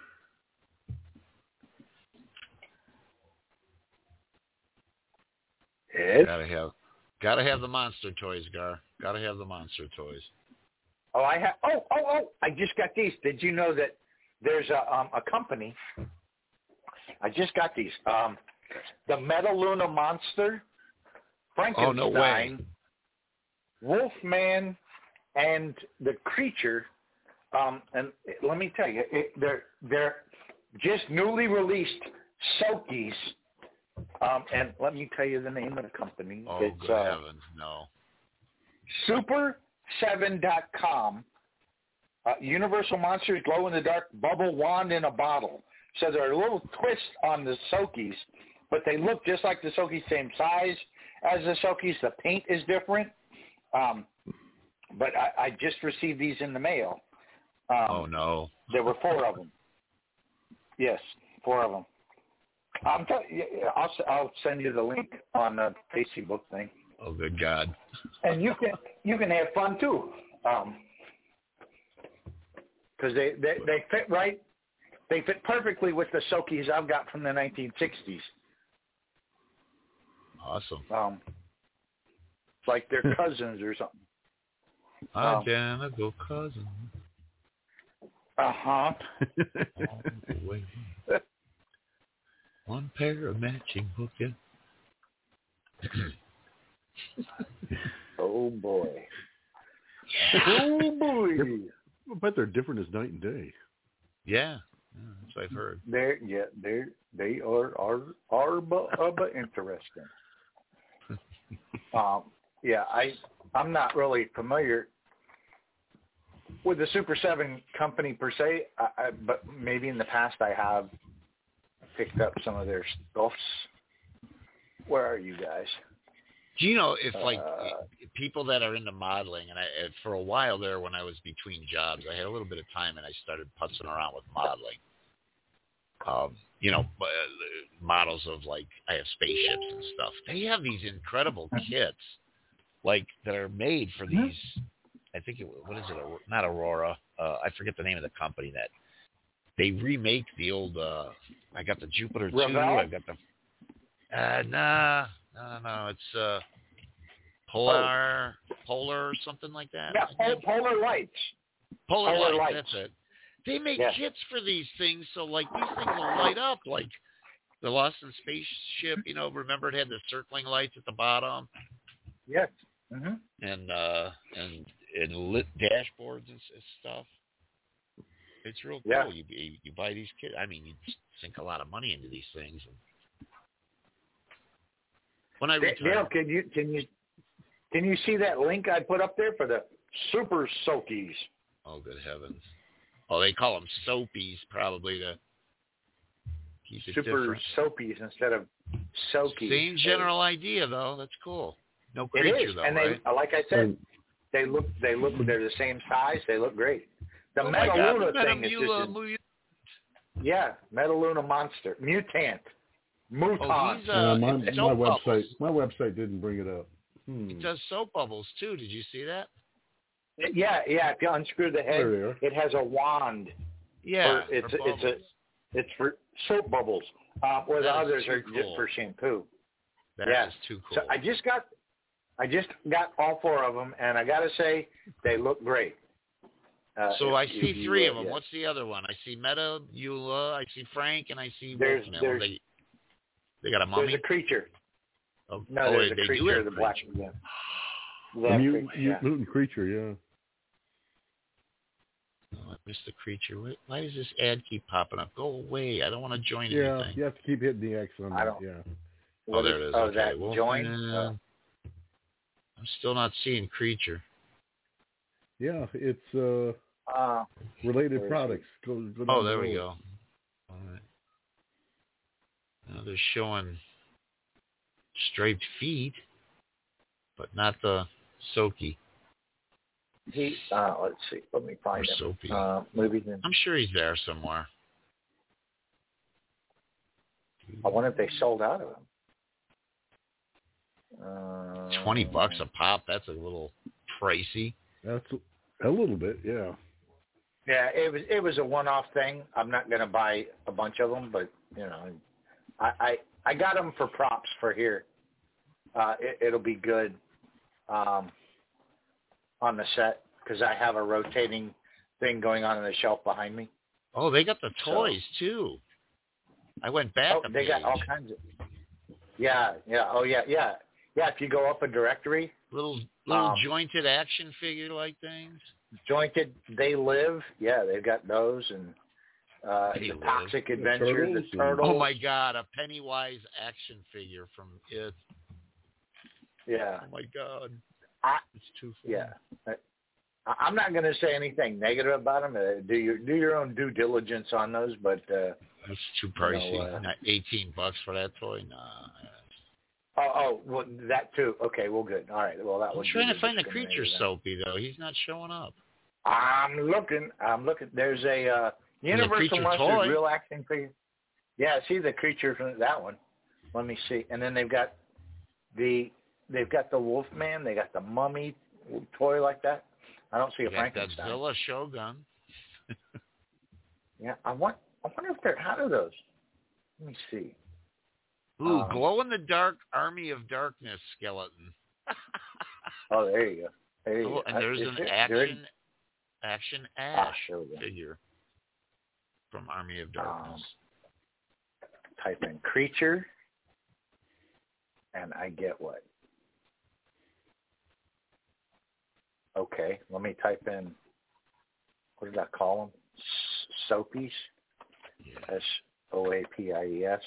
Yes. Gotta have the monster toys, Gar. Gotta have the monster toys. Oh, I have. Oh! I just got these. Did you know that there's a company? I just got these. The Metaluna Monster, Frankenstein, no way. Wolfman, and the Creature. And let me tell you, they're just newly released Soakies. And let me tell you the name of the company. Oh, it's, good heavens, no. Super7.com. Universal Monsters glow-in-the-dark bubble wand in a bottle. So there are a little twist on the Soakies, but they look just like the Soakies, same size as the Soakies. The paint is different. But I just received these in the mail. Oh, no. There were 4 of them. Yes, 4 of them. I'll send you the link on the Facebook thing. Oh, good God! And you can have fun too, because they fit right. They fit perfectly with the Soakies I've got from the 1960s. Awesome. It's like they're cousins or something. Identical cousins. Uh-huh. One pair of matching hookers. Oh, boy. Oh, boy. I bet they're different as night and day. Yeah, that's what I've heard. They are interesting. Yeah, I'm not really familiar with the Super 7 company per se, but maybe in the past I have picked up some of their stuffs. Where are you guys? Do you know if people that are into modeling, and for a while there when I was between jobs, I had a little bit of time and I started putzing around with modeling. Models of I have spaceships and stuff. They have these incredible kits, that are made for these. I think what is it? Not Aurora. I forget the name of the company that they remake the old. I got the Jupiter 2. I got the. No. It's Polar or something like that. Yeah, Polar Lights. Polar Lights. That's it. They make kits for these things, so these things will light up like the Lost in Spaceship. Remember it had the circling lights at the bottom. Yes. Mm-hmm. And lit dashboards and stuff. It's real cool. Yeah. You buy these kits. I mean, you sink a lot of money into these things. When I retire, Dale, can you see that link I put up there for the Super Soakies? Oh, good heavens! Oh, they call them Soapies probably to keep it Super different. Soapies instead of Soakies. Same general idea though. That's cool. No creature it is. though, and right? They, like I said, They look. They're the same size. They look great. The Metaluna thing is just. Yeah, Metaluna monster, mutant. My website didn't bring it up. It does soap bubbles too. Did you see that? Yeah. If you unscrew the head, it has a wand. Yeah, it's for soap bubbles. Where the others are just for shampoo. That's too cool. So I just got all 4 of them, and I got to say they look great. So I see 3 of them. Yeah. What's the other one? I see Meta, Eula, I see Frank, and I see Wolfman. They got a mummy? There's a creature. Oh, no, there's a creature. The black one. Yeah. Mutant creature, yeah. Oh, I missed the creature. Why does this ad keep popping up? Go away. I don't want to join anything. Yeah, you have to keep hitting the X on that. Yeah. Oh, there it is. Okay. That join? I'm still not seeing creature. Yeah, it's related products. Go there we go. All right. Now they're showing striped feet, but not the Soki. Let's see. Let me find him. Soapy. I'm sure he's there somewhere. I wonder if they sold out of them. $20 a pop. That's a little pricey. That's a little bit, yeah. Yeah, it was a one-off thing. I'm not going to buy a bunch of them, but I got them for props for here. It'll be good on the set because I have a rotating thing going on the shelf behind me. Oh, they got the toys too. I went back. They got all kinds of. Yeah. Oh, yeah. If you go up a directory, little jointed action figure like things. Jointed, They Live. Yeah, they've got those and the Toxic Adventure, the Turtles. Oh my God, a Pennywise action figure from it. Yeah. Oh my God. It's too funny. Yeah. I'm not going to say anything negative about them. Do your own due diligence on those, but it's too pricey. Not $18 for that toy. Nah. Well, that too. Okay, well, good. All right. Well, that was. I'm trying to find the creature Soapy though. He's not showing up. I'm looking. There's a Universal Monsters real action figure. Yeah, see the creature from that one. Let me see. And then they've got the Wolfman. They got the Mummy toy like that. I don't see a Frankenstein. Godzilla Shogun. Yeah, I wonder if they're out of those. Let me see. Ooh, glow-in-the-dark Army of Darkness skeleton. Oh, there you go. And there's an Action Ash figure from Army of Darkness. Type in creature, and I get what? Okay, let me type in, what did I call them? Soapies? Yeah. Soapies.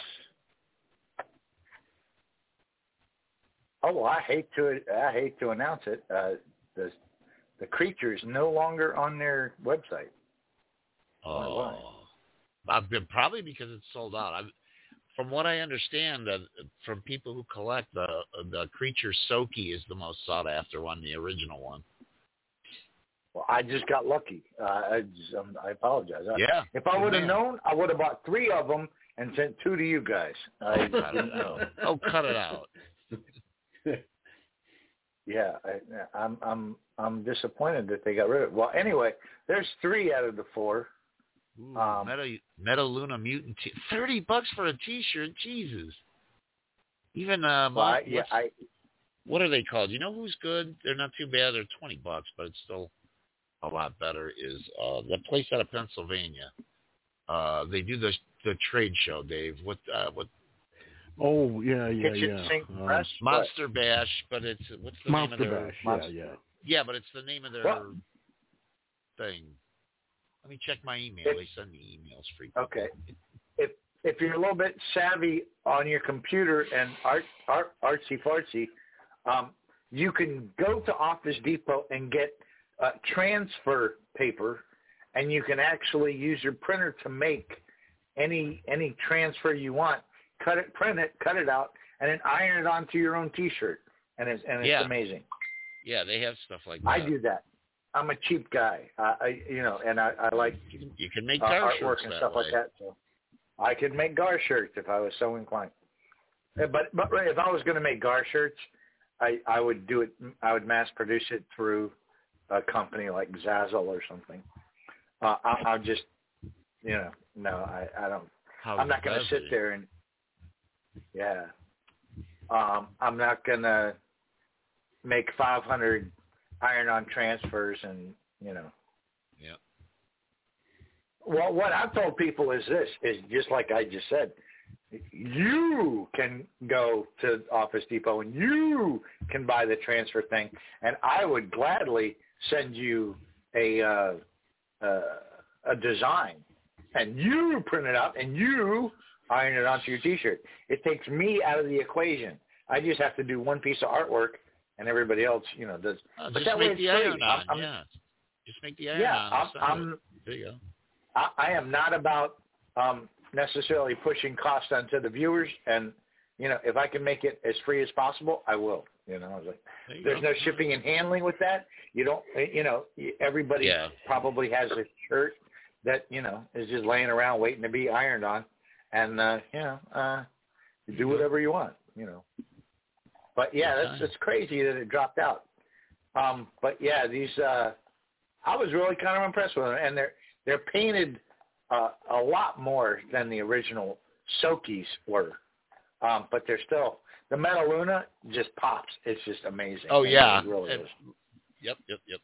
Oh, well, I hate to announce it. The creature is no longer on their website. Oh, probably because it's sold out. From what I understand, from people who collect, the creature Soki is the most sought after one, the original one. Well, I just got lucky. I apologize. Yeah. If I would have known, I would have bought 3 of them and sent 2 to you guys. I didn't know. Oh, cut it out. Yeah, I'm disappointed that they got rid of it. Well, anyway, there's 3 out of the 4. Metaluna Mutant $30 for a T-shirt. Jesus. Even what are they called? You know who's good? They're not too bad. They're $20, but it's still a lot better. Is the place out of Pennsylvania? They do the trade show, Dave. What? Oh yeah. Monster Bash, but it's what's the name of their? Monster Bash. Yeah, but it's the name of their thing. Let me check my email. They send me emails frequently. Okay. If you're a little bit savvy on your computer and artsy fartsy, you can go to Office Depot and get transfer paper, and you can actually use your printer to make any transfer you want. Cut it, print it, cut it out, and then iron it onto your own T-shirt, and it's amazing. Yeah, they have stuff like that. I do that. I'm a cheap guy. And I like you can make gar artwork and stuff like that. So I could make gar shirts if I was so inclined. But if I was going to make gar shirts, I would do it. I would mass produce it through a company like Zazzle or something. I'll just, no, I don't. I'm not going to sit there and, I'm not going to make 500 iron-on transfers and, Yeah. Well, what I've told people is just like I just said, you can go to Office Depot and you can buy the transfer thing, and I would gladly send you a design, and you print it out and you iron it onto your T-shirt. It takes me out of the equation. I just have to do one piece of artwork, and everybody else, does. But just that make way the it's iron free. on. Just make the iron on. There you go. I am not about necessarily pushing cost onto the viewers, and if I can make it as free as possible, I will. I was like, there's no shipping and handling with that. You don't, everybody probably has a shirt that is just laying around waiting to be ironed on, and you do whatever you want. But that's crazy that it dropped out. But these I was really kind of impressed with them, and they're painted a lot more than the original Sokies were. But they're still, the Metaluna just pops. It's just amazing. Oh, yeah. It really is. Yep.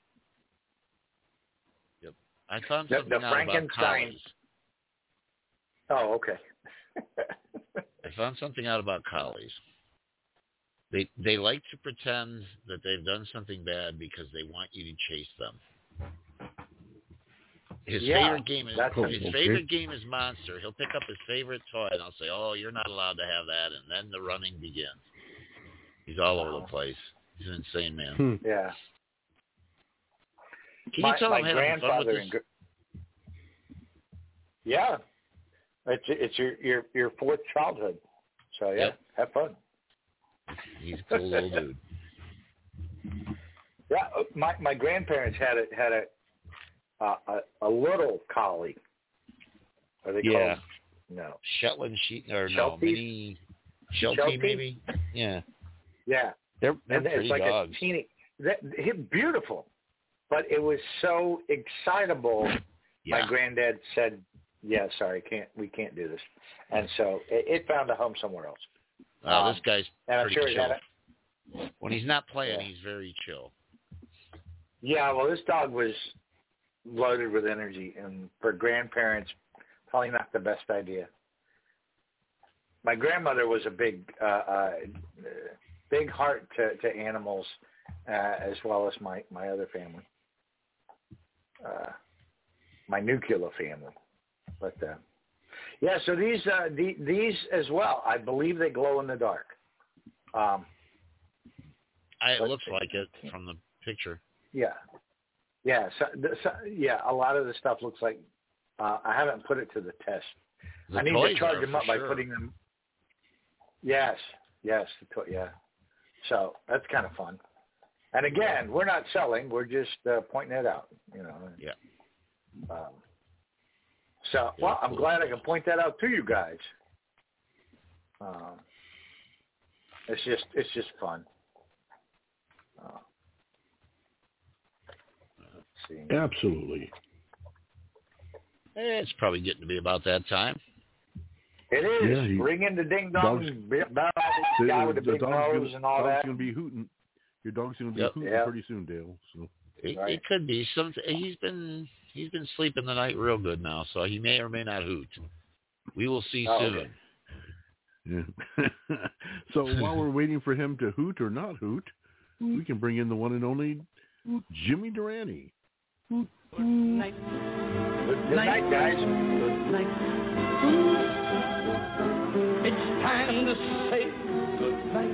I found something out about collies. Oh, okay. I found something out about collies. They like to pretend that they've done something bad because they want you to chase them. His favorite game is Monster. He'll pick up his favorite toy, and I'll say, "Oh, you're not allowed to have that," and then the running begins. He's all over the place. He's an insane man. Yeah. Can you tell him my having fun with grandfather? Yeah, it's your fourth childhood. So have fun. He's a cool old dude. Yeah, my grandparents had a little collie. Are they called? No. Shetland mini Sheltie maybe. Yeah. Yeah. They're it's like dogs. A teeny. Beautiful, but it was so excitable. Yeah. My granddad said, "Yeah, sorry, we can't do this," and so it found a home somewhere else. This guy's pretty chill. When he's not playing, he's very chill. Yeah, well, this dog was loaded with energy, and for grandparents, probably not the best idea. My grandmother was a big heart to animals, as well as my other family, my nuclear family. But so these as well, I believe they glow in the dark. It looks like it from the picture. Yeah. A lot of the stuff looks like I haven't put it to the test. I need to charge them up by putting them. Yes. So that's kind of fun. And again, we're not selling; we're just pointing it out. Yeah. I'm glad I can point that out to you guys. It's just fun. Absolutely. It's probably getting to be about that time. It is. Ring in the ding dong, guy with the big nose and all that. Your dog's going to be hooting. Your dog's going to be hooting pretty soon, Dale. So it could be. He's been sleeping the night real good now, so he may or may not hoot. We will see soon. Okay. Yeah. So while we're waiting for him to hoot or not hoot, we can bring in the one and only Jimmy Durante. Good night, guys. Good night. It's time to say good night.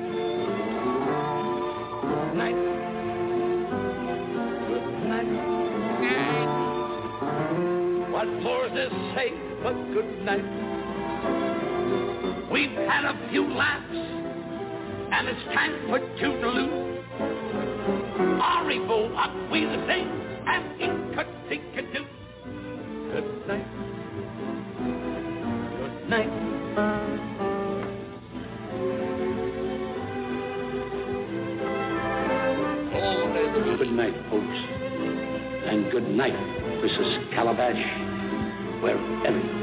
Good night. Good night. What more to say but good night? We've had a few laughs, and it's time for toodaloo. Arrivo, up we the sing, and in-cut-dink-a-doo. Good night. Good night. Good night, folks. And good night, Mrs. Calabash, wherever